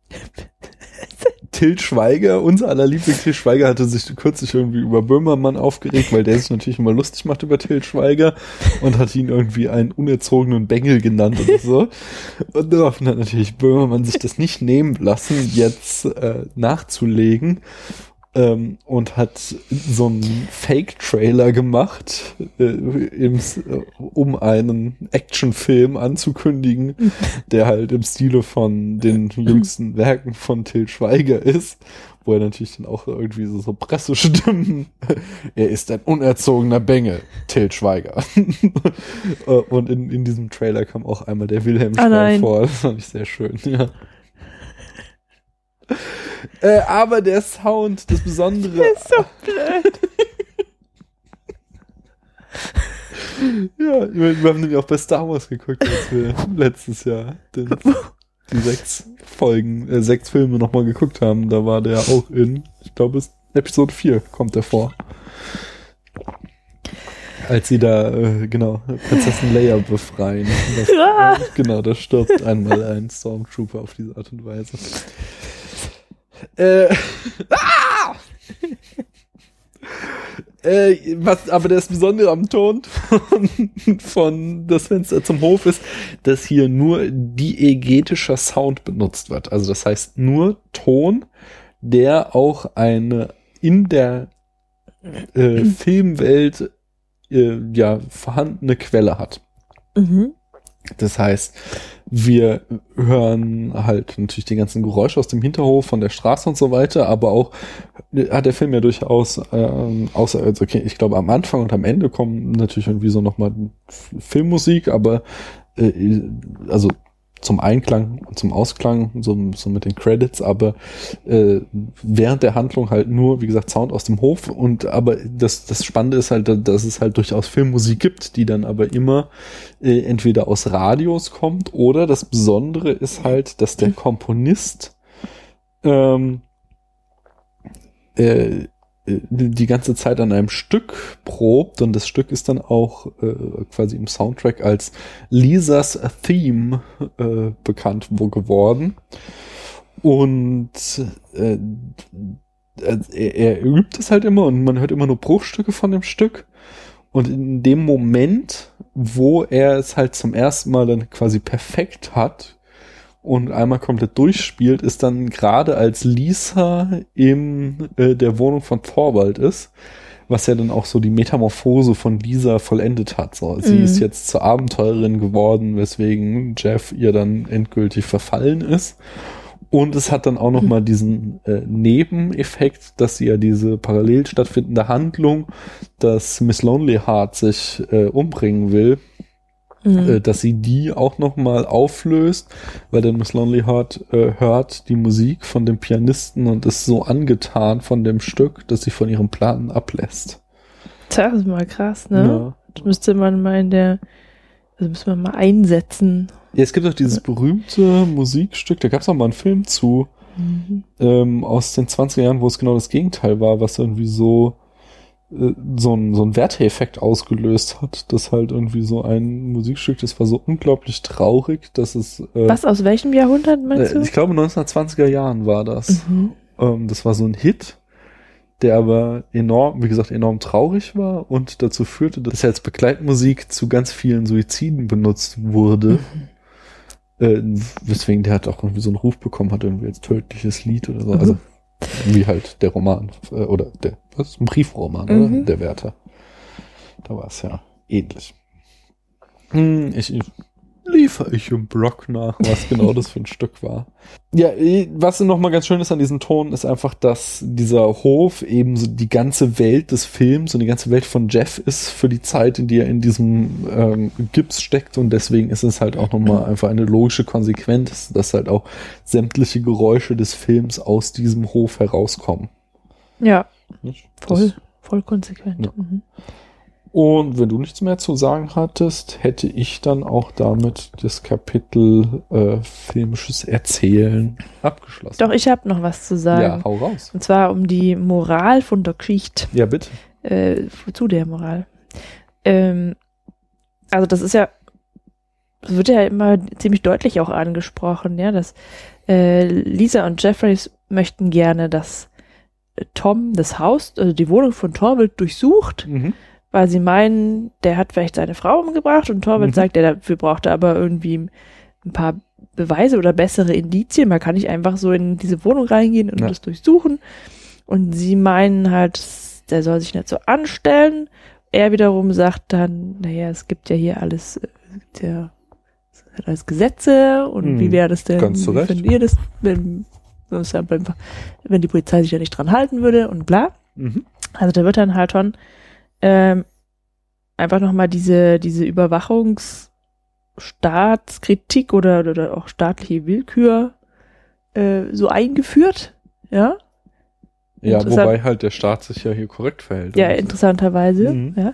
Til Schweiger, unser aller Liebling Til Schweiger, hatte sich kürzlich irgendwie über Böhmermann aufgeregt, weil der sich natürlich immer lustig macht über Til Schweiger und hat ihn irgendwie einen unerzogenen Bengel genannt oder so. Und daraufhin hat natürlich Böhmermann sich das nicht nehmen lassen, jetzt äh, nachzulegen. Ähm, und hat so einen Fake-Trailer gemacht, äh, im, um einen Actionfilm anzukündigen, der halt im Stile von den jüngsten Werken von Til Schweiger ist, wo er natürlich dann auch irgendwie so, so Pressestimmen, er ist ein unerzogener Bengel, Til Schweiger. Und in, in diesem Trailer kam auch einmal der Wilhelm-Schrei oh vor, das fand ich sehr schön, ja. Äh, aber der Sound, das Besondere. Der ist so blöd. Ja, wir, wir haben nämlich auch bei Star Wars geguckt, als wir letztes Jahr den, die sechs Folgen, äh, sechs Filme nochmal geguckt haben. Da war der auch in, ich glaube, Episode vier kommt der vor. Als sie da, äh, genau, Prinzessin Leia befreien. Das, äh, genau, da stirbt einmal ein Stormtrooper auf diese Art und Weise. Äh, ah! äh, was aber das Besondere am Ton von, von Das Fenster zum Hof ist, dass hier nur diegetischer Sound benutzt wird. Also das heißt nur Ton, der auch eine in der äh, Filmwelt äh, ja vorhandene Quelle hat. Mhm. Das heißt, wir hören halt natürlich die ganzen Geräusche aus dem Hinterhof, von der Straße und so weiter, aber auch hat der Film ja durchaus, ähm, außer, also okay, ich glaube am Anfang und am Ende kommen natürlich irgendwie so nochmal Filmmusik, aber äh, also zum Einklang und zum Ausklang, so, so mit den Credits, aber äh, während der Handlung halt nur, wie gesagt, Sound aus dem Hof und aber das, das Spannende ist halt, dass es halt durchaus Filmmusik gibt, die dann aber immer äh, entweder aus Radios kommt oder das Besondere ist halt, dass der Komponist ähm, äh, die ganze Zeit an einem Stück probt und das Stück ist dann auch äh, quasi im Soundtrack als Lisas Theme äh, bekannt wo geworden und äh, er, er übt es halt immer und man hört immer nur Bruchstücke von dem Stück und in dem Moment, wo er es halt zum ersten Mal dann quasi perfekt hat und einmal komplett durchspielt, ist dann gerade als Lisa in äh, der Wohnung von Thorvald ist, was ja dann auch so die Metamorphose von Lisa vollendet hat. So, sie Mhm. ist jetzt zur Abenteurerin geworden, weswegen Jeff ihr dann endgültig verfallen ist. Und es hat dann auch noch mal diesen äh, Nebeneffekt, dass sie ja diese parallel stattfindende Handlung, dass Miss Lonely Heart sich äh, umbringen will, Mhm. äh, dass sie die auch noch mal auflöst, weil dann Miss Lonely Heart äh, hört die Musik von dem Pianisten und ist so angetan von dem Stück, dass sie von ihrem Plan ablässt. Das ist mal krass, ne? Ja. Das müsste man mal in der, also müsste man mal einsetzen. Ja, es gibt auch dieses berühmte Musikstück, da gab es auch mal einen Film zu, Mhm. ähm, aus den zwanziger Jahren, wo es genau das Gegenteil war, was irgendwie so äh, so ein so ein Werteeffekt ausgelöst hat, dass halt irgendwie so ein Musikstück, das war so unglaublich traurig, dass es äh, Was, aus welchem Jahrhundert meinst äh, du? ich glaube neunzehnhundertzwanziger Jahren war das. Mhm. Ähm, das war so ein Hit, der aber enorm, wie gesagt, enorm traurig war und dazu führte, dass er als Begleitmusik zu ganz vielen Suiziden benutzt wurde. Äh, weswegen der hat auch irgendwie so einen Ruf bekommen hat, irgendwie als tödliches Lied oder so. Mhm. Also wie halt der Roman, äh, oder der, was ist ein Briefroman, Mhm. oder? Der Werther. Da war es ja ähnlich. Hm, ich, ich liefere ich im Blog nach, was genau das für ein Stück war. Ja, was noch mal ganz schön ist an diesem Ton, ist einfach, dass dieser Hof eben so die ganze Welt des Films und die ganze Welt von Jeff ist für die Zeit, in die er in diesem ähm, Gips steckt, und deswegen ist es halt auch noch mal einfach eine logische Konsequenz, dass halt auch sämtliche Geräusche des Films aus diesem Hof herauskommen. Ja, Nicht? voll, Das, voll konsequent. Ja. Mhm. Und wenn du nichts mehr zu sagen hattest, hätte ich dann auch damit das Kapitel äh, filmisches Erzählen abgeschlossen. Doch, ich habe noch was zu sagen. Ja, hau raus. Und zwar um die Moral von der Geschichte. Ja, bitte. Äh, zu der Moral. Ähm, also das ist ja, das wird ja immer ziemlich deutlich auch angesprochen, ja, dass äh, Lisa und Jeffreys möchten gerne, dass äh, Tom das Haus, also die Wohnung von Thorvald durchsucht, Mhm. weil sie meinen, der hat vielleicht seine Frau umgebracht, und Thorvald Mhm. sagt, ja, dafür braucht er aber irgendwie ein paar Beweise oder bessere Indizien. Man kann nicht einfach so in diese Wohnung reingehen und Ja. das durchsuchen. Und sie meinen halt, der soll sich nicht so anstellen. Er wiederum sagt dann, naja, es gibt ja hier alles, äh, der, es hat alles Gesetze, und Hm, wie wäre das denn, ganz zu wie Recht. findet ihr das, wenn, wenn die Polizei sich ja nicht dran halten würde und bla. Mhm. Also da wird dann halt schon ähm, einfach nochmal diese, diese Überwachungsstaatskritik oder, oder auch staatliche Willkür äh, so eingeführt, ja. Ja, Interessant. wobei halt der Staat sich ja hier korrekt verhält. Ja, Also, interessanterweise, Mhm. ja.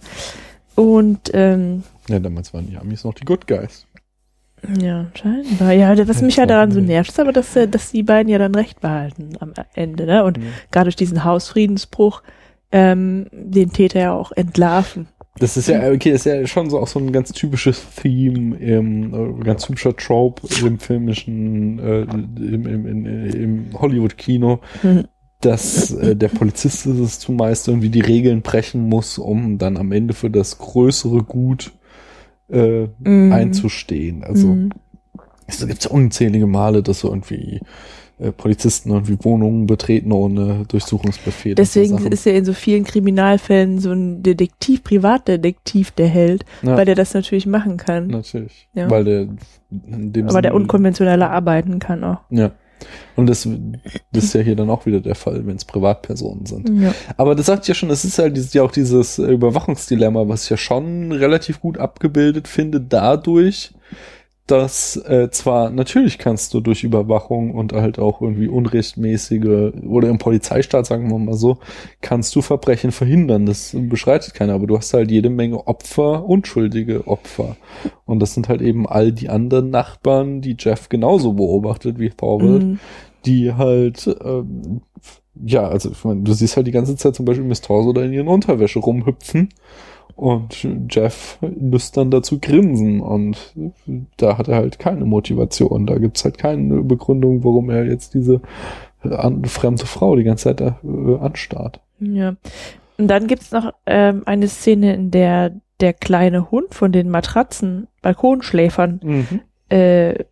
Und ähm, ja, damals waren die Amis noch die Good Guys. ja, scheinbar. Ja, was mich halt daran so nervt, ist aber, dass, äh, dass die beiden ja dann recht behalten am Ende, ne? Und Mhm. gerade durch diesen Hausfriedensbruch ähm, den Täter ja auch entlarven. Das ist ja, okay, ist ja schon so auch so ein ganz typisches Theme, im, äh, ganz typischer Trope im filmischen, äh, im, im, im, im Hollywood-Kino, Mhm. dass äh, der Polizist ist es zumeist irgendwie die Regeln brechen muss, um dann am Ende für das größere Gut äh, Mhm. einzustehen. Also Mhm. es gibt ja unzählige Male, dass so irgendwie äh, Polizisten irgendwie Wohnungen betreten ohne Durchsuchungsbefehl. Deswegen und so Sachen. ist ja in so vielen Kriminalfällen so ein Detektiv, Privatdetektiv der Held, Ja. weil der das natürlich machen kann. Natürlich. Ja. Weil der in dem Aber der Sinne- unkonventioneller arbeiten kann auch. Ja. Und das, das ist ja hier dann auch wieder der Fall, wenn es Privatpersonen sind. Ja. Aber das sagt ja schon, es ist halt dieses, ja auch dieses Überwachungsdilemma, was ich ja schon relativ gut abgebildet finde, dadurch, dass äh, zwar natürlich kannst du durch Überwachung und halt auch irgendwie unrechtmäßige, oder im Polizeistaat, sagen wir mal so, kannst du Verbrechen verhindern. Das beschreitet keiner, aber du hast halt jede Menge Opfer, unschuldige Opfer. Und das sind halt eben all die anderen Nachbarn, die Jeff genauso beobachtet wie Thorvald, Mhm. die halt, ähm, ja, also ich meine, du siehst halt die ganze Zeit zum Beispiel Miss Torso da in ihren Unterwäsche rumhüpfen. Und Jeff lüstern dazu grinsen, und da hat er halt keine Motivation. Da gibt's halt keine Begründung, warum er jetzt diese äh, an, fremde Frau die ganze Zeit äh, anstarrt. Ja. Und dann gibt's noch ähm, eine Szene, in der der kleine Hund von den Matratzen, Balkonschläfern, Mhm. äh,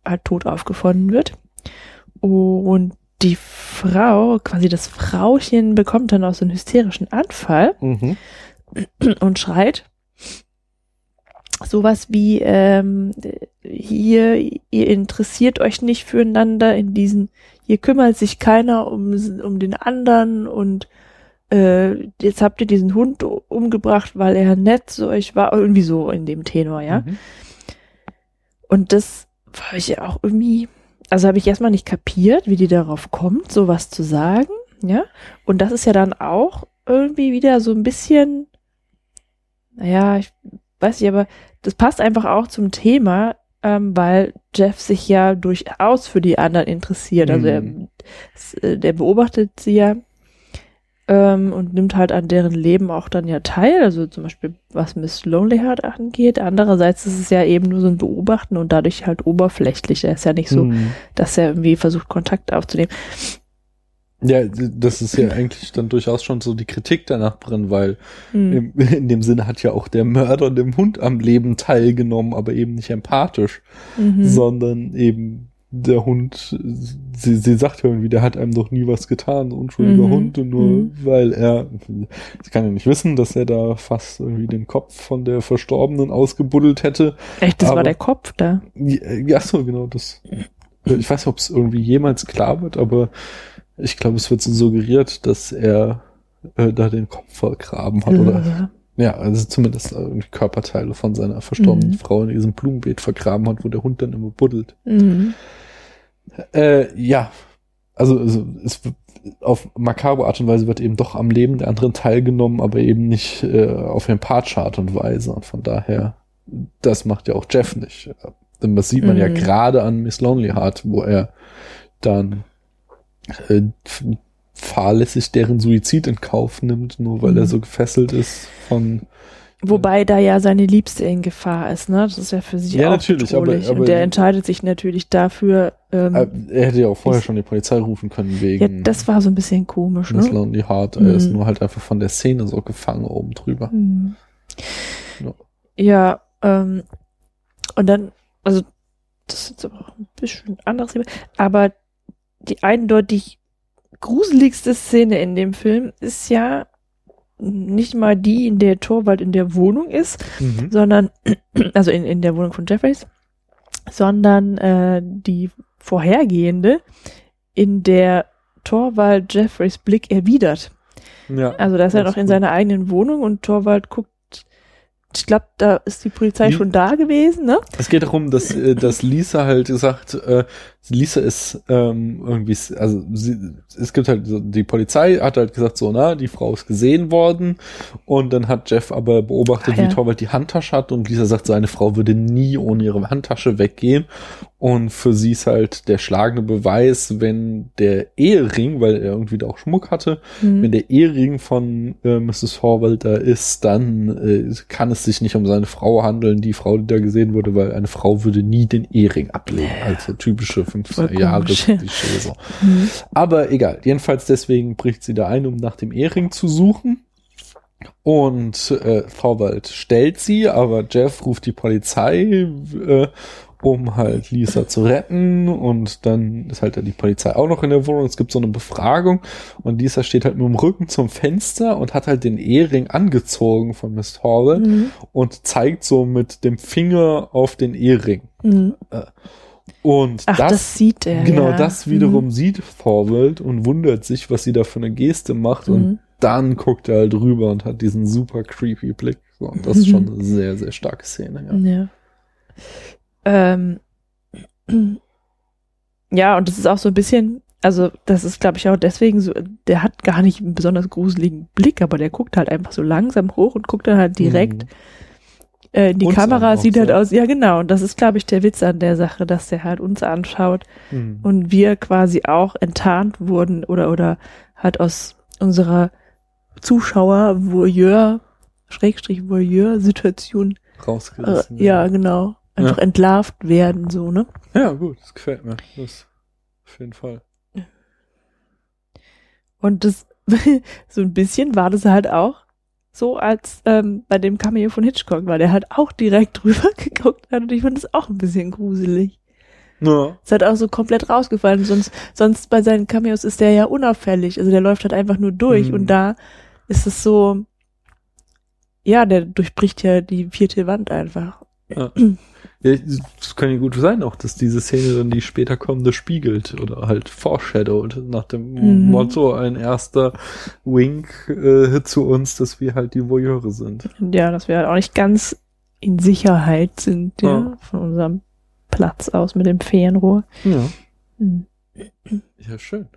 halt tot aufgefunden wird. Und die Frau, quasi das Frauchen, bekommt dann auch so einen hysterischen Anfall Mhm. und schreit sowas wie, ähm, hier, ihr interessiert euch nicht füreinander in diesen, hier kümmert sich keiner um, um den anderen und äh, jetzt habt ihr diesen Hund umgebracht, weil er nett zu euch war, irgendwie so in dem Tenor, ja. Mhm. Und das war ich ja auch irgendwie, also habe ich erstmal nicht kapiert, wie die darauf kommt, sowas zu sagen, ja. Und das ist ja dann auch irgendwie wieder so ein bisschen, naja, ich weiß nicht, aber das passt einfach auch zum Thema, ähm, weil Jeff sich ja durchaus für die anderen interessiert. Also er, Mhm. s- der beobachtet sie ja ähm, und nimmt halt an deren Leben auch dann ja teil. Also zum Beispiel, was Miss Lonely Heart angeht. Andererseits ist es ja eben nur so ein Beobachten und dadurch halt oberflächlich. Er ist ja nicht so, Mhm. dass er irgendwie versucht, Kontakt aufzunehmen. Ja, das ist ja eigentlich dann durchaus schon so die Kritik der Nachbarin, weil Mhm. im, in dem Sinne hat ja auch der Mörder dem Hund am Leben teilgenommen, aber eben nicht empathisch, Mhm. sondern eben der Hund, sie, sie sagt ja irgendwie, der hat einem doch nie was getan, so unschuldiger Mhm. Hund, und nur Mhm. weil er, sie kann ja nicht wissen, dass er da fast irgendwie den Kopf von der Verstorbenen ausgebuddelt hätte. Echt, das aber, war der Kopf da. Ja, so, genau, das, ich weiß nicht, ob es irgendwie jemals klar wird, aber ich glaube, es wird so suggeriert, dass er äh, da den Kopf vergraben hat, oder? Ja. Ja, also zumindest irgendwie Körperteile von seiner verstorbenen Mhm. Frau in diesem Blumenbeet vergraben hat, wo der Hund dann immer buddelt. Mhm. Äh, ja, also, also es wird, auf makabre Art und Weise wird eben doch am Leben der anderen teilgenommen, aber eben nicht äh, auf empathische Art und Weise. Und von daher, das macht ja auch Jeff nicht. Denn das sieht man Mhm. ja gerade an Miss Lonely Heart, wo er dann äh, fahrlässig deren Suizid in Kauf nimmt, nur weil Mhm. er so gefesselt ist von. Wobei da ja seine Liebste in Gefahr ist, ne? Das ist ja für sie Ja, auch natürlich, aber- bedrohlich. aber- und der entscheidet sich natürlich dafür. Ähm, Äh, er hätte ja auch vorher schon die Polizei rufen können ja, wegen das war so ein bisschen komisch, Miss ne? Lonely Heart. Er ist Mhm. nur halt einfach von der Szene so gefangen oben drüber. Mhm. Ja. Ja, ähm, und dann, also, das ist jetzt aber auch ein bisschen anderes Thema, aber die eindeutig gruseligste Szene in dem Film ist ja nicht mal die, in der Torvald in der Wohnung ist, Mhm. sondern, also in, in der Wohnung von Jeffreys, sondern äh, die vorhergehende, in der Torvald Jeffreys Blick erwidert. Ja, Also da ist er das noch in gut. seiner eigenen Wohnung und Torvald guckt, ich glaube, da ist die Polizei Die- schon da gewesen, ne? Es geht darum, dass, äh, dass Lisa halt gesagt, äh, Lisa ist ähm, irgendwie, s- also sie, es gibt halt, so, die Polizei hat halt gesagt, so, na, die Frau ist gesehen worden, und dann hat Jeff aber beobachtet, Ach ja. wie Torvald die Handtasche hat, und Lisa sagt, seine Frau würde nie ohne ihre Handtasche weggehen, und für sie ist halt der schlagende Beweis, wenn der Ehering, weil er irgendwie da auch Schmuck hatte, Mhm. wenn der Ehering von äh, Misses Horvath da ist, dann äh, kann es sich nicht um seine Frau handeln, die Frau, die da gesehen wurde, weil eine Frau würde nie den Ehering ablegen. Also typische Voll fünfziger-Jahre-Klischee. So. Mhm. Aber egal, jedenfalls deswegen bricht sie da ein, um nach dem Ehering zu suchen. Und äh, Horvath stellt sie, aber Jeff ruft die Polizei, äh, um halt Lisa zu retten, und dann ist halt die Polizei auch noch in der Wohnung. Es gibt so eine Befragung, und Lisa steht halt mit dem Rücken zum Fenster und hat halt den Ehering angezogen von Miss Horvath Mhm. und zeigt so mit dem Finger auf den Ehering. Mhm. Äh, Und Ach, das, das sieht er, Genau, ja. das wiederum Mhm. sieht Horvath und wundert sich, was sie da für eine Geste macht, Mhm. und dann guckt er halt rüber und hat diesen super creepy Blick. So, und das ist Mhm. schon eine sehr, sehr starke Szene, ja. Ja. Ähm, ja, und das ist auch so ein bisschen, also das ist, glaube ich, auch deswegen so, der hat gar nicht einen besonders gruseligen Blick, aber der guckt halt einfach so langsam hoch und guckt dann halt direkt Mhm. äh, in die Uns Kamera, an auch, sieht halt ja. aus, ja genau, und das ist, glaube ich, der Witz an der Sache, dass der halt uns anschaut Mhm. und wir quasi auch enttarnt wurden oder, oder halt aus unserer Zuschauer-Voyeur, Schrägstrich Voyeur-Situation Rausgerissen. äh, ja, genau. Einfach Ja. entlarvt werden, so, ne? Ja, gut, das gefällt mir. Das auf jeden Fall. Und das, so ein bisschen war das halt auch so, als ähm, bei dem Cameo von Hitchcock, weil der halt auch direkt drüber geguckt hat, und ich fand das auch ein bisschen gruselig. Ja. Ist halt auch so komplett rausgefallen. Sonst, sonst bei seinen Cameos ist der ja unauffällig. Also der läuft halt einfach nur durch. Mhm. Und da ist es so, ja, der durchbricht ja die vierte Wand einfach. Ja. Ja, das kann ja gut sein, auch dass diese Szene dann die später kommende spiegelt oder halt foreshadowed nach dem Mhm. Motto, ein erster Wink äh, zu uns, dass wir halt die Voyeure sind. Ja, dass wir halt auch nicht ganz in Sicherheit sind, ja, Ja. von unserem Platz aus mit dem Fernrohr. Ja. Mhm. Ja, schön.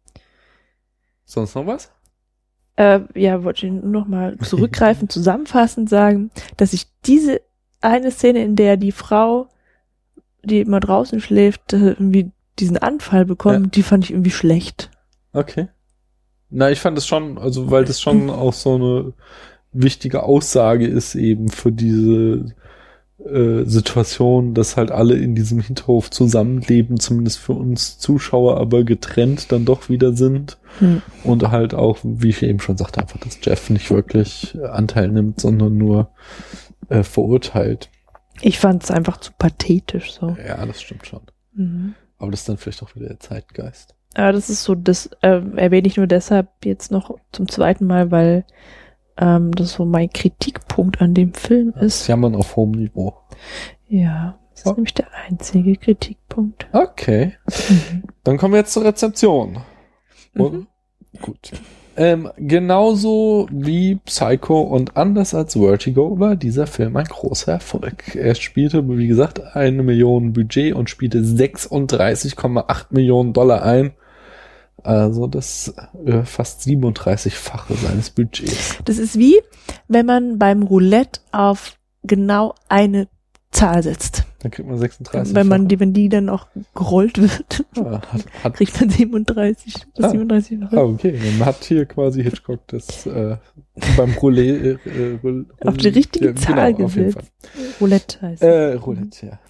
Sonst noch was? Äh, ja, wollte ich nur noch mal zurückgreifend zusammenfassend sagen, dass ich diese eine Szene, in der die Frau, die immer draußen schläft, äh, irgendwie diesen Anfall bekommt, Ja. die fand ich irgendwie schlecht. Okay. Na, ich fand es schon, also weil das schon auch so eine wichtige Aussage ist eben für diese äh, Situation, dass halt alle in diesem Hinterhof zusammenleben, zumindest für uns Zuschauer, aber getrennt dann doch wieder sind. Hm. Und halt auch, wie ich eben schon sagte, einfach, dass Jeff nicht wirklich äh, Anteil nimmt, sondern nur äh, verurteilt. Ich fand es einfach zu pathetisch so. Ja, das stimmt schon. Mhm. Aber das ist dann vielleicht auch wieder der Zeitgeist. Aber das ist so, das äh, erwähne ich nur deshalb jetzt noch zum zweiten Mal, weil ähm, das so mein Kritikpunkt an dem Film ist. Jammern auf hohem Niveau. Ja, das ist nämlich der einzige Kritikpunkt. Okay. Mhm. Dann kommen wir jetzt zur Rezeption. Und, Mhm. Gut. Ähm, genauso wie Psycho und anders als Vertigo war dieser Film ein großer Erfolg. Er spielte, wie gesagt, eine Million Budget und spielte sechsunddreißig Komma acht Millionen Dollar ein. Also das äh, fast siebenunddreißig-fache seines Budgets. Das ist wie, wenn man beim Roulette auf genau eine Zahl setzt. Dann kriegt man sechsunddreißig. Wenn man die, wenn die dann auch gerollt wird, Ja, hat, hat, kriegt man siebenunddreißig. Das Ah. siebenunddreißig. ah, okay. Man hat hier quasi Hitchcock das äh, beim Roulette äh, Roul- Auf die richtige ja, Zahl genau, auf jeden gesetzt. Fall. Roulette heißt Äh, Roulette, ja.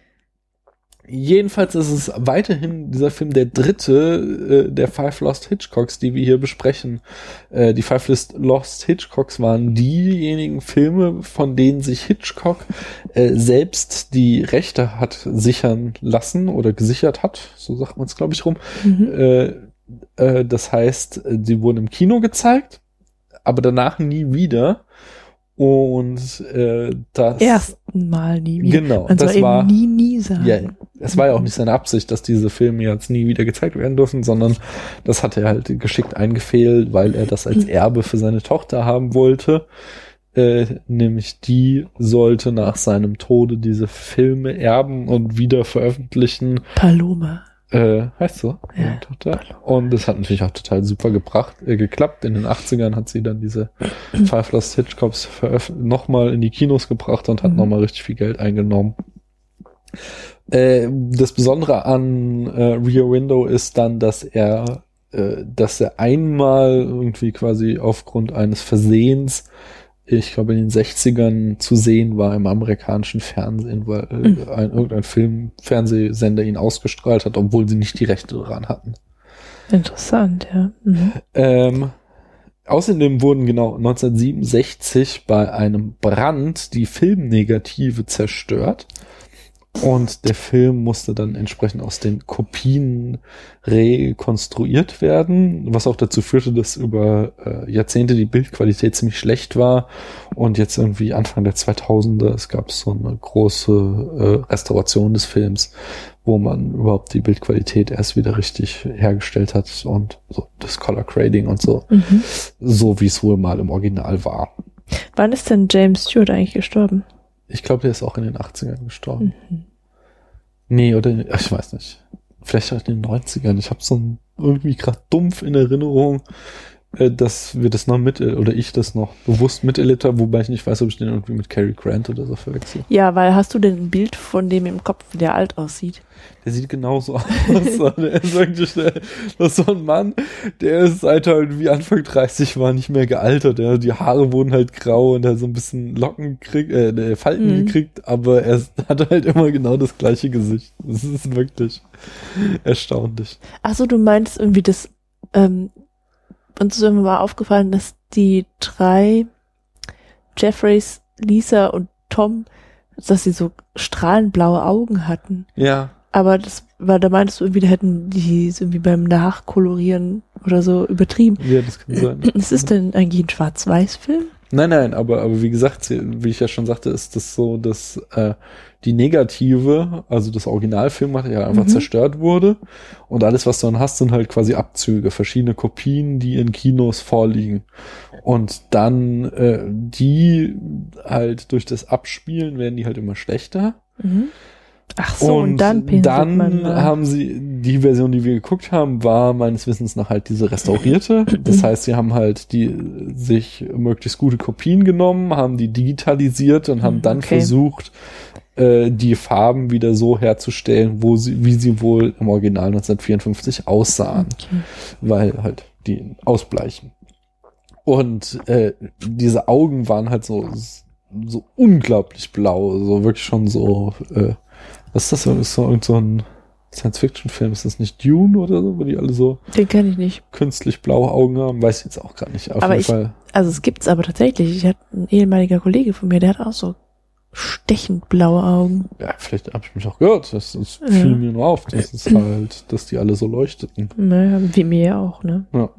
Jedenfalls ist es weiterhin dieser Film der dritte äh, der Five Lost Hitchcocks, die wir hier besprechen. Äh, die Five Lost Hitchcocks waren diejenigen Filme, von denen sich Hitchcock äh, selbst die Rechte hat sichern lassen oder gesichert hat, so sagt man es, glaube ich, rum. Mhm. Äh, äh, das heißt, sie wurden im Kino gezeigt, aber danach nie wieder. Und äh, das Ersten Mal nie wieder. Genau, Man soll das eben war nie, nie sagen. Ja, es war ja auch nicht seine Absicht, dass diese Filme jetzt nie wieder gezeigt werden dürfen, sondern das hat er halt geschickt eingefehlt, weil er das als Erbe für seine Tochter haben wollte. Äh, nämlich die sollte nach seinem Tode diese Filme erben und wieder veröffentlichen. Paloma. Äh, heißt so? Ja. Tochter. Und das hat natürlich auch total super gebracht, äh, geklappt. In den achtzigern hat sie dann diese Five Lost Hitchcocks nochmal in die Kinos gebracht und hat Mhm. nochmal richtig viel Geld eingenommen. Äh, das Besondere an äh, Rear Window ist dann, dass er, äh, dass er einmal irgendwie quasi aufgrund eines Versehens, ich glaube in den sechzigern zu sehen war im amerikanischen Fernsehen, weil äh, Mhm. ein, irgendein Film, Fernsehsender ihn ausgestrahlt hat, obwohl sie nicht die Rechte daran hatten. Interessant, ja. Mhm. Ähm, außerdem wurden genau neunzehnhundertsiebenundsechzig bei einem Brand die Filmnegative zerstört. Und der Film musste dann entsprechend aus den Kopien rekonstruiert werden, was auch dazu führte, dass über äh, Jahrzehnte die Bildqualität ziemlich schlecht war und jetzt irgendwie Anfang der zweitausender, es gab so eine große äh, Restauration des Films, wo man überhaupt die Bildqualität erst wieder richtig hergestellt hat und so das Color Grading und so, Mhm. so wie es wohl mal im Original war. Wann ist denn James Stewart eigentlich gestorben? Ich glaube, der ist auch in den achtzigern gestorben. Mhm. Nee, oder in, ach, ich weiß nicht. Vielleicht auch in den neunzigern. Ich habe so ein, irgendwie gerade dumpf in Erinnerung, äh, dass wir das noch mit, oder ich das noch bewusst miterlebt habe, wobei ich nicht weiß, ob ich den irgendwie mit Cary Grant oder so verwechsel. Ja, weil hast du denn ein Bild von dem im Kopf, wie der alt aussieht? Der sieht genauso aus. Der ist wirklich, der, das ist so ein Mann, der ist seit er irgendwie Anfang dreißig war nicht mehr gealtert. Der, die Haare wurden halt grau und er hat so ein bisschen Locken gekriegt, äh, Falten Mhm. gekriegt, aber er hat halt immer genau das gleiche Gesicht. Das ist wirklich erstaunlich. Ach so, du meinst irgendwie das, ähm, uns ist immer mal aufgefallen, dass die drei Jeffreys, Lisa und Tom, dass sie so strahlenblaue Augen hatten. Ja. Aber das war, da meintest du irgendwie, da hätten die es irgendwie beim Nachkolorieren oder so übertrieben. Ja, das kann sein. Ist es denn eigentlich ein Schwarz-Weiß-Film? Nein, nein, aber, aber wie gesagt, wie ich ja schon sagte, ist das so, dass äh, die Negative, also das Originalfilmmaterial einfach Mhm. zerstört wurde und alles, was du dann hast, sind halt quasi Abzüge, verschiedene Kopien, die in Kinos vorliegen. Und dann äh, die halt durch das Abspielen werden die halt immer schlechter. Mhm. Ach so, und, und dann pinselt dann man mal. haben sie, die Version, die wir geguckt haben, war meines Wissens nach halt diese restaurierte. Das heißt, sie haben halt die sich möglichst gute Kopien genommen, haben die digitalisiert und haben dann Okay. versucht, äh, die Farben wieder so herzustellen, wo sie, wie sie wohl im Original neunzehnhundertvierundfünfzig aussahen. Okay. Weil halt die ausbleichen. Und äh, diese Augen waren halt so, so unglaublich blau, so wirklich schon so, äh, was ist das? Ist so irgend so ein Science-Fiction-Film? Ist das nicht Dune oder so, wo die alle so Den kenne ich nicht. künstlich blaue Augen haben? Weiß ich jetzt auch gar nicht. Auf aber jeden ich, Fall. also es gibt's aber tatsächlich. Ich hatte ein ehemaliger Kollege von mir, der hat auch so stechend blaue Augen. Ja, vielleicht habe ich mich auch gehört. Das, das Ja. fiel mir nur auf. Das ist halt, dass die alle so leuchteten. Naja, wie mir ja auch, ne? Ja.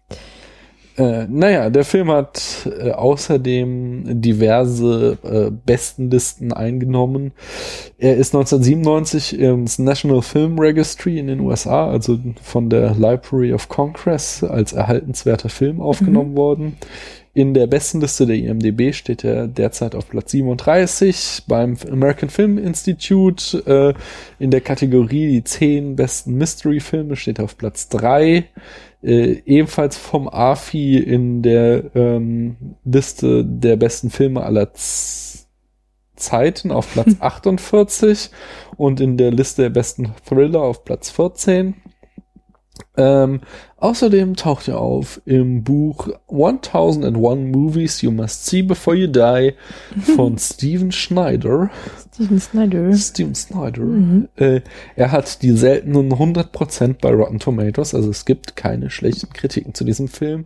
Äh, naja, der Film hat äh, außerdem diverse äh, Bestenlisten eingenommen. Er ist neunzehnhundertsiebenundneunzig ins National Film Registry in den U S A, also von der Library of Congress, als erhaltenswerter Film aufgenommen Mhm. worden. In der Bestenliste der I M D B steht er derzeit auf Platz siebenunddreißig, beim American Film Institute äh, in der Kategorie die zehn besten Mystery-Filme steht er auf Platz drei. Äh, ebenfalls vom A F I in der ähm, Liste der besten Filme aller Z- Zeiten auf Platz achtundvierzig und in der Liste der besten Thriller auf Platz vierzehn. Ähm, außerdem taucht er auf im Buch tausend one Movies You Must See Before You Die von Steven Schneider. Steven Snyder. Steven Snyder. Mhm. Äh, er hat die seltenen hundert Prozent bei Rotten Tomatoes, also es gibt keine schlechten Kritiken zu diesem Film.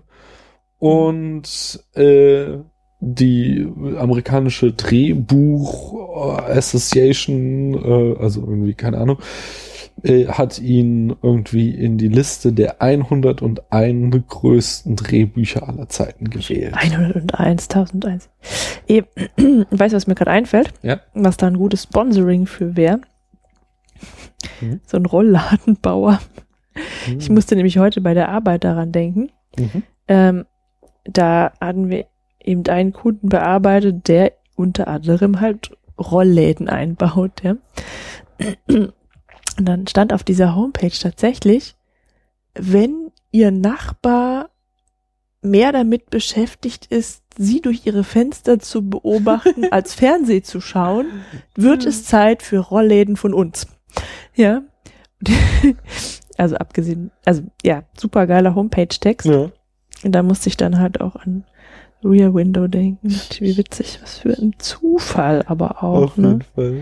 Und äh, die amerikanische Drehbuch Association, äh, also irgendwie, keine Ahnung, äh, hat ihn irgendwie in die Liste der hunderteins größten Drehbücher aller Zeiten gewählt. hunderteins, tausendeins. Eh, weißt du, was mir gerade einfällt? Ja. Was da ein gutes Sponsoring für wäre? Mhm. So ein Rollladenbauer. Mhm. Ich musste nämlich heute bei der Arbeit daran denken. Mhm. Ähm, da hatten wir eben einen Kunden bearbeitet, der unter anderem halt Rollläden einbaut. Ja. Und dann stand auf dieser Homepage tatsächlich, wenn Ihr Nachbar mehr damit beschäftigt ist, Sie durch Ihre Fenster zu beobachten, als Fernseh zu schauen, wird es Zeit für Rollläden von uns. Ja. Also abgesehen, also ja, super geiler Homepage-Text. Ja. Und da musste ich dann halt auch an Rear Window denken. Wie witzig, was für ein Zufall aber auch. Auf Ne? jeden Fall.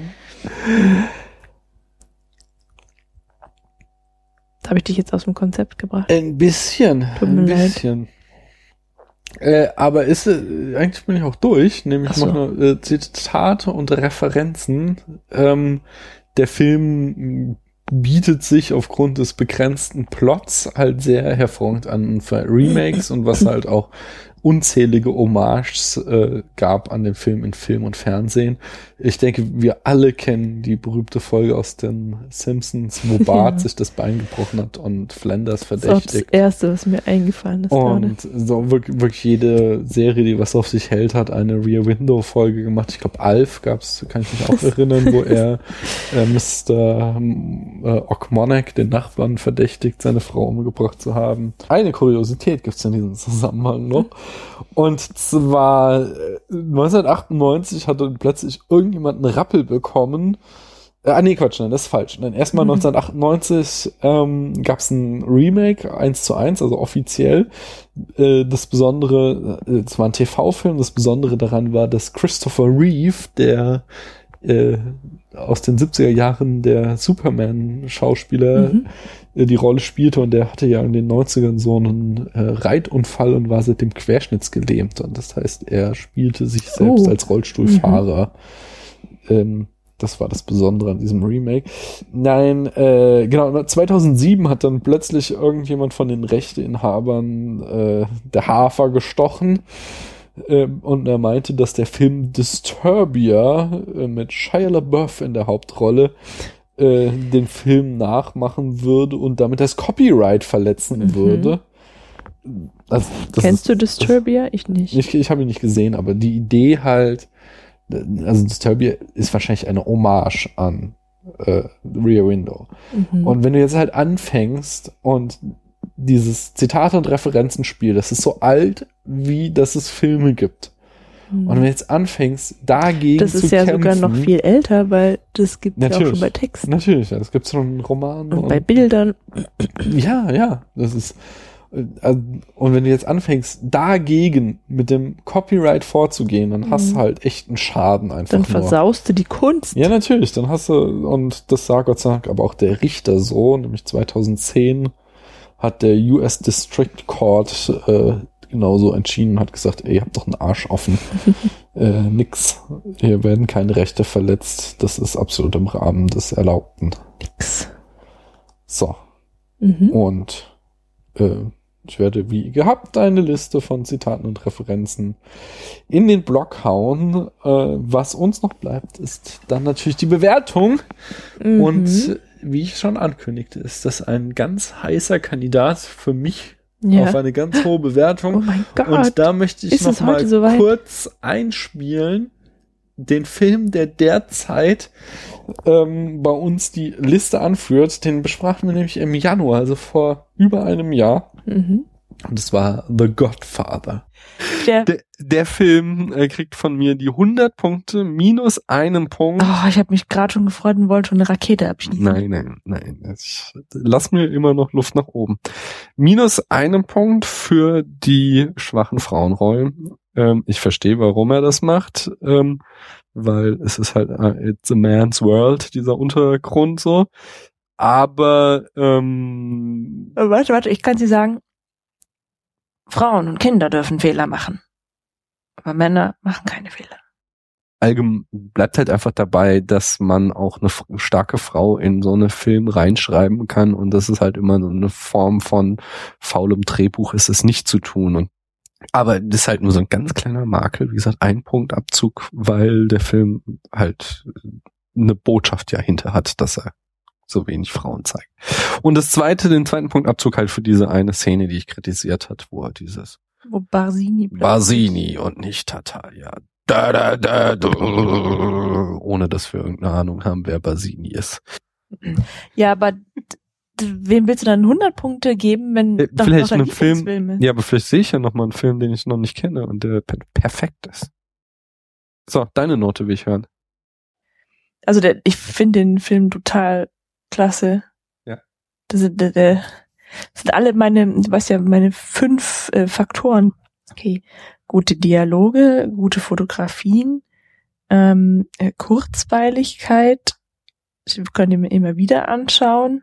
Da habe ich dich jetzt aus dem Konzept gebracht. Ein bisschen. Tut mir ein leid. bisschen. Äh, aber ist äh, eigentlich bin ich auch durch, nämlich Ach so. noch nur äh, Zitate und Referenzen. Ähm, der Film bietet sich aufgrund des begrenzten Plots halt sehr hervorragend an für Remakes und was halt auch unzählige Hommages äh, gab an dem Film in Film und Fernsehen. Ich denke, wir alle kennen die berühmte Folge aus den Simpsons, wo Bart Ja. sich das Bein gebrochen hat und Flanders Das ist auch das verdächtigt. Erste, was mir eingefallen ist gerade. Und so wirklich, wirklich jede Serie, die was auf sich hält, hat eine Rear Window Folge gemacht. Ich glaube, Alf gab's, kann ich mich auch erinnern, wo er äh, Mister Äh, Ockmonek, den Nachbarn, verdächtigt, seine Frau umgebracht zu haben. Eine Kuriosität gibt's in diesem Zusammenhang noch. Und zwar äh, neunzehnhundertachtundneunzig hatte plötzlich irgendjemand einen Rappel bekommen. Äh, ah, nee, Quatsch, nein, das ist falsch. Nein, erstmal Mhm. neunzehnhundertachtundneunzig ähm, gab es ein Remake, eins zu eins, also offiziell. Äh, das Besondere, äh, es war ein T V-Film, das Besondere daran war, dass Christopher Reeve, der äh, aus den siebziger Jahren der Superman-Schauspieler Mhm. äh, die Rolle spielte und der hatte ja in den neunzigern so einen äh, Reitunfall und war seitdem querschnittsgelähmt und das heißt, er spielte sich selbst Oh. als Rollstuhlfahrer. Ähm, Das war das Besondere an diesem Remake. Nein, äh, genau, zweitausendsieben hat dann plötzlich irgendjemand von den Rechteinhabern äh, der Hafer gestochen. Äh, und er meinte, dass der Film Disturbia äh, mit Shia LaBeouf in der Hauptrolle äh, den Film nachmachen würde und damit das Copyright verletzen Mhm. würde. Also, das Kennst ist, du Disturbia? Ich nicht. Ich, ich habe ihn nicht gesehen, aber die Idee halt, also Disturbia ist wahrscheinlich eine Hommage an äh, Rear Window. Mhm. Und wenn du jetzt halt anfängst und dieses Zitate und Referenzenspiel, das ist so alt, wie dass es Filme gibt. Mhm. Und wenn du jetzt anfängst, dagegen Das zu ist ja kämpfen, sogar noch viel älter, weil das gibt es ja auch schon bei Texten. Natürlich, ja, das gibt es schon in Romanen. Und bei Bildern. Ja, ja, das ist. äh, Und wenn du jetzt anfängst, dagegen mit dem Copyright vorzugehen, dann hast du Mhm. halt echt einen Schaden einfach. Dann nur. versaust du die Kunst. Ja, natürlich, dann hast du, und das sah Gott sei Dank aber auch der Richter so, nämlich zweitausendzehn hat der U S District Court äh, genauso entschieden und hat gesagt, ey, ihr habt doch einen Arsch offen. äh, nix. Hier werden keine Rechte verletzt. Das ist absolut im Rahmen des Erlaubten. Nix. So. Mhm. Und äh, ich werde wie gehabt eine Liste von Zitaten und Referenzen in den Blog hauen. Äh, was uns noch bleibt, ist dann natürlich die Bewertung. Mhm. Und wie ich schon ankündigte, ist das ein ganz heißer Kandidat für mich Ja. auf eine ganz hohe Bewertung. Oh mein Gott. Und da möchte ich Ist noch es mal heute soweit? kurz einspielen. Den Film, der derzeit ähm, bei uns die Liste anführt, den besprachen wir nämlich im Januar, also vor über einem Jahr. Mhm. Und es war The Godfather. Der, Der, der Film äh, kriegt von mir die hundert Punkte minus einen Punkt. oh, ich habe mich gerade schon gefreut und wollte schon eine Rakete abschießen. Nein, nein, nein. Ich lass mir immer noch Luft nach oben. Minus einen Punkt für die schwachen Frauenrollen. Ähm, ich verstehe, warum er das macht, ähm, weil es ist halt äh, it's a man's world, dieser Untergrund so. Aber ähm, Äh, Warte, warte, ich kann dir sagen, Frauen und Kinder dürfen Fehler machen. Aber Männer machen keine Fehler. allgemein bleibt halt einfach dabei, dass man auch eine f- starke Frau in so eine Film reinschreiben kann und das ist halt immer so eine Form von faulem Drehbuch ist es nicht zu tun und aber das ist halt nur so ein ganz kleiner Makel, wie gesagt, ein Punktabzug, weil der Film halt eine Botschaft ja hinter hat, dass er so wenig Frauen zeigt. Und das zweite, den zweiten Punktabzug halt für diese eine Szene, die ich kritisiert hat, wo er dieses Wo Barsini bleibt. Barsini und nicht Tartaglia. Da, da, da, da, ohne dass wir irgendeine Ahnung haben, wer Barsini ist. Ja, aber d- d- wem willst du dann hundert Punkte geben, wenn Äh, doch vielleicht noch dein einen Film, Lieblingsfilm ist? ja, aber vielleicht sehe ich ja noch mal einen Film, den ich noch nicht kenne und der per perfekt ist. So, deine Note will ich hören. Also der, ich finde den Film total klasse. Ja. Das sind, der, der, das sind alle meine, du weißt ja, meine fünf äh, Faktoren. Okay, gute Dialoge, gute Fotografien, ähm, äh, Kurzweiligkeit. Ich kann ihn mir immer wieder anschauen.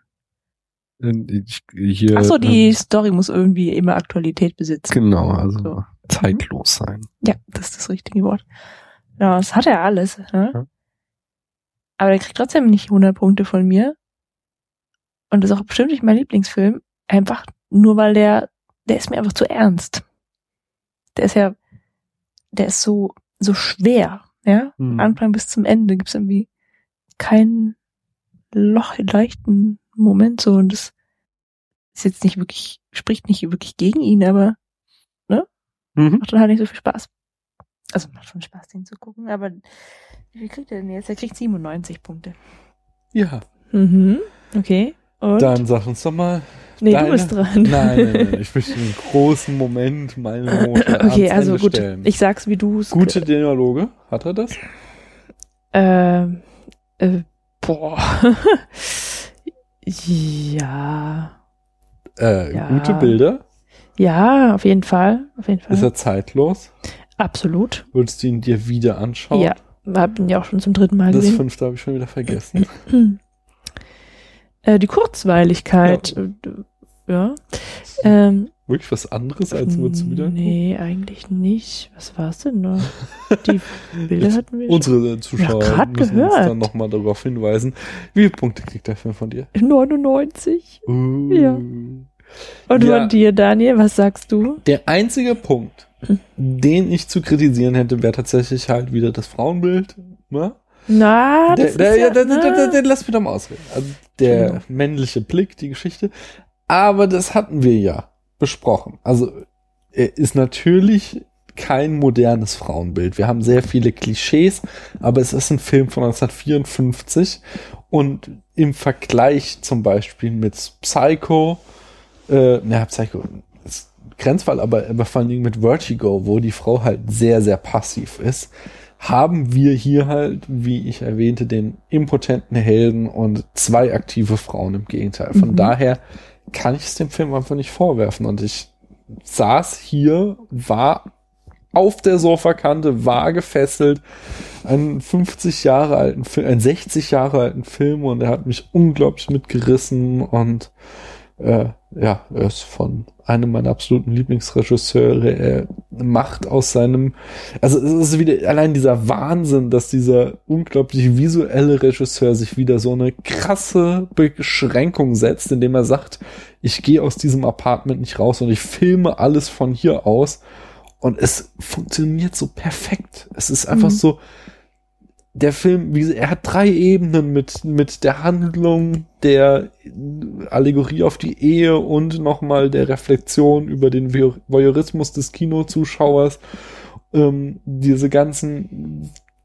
Ich, hier, Ach so, die ähm, Story muss irgendwie immer Aktualität besitzen. Genau, also So. zeitlos sein. Ja, das ist das richtige Wort. Ja, das hat er alles. Ne? Ja. Aber der kriegt trotzdem nicht hundert Punkte von mir. Und das ist auch bestimmt nicht mein Lieblingsfilm. Einfach nur, weil der, der ist mir einfach zu ernst. Der ist ja, der ist so, so schwer. Ja, Hm. Von Anfang bis zum Ende gibt's irgendwie keinen Loch, leichten Moment so. Und das ist jetzt nicht wirklich, spricht nicht wirklich gegen ihn, aber ne? Mhm. Macht dann halt nicht so viel Spaß. Also macht schon Spaß, den zu gucken, aber wie viel kriegt er denn jetzt? Er kriegt siebenundneunzig Punkte. Ja. Mhm. Okay. Und? Dann sag uns doch mal. Nee, deine, du bist dran. Nein, nein, nein. Ich möchte einen großen Moment meine Note Okay, ans also Ende gut. stellen. Ich sag's, wie du es. Gute Dialoge. Hat er das? Ähm, äh, boah. ja. Äh, Ja. Gute Bilder. Ja, auf jeden Fall. Auf jeden Fall. Ist er zeitlos? Absolut. Würdest du ihn dir wieder anschauen? Ja. Hab ihn ja auch schon zum dritten Mal Das gesehen. fünfte habe ich schon wieder vergessen. äh, die Kurzweiligkeit. Ja. ja. Ähm, Wirklich was anderes als nur zu wieder? Nee, eigentlich nicht. Was war's denn noch? Die Bilder Jetzt hatten wir unsere Zuschauer ja, müssen gehört. uns dann nochmal darauf hinweisen. Wie viele Punkte kriegt der Film von dir? neunundneunzig. Uh. Ja. Und Ja. von dir, Daniel, was sagst du? Der einzige Punkt, den ich zu kritisieren hätte, wäre tatsächlich halt wieder das Frauenbild. Ne? Na, Der, das der, ist ja, ja, der, der, der, der, na. der, lass mich doch mal ausreden. Also der Genau. männliche Blick, die Geschichte. Aber das hatten wir ja besprochen. Also er ist natürlich kein modernes Frauenbild. Wir haben sehr viele Klischees, aber es ist ein Film von neunzehnhundertvierundfünfzig und im Vergleich zum Beispiel mit Psycho, äh, na, Psycho ist Grenzfall, aber, aber vor allen Dingen mit Vertigo, wo die Frau halt sehr, sehr passiv ist, haben wir hier halt, wie ich erwähnte, den impotenten Helden und zwei aktive Frauen im Gegenteil. Von Mhm. daher kann ich es dem Film einfach nicht vorwerfen. Und ich saß hier, war auf der Sofakante, war gefesselt, einen fünfzig Jahre alten Film, einen sechzig Jahre alten Film, und er hat mich unglaublich mitgerissen, und äh, ja, er ist von einem meiner absoluten Lieblingsregisseure. Er macht aus seinem, also es ist wieder allein dieser Wahnsinn, dass dieser unglaublich visuelle Regisseur sich wieder so eine krasse Beschränkung setzt, indem er sagt, ich gehe aus diesem Apartment nicht raus und ich filme alles von hier aus, und es funktioniert so perfekt. Es ist einfach Mhm. so, der Film, wie, er hat drei Ebenen mit, mit der Handlung, der Allegorie auf die Ehe und nochmal der Reflexion über den Voyeurismus des Kinozuschauers. Ähm, diese ganzen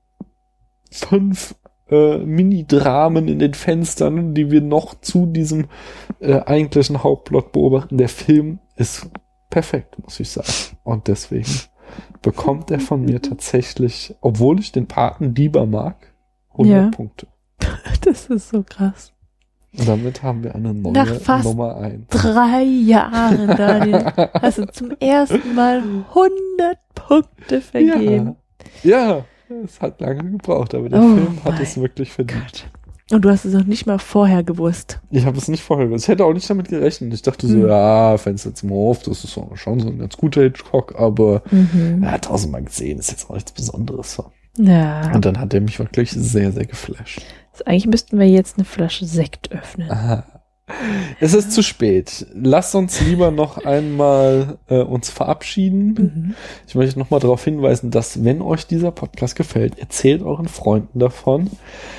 fünf äh, Mini-Dramen in den Fenstern, die wir noch zu diesem äh, eigentlichen Hauptplot beobachten. Der Film ist perfekt, muss ich sagen. Und deswegen bekommt er von mir tatsächlich, obwohl ich den Paten lieber mag, hundert Ja. Punkte. Das ist so krass. Und damit haben wir eine neue Nach fast Nummer eins. Drei Jahren, Daniel, hast du zum ersten Mal hundert Punkte vergeben. Ja, es hat lange gebraucht, aber der Oh Film hat mein es wirklich verdient. Und du hast es auch nicht mal vorher gewusst. Ich habe es nicht vorher gewusst. Ich hätte auch nicht damit gerechnet. Ich dachte so, Hm. ja, Fenster zum Hof, das ist so- schon so ein ganz guter Hitchcock, aber Mhm. ja, tausendmal gesehen, ist jetzt auch nichts Besonderes. Ja. Und dann hat er mich wirklich sehr, sehr geflasht. Also eigentlich müssten wir jetzt eine Flasche Sekt öffnen. Aha. Es ist zu spät. Lasst uns lieber noch einmal äh, uns verabschieden. Mhm. Ich möchte noch mal darauf hinweisen, dass, wenn euch dieser Podcast gefällt, erzählt euren Freunden davon.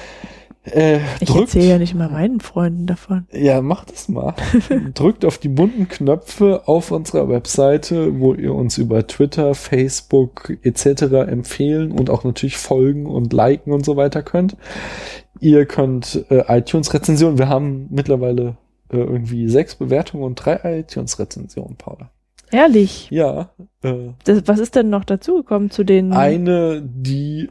Äh, Ich drückt, erzähle ja nicht mal meinen Freunden davon. ja, macht es mal. Drückt auf die bunten Knöpfe auf unserer Webseite, wo ihr uns über Twitter, Facebook et cetera empfehlen und auch natürlich folgen und liken und so weiter könnt. Ihr könnt äh, iTunes-Rezensionen, wir haben mittlerweile äh, irgendwie sechs Bewertungen und drei iTunes-Rezensionen, Paula. Ehrlich? Ja. Äh, Das, was ist denn noch dazugekommen zu den... eine, die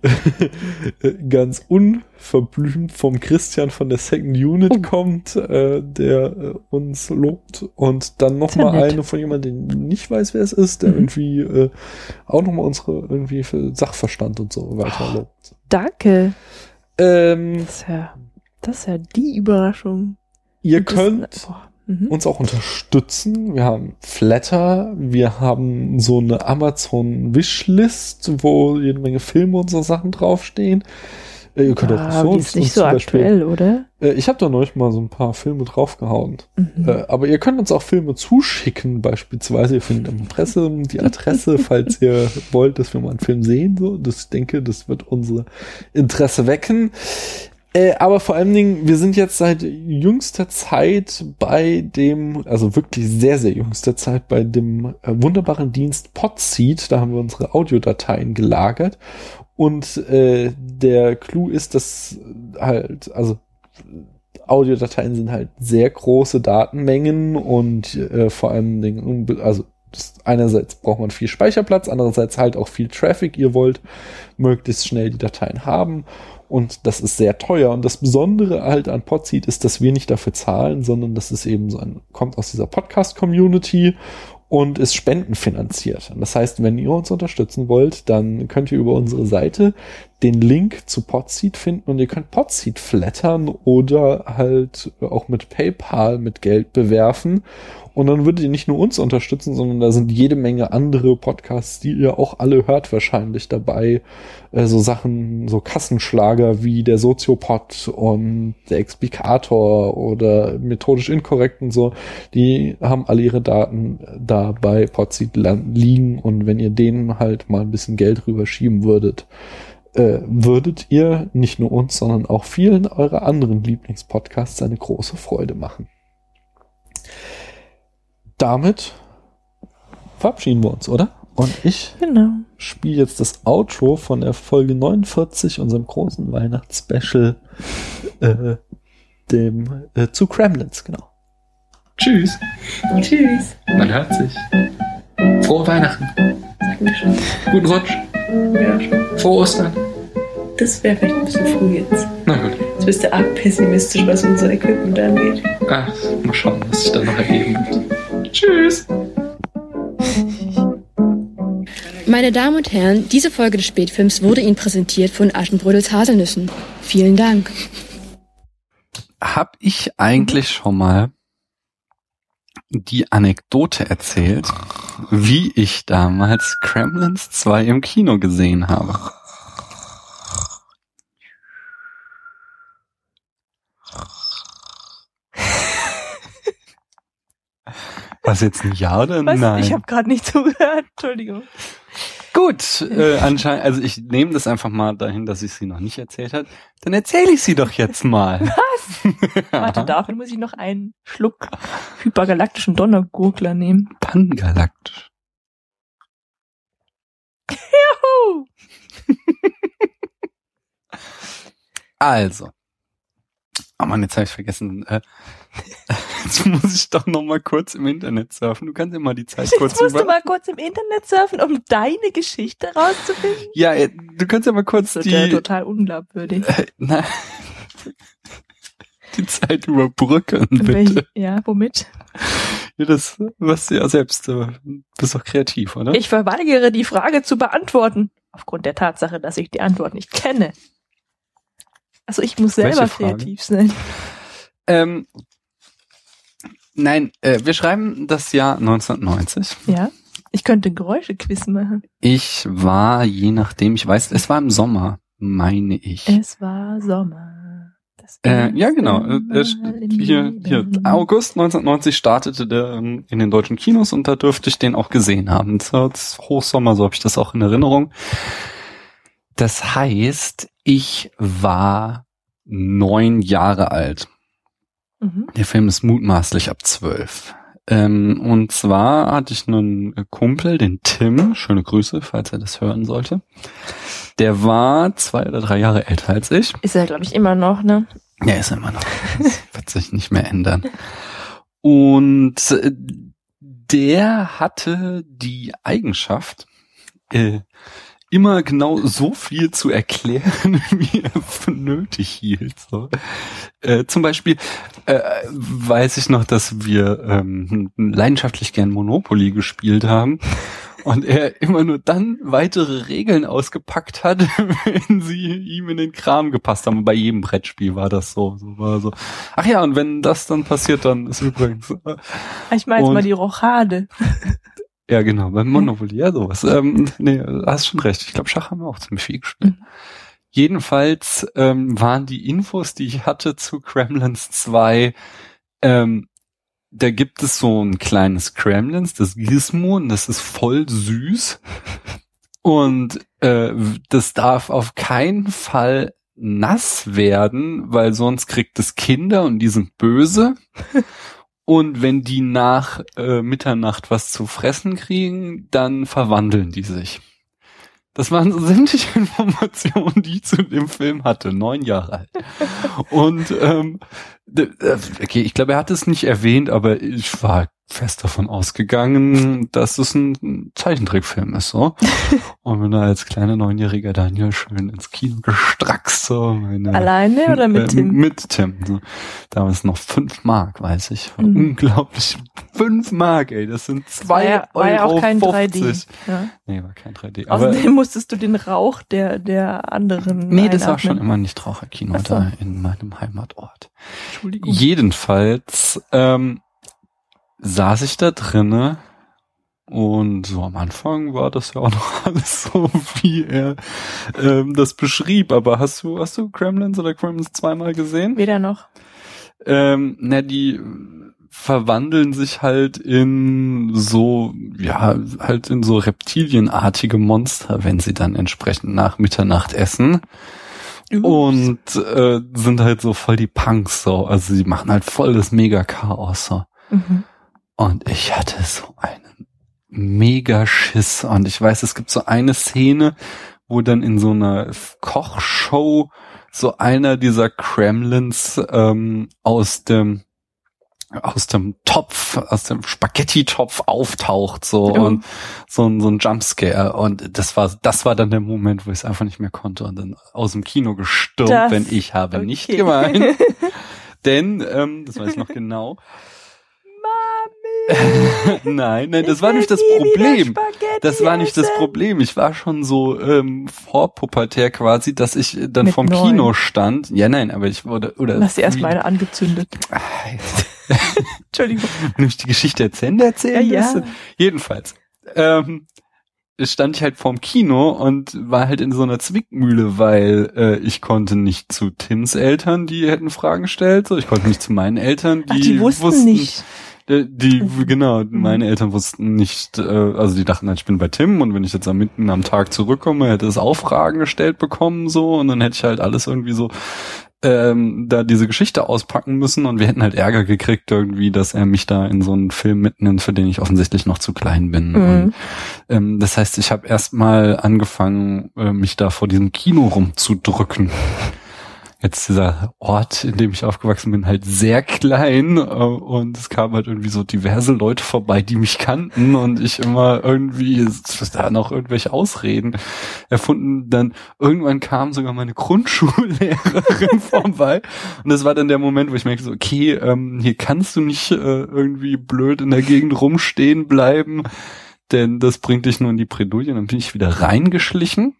ganz unverblümt vom Christian von der Second Unit Oh. kommt, äh, der äh, uns lobt, und dann noch Sehr mal nett. eine von jemandem, der nicht weiß, wer es ist, der Mhm. irgendwie äh, auch noch mal unsere irgendwie für Sachverstand und so weiter Oh. lobt. Danke. Ähm, Das ist ja, das ist ja die Überraschung. ihr Das- könnt boah, mhm. uns auch unterstützen. Wir haben Flatter, wir haben so eine Amazon-Wishlist, wo jede Menge Filme und so Sachen draufstehen. Äh, ihr könnt Ah, auch so die ist nicht uns so zum Beispiel- aktuell, oder? Äh, ich habe da neulich mal so ein paar Filme draufgehauen. Mhm. Äh, aber ihr könnt uns auch Filme zuschicken, beispielsweise. Ihr findet im Impressum die Adresse, falls ihr wollt, dass wir mal einen Film sehen. So, das, ich denke, das wird unsere Interesse wecken. Äh, aber vor allen Dingen, wir sind jetzt seit jüngster Zeit bei dem, also wirklich sehr, sehr jüngster Zeit bei dem äh, wunderbaren Dienst Podseed. Da haben wir unsere Audiodateien gelagert. Und äh, der Clou ist, dass halt, also Audiodateien sind halt sehr große Datenmengen und äh, vor allen Dingen, unbe- also das, einerseits braucht man viel Speicherplatz, andererseits halt auch viel Traffic. Ihr wollt möglichst schnell die Dateien haben und das ist sehr teuer. Und das Besondere halt an Podseed ist, dass wir nicht dafür zahlen, sondern das ist eben so ein, kommt aus dieser Podcast-Community und ist spendenfinanziert. Und das heißt, wenn ihr uns unterstützen wollt, dann könnt ihr über unsere Seite den Link zu Podseed finden und ihr könnt Podseed flattern oder halt auch mit PayPal mit Geld bewerfen. Und dann würdet ihr nicht nur uns unterstützen, sondern da sind jede Menge andere Podcasts, die ihr auch alle hört wahrscheinlich dabei. Äh, so Sachen, so Kassenschlager wie der Soziopod und der Explikator oder methodisch inkorrekt und so. Die haben alle ihre Daten da bei Podseed liegen. Und wenn ihr denen halt mal ein bisschen Geld rüberschieben würdet, äh, würdet ihr nicht nur uns, sondern auch vielen eurer anderen Lieblingspodcasts eine große Freude machen. Damit verabschieden wir uns, oder? Und ich genau. spiele jetzt das Outro von der Folge neunundvierzig, unserem großen Weihnachtsspecial, äh, dem äh, zu Kremlins, genau. Tschüss. Tschüss. Man hört sich. Frohe Weihnachten. Sag mir schon. Guten Rutsch. Ja, schon. Frohe Ostern. Das wäre vielleicht ein bisschen früh jetzt. Na gut. Jetzt bist du arg pessimistisch, was unser Equipment angeht. Ach, mal schauen, was sich da noch ergeben wird. Tschüss. Meine Damen und Herren, diese Folge des Spätfilms wurde Ihnen präsentiert von Aschenbrödels Haselnüssen. Vielen Dank. Hab ich eigentlich schon mal die Anekdote erzählt, wie ich damals Kremlins zwei im Kino gesehen habe? Was jetzt ein Ja oder Was? Nein? Ich habe gerade nicht zugehört. Entschuldigung. Gut, äh, anscheinend, also ich nehme das einfach mal dahin, dass ich sie noch nicht erzählt habe. Dann erzähle ich sie doch jetzt mal. Was? Warte, dafür muss ich noch einen Schluck hypergalaktischen Donnergurgler nehmen. Pangalaktisch. Juhu! Also. Oh Mann, jetzt habe ich vergessen. Äh, jetzt muss ich doch noch mal kurz im Internet surfen. Du kannst ja mal die Zeit Jetzt kurz musst über... du mal kurz im Internet surfen, um deine Geschichte rauszufinden. Ja, äh, du kannst ja mal kurz Das die... ist ja total unglaubwürdig. Äh, na, die Zeit überbrücken, bitte. Welch, ja, womit? Ja, das, was du ja selbst, äh, bist doch kreativ, oder? Ich verweigere, die Frage zu beantworten. Aufgrund der Tatsache, dass ich die Antwort nicht kenne. Also ich muss selber Welche Frage? kreativ sein. Ähm, nein, äh, wir schreiben das Jahr neunzehnhundertneunzig. Ja, ich könnte Geräuschequiz machen. Ich war, je nachdem, ich weiß, es war im Sommer, meine ich. Es war Sommer. Das Äh, ja, genau. Äh, Mal im hier, hier, Leben. August neunzehnhundertneunzig startete der ähm, in den deutschen Kinos und da dürfte ich den auch gesehen haben. Das war das Hochsommer, so habe ich das auch in Erinnerung. Das heißt, ich war neun Jahre alt. Mhm. Der Film ist mutmaßlich ab zwölf. Ähm, und zwar hatte ich einen Kumpel, den Tim, schöne Grüße, falls er das hören sollte. Der war zwei oder drei Jahre älter als ich. Ist er, glaube ich, immer noch, ne? Ja, ist er immer noch. Das wird sich nicht mehr ändern. Und äh, der hatte die Eigenschaft, äh, immer genau so viel zu erklären, wie er für nötig hielt. So. Äh, zum Beispiel äh, weiß ich noch, dass wir ähm, leidenschaftlich gern Monopoly gespielt haben und er immer nur dann weitere Regeln ausgepackt hat, wenn sie ihm in den Kram gepasst haben. Und bei jedem Brettspiel war das so. so, war so. Ach ja, und wenn das dann passiert, dann ist übrigens... Äh, Ich meine jetzt und- mal die Rochade. Ja, genau, beim Monopoly, ja, sowas. Ähm, nee, hast schon recht. Ich glaube, Schach haben wir auch ziemlich viel gespielt. Mhm. Jedenfalls ähm, waren die Infos, die ich hatte zu Kremlins zwei, ähm, da gibt es so ein kleines Kremlins, das Gizmo, und das ist voll süß. Und äh, das darf auf keinen Fall nass werden, weil sonst kriegt es Kinder und die sind böse. Und wenn die nach äh, Mitternacht was zu fressen kriegen, dann verwandeln die sich. Das waren so sämtliche Informationen, die ich zu dem Film hatte. Neun Jahre alt. Und ähm, d- äh, okay, ich glaube, er hat es nicht erwähnt, aber ich war fest davon ausgegangen, dass es ein Zeichentrickfilm ist, so. Und bin da als kleiner neunjähriger Daniel schön ins Kino gestrackst, so. Meine, Alleine oder mit äh, Tim? Mit Tim. So. Damals noch fünf Mark, weiß ich. Mhm. Unglaublich. Fünf Mark, ey. Das sind zwei War ja, war ja auch kein Euro drei D. fünfzig. Ja. Nee, war kein drei D. Aber Außerdem musstest du den Rauch der, der anderen nee, das war einatmen. schon immer Nichtraucherkino Ach so. da in meinem Heimatort. Entschuldigung. Jedenfalls ähm, saß ich da drinne und so am Anfang war das ja auch noch alles so, wie er ähm, das beschrieb. Aber hast du hast du Gremlins oder Gremlins zweimal gesehen? Weder noch. Ähm, na, die verwandeln sich halt in so, ja, halt in so reptilienartige Monster, wenn sie dann entsprechend nach Mitternacht essen. Ups. Und äh, sind halt so voll die Punks, so. Also sie machen halt voll das Mega-Chaos, so. Mhm. Und ich hatte so einen Mega-Schiss. Und ich weiß, es gibt so eine Szene, wo dann in so einer Kochshow so einer dieser Gremlins ähm, aus dem aus dem Topf, aus dem Spaghetti-Topf auftaucht, so, ja. Und so ein, so ein Jumpscare. Und das war, das war dann der Moment, wo ich es einfach nicht mehr konnte und dann aus dem Kino gestürmt, das, wenn ich habe okay. nicht gemeint. Denn, ähm, das weiß ich noch genau. nein, nein, das war nicht das Problem. Das war nicht das Problem. Ich war schon so ähm, vorpubertär quasi, dass ich dann Mit vom neun. Kino stand. Ja, nein, aber ich wurde oder. Hast du erst mal eine angezündet. Entschuldigung. Nämlich die Geschichte der Zähne erzählen. Ja, ja. Jedenfalls ähm, stand ich halt vorm Kino und war halt in so einer Zwickmühle, weil äh, ich konnte nicht zu Tims Eltern, die hätten Fragen gestellt, so ich konnte nicht zu meinen Eltern, die, Ach, die wussten, wussten nicht. Die, die genau, meine Eltern wussten nicht, äh, also die dachten halt, ich bin bei Tim und wenn ich jetzt am mitten am Tag zurückkomme, hätte es auch Fragen gestellt bekommen, so, und dann hätte ich halt alles irgendwie so ähm, da diese Geschichte auspacken müssen und wir hätten halt Ärger gekriegt irgendwie, dass er mich da in so einen Film mitnimmt, für den ich offensichtlich noch zu klein bin. Mhm. Und, ähm, das heißt, ich habe erstmal angefangen, äh, mich da vor diesem Kino rumzudrücken. Jetzt dieser Ort, in dem ich aufgewachsen bin, halt sehr klein, äh, und es kamen halt irgendwie so diverse Leute vorbei, die mich kannten und ich immer irgendwie da noch irgendwelche Ausreden erfunden. Dann irgendwann kam sogar meine Grundschullehrerin vorbei und das war dann der Moment, wo ich merkte so, okay, ähm, hier kannst du nicht äh, irgendwie blöd in der Gegend rumstehen bleiben, denn das bringt dich nur in die Bredouille. Dann bin ich wieder reingeschlichen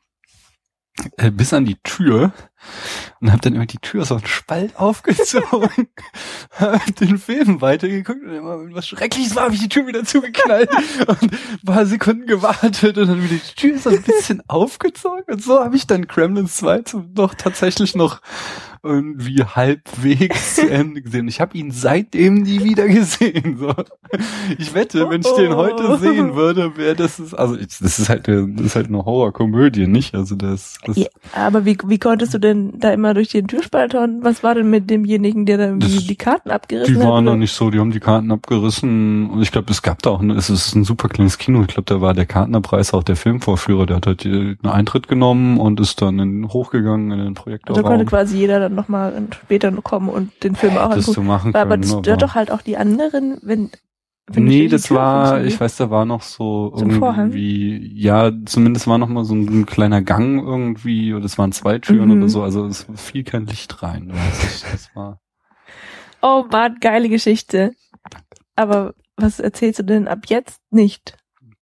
äh, bis an die Tür und hab dann immer die Tür so einen Spalt aufgezogen, hab den Film weitergeguckt und immer, wenn was Schreckliches war, habe ich die Tür wieder zugeknallt und ein paar Sekunden gewartet und dann wieder die Tür so ein bisschen aufgezogen und so habe ich dann Gremlins zwei noch tatsächlich noch irgendwie halbwegs zu Ende gesehen. Ich habe ihn seitdem nie wieder gesehen. So. Ich wette, wenn ich den heute sehen würde, wäre das ist, also ich, das ist halt eine, das ist halt eine Horrorkomödie, nicht? Also das, das ja, aber wie wie konntest du denn da immer durch den Türspalt hauen? Was war denn mit demjenigen, der da irgendwie Das, die Karten abgerissen die hat? Die waren oder? noch nicht so, die haben die Karten abgerissen und ich glaube, es gab da auch, es ist ein super kleines Kino. Ich glaube, da war der Kartnerpreis auch der Filmvorführer, der hat halt einen Eintritt genommen und ist dann in, hochgegangen in den Projektorraum. Also konnte quasi jeder dann nochmal später noch kommen und den Film auch Hättest angucken. du machen aber können, das stört aber- doch halt auch die anderen, wenn, wenn Nee, nicht die das Tür war, funktioniert. ich weiß, da war noch so, So ein Vorhang? irgendwie, ja, zumindest war noch mal so ein kleiner Gang irgendwie, oder es waren zwei Türen Mhm. oder so, also es fiel kein Licht rein. Das, das war, Oh Mann, geile Geschichte. Aber was erzählst du denn ab jetzt nicht?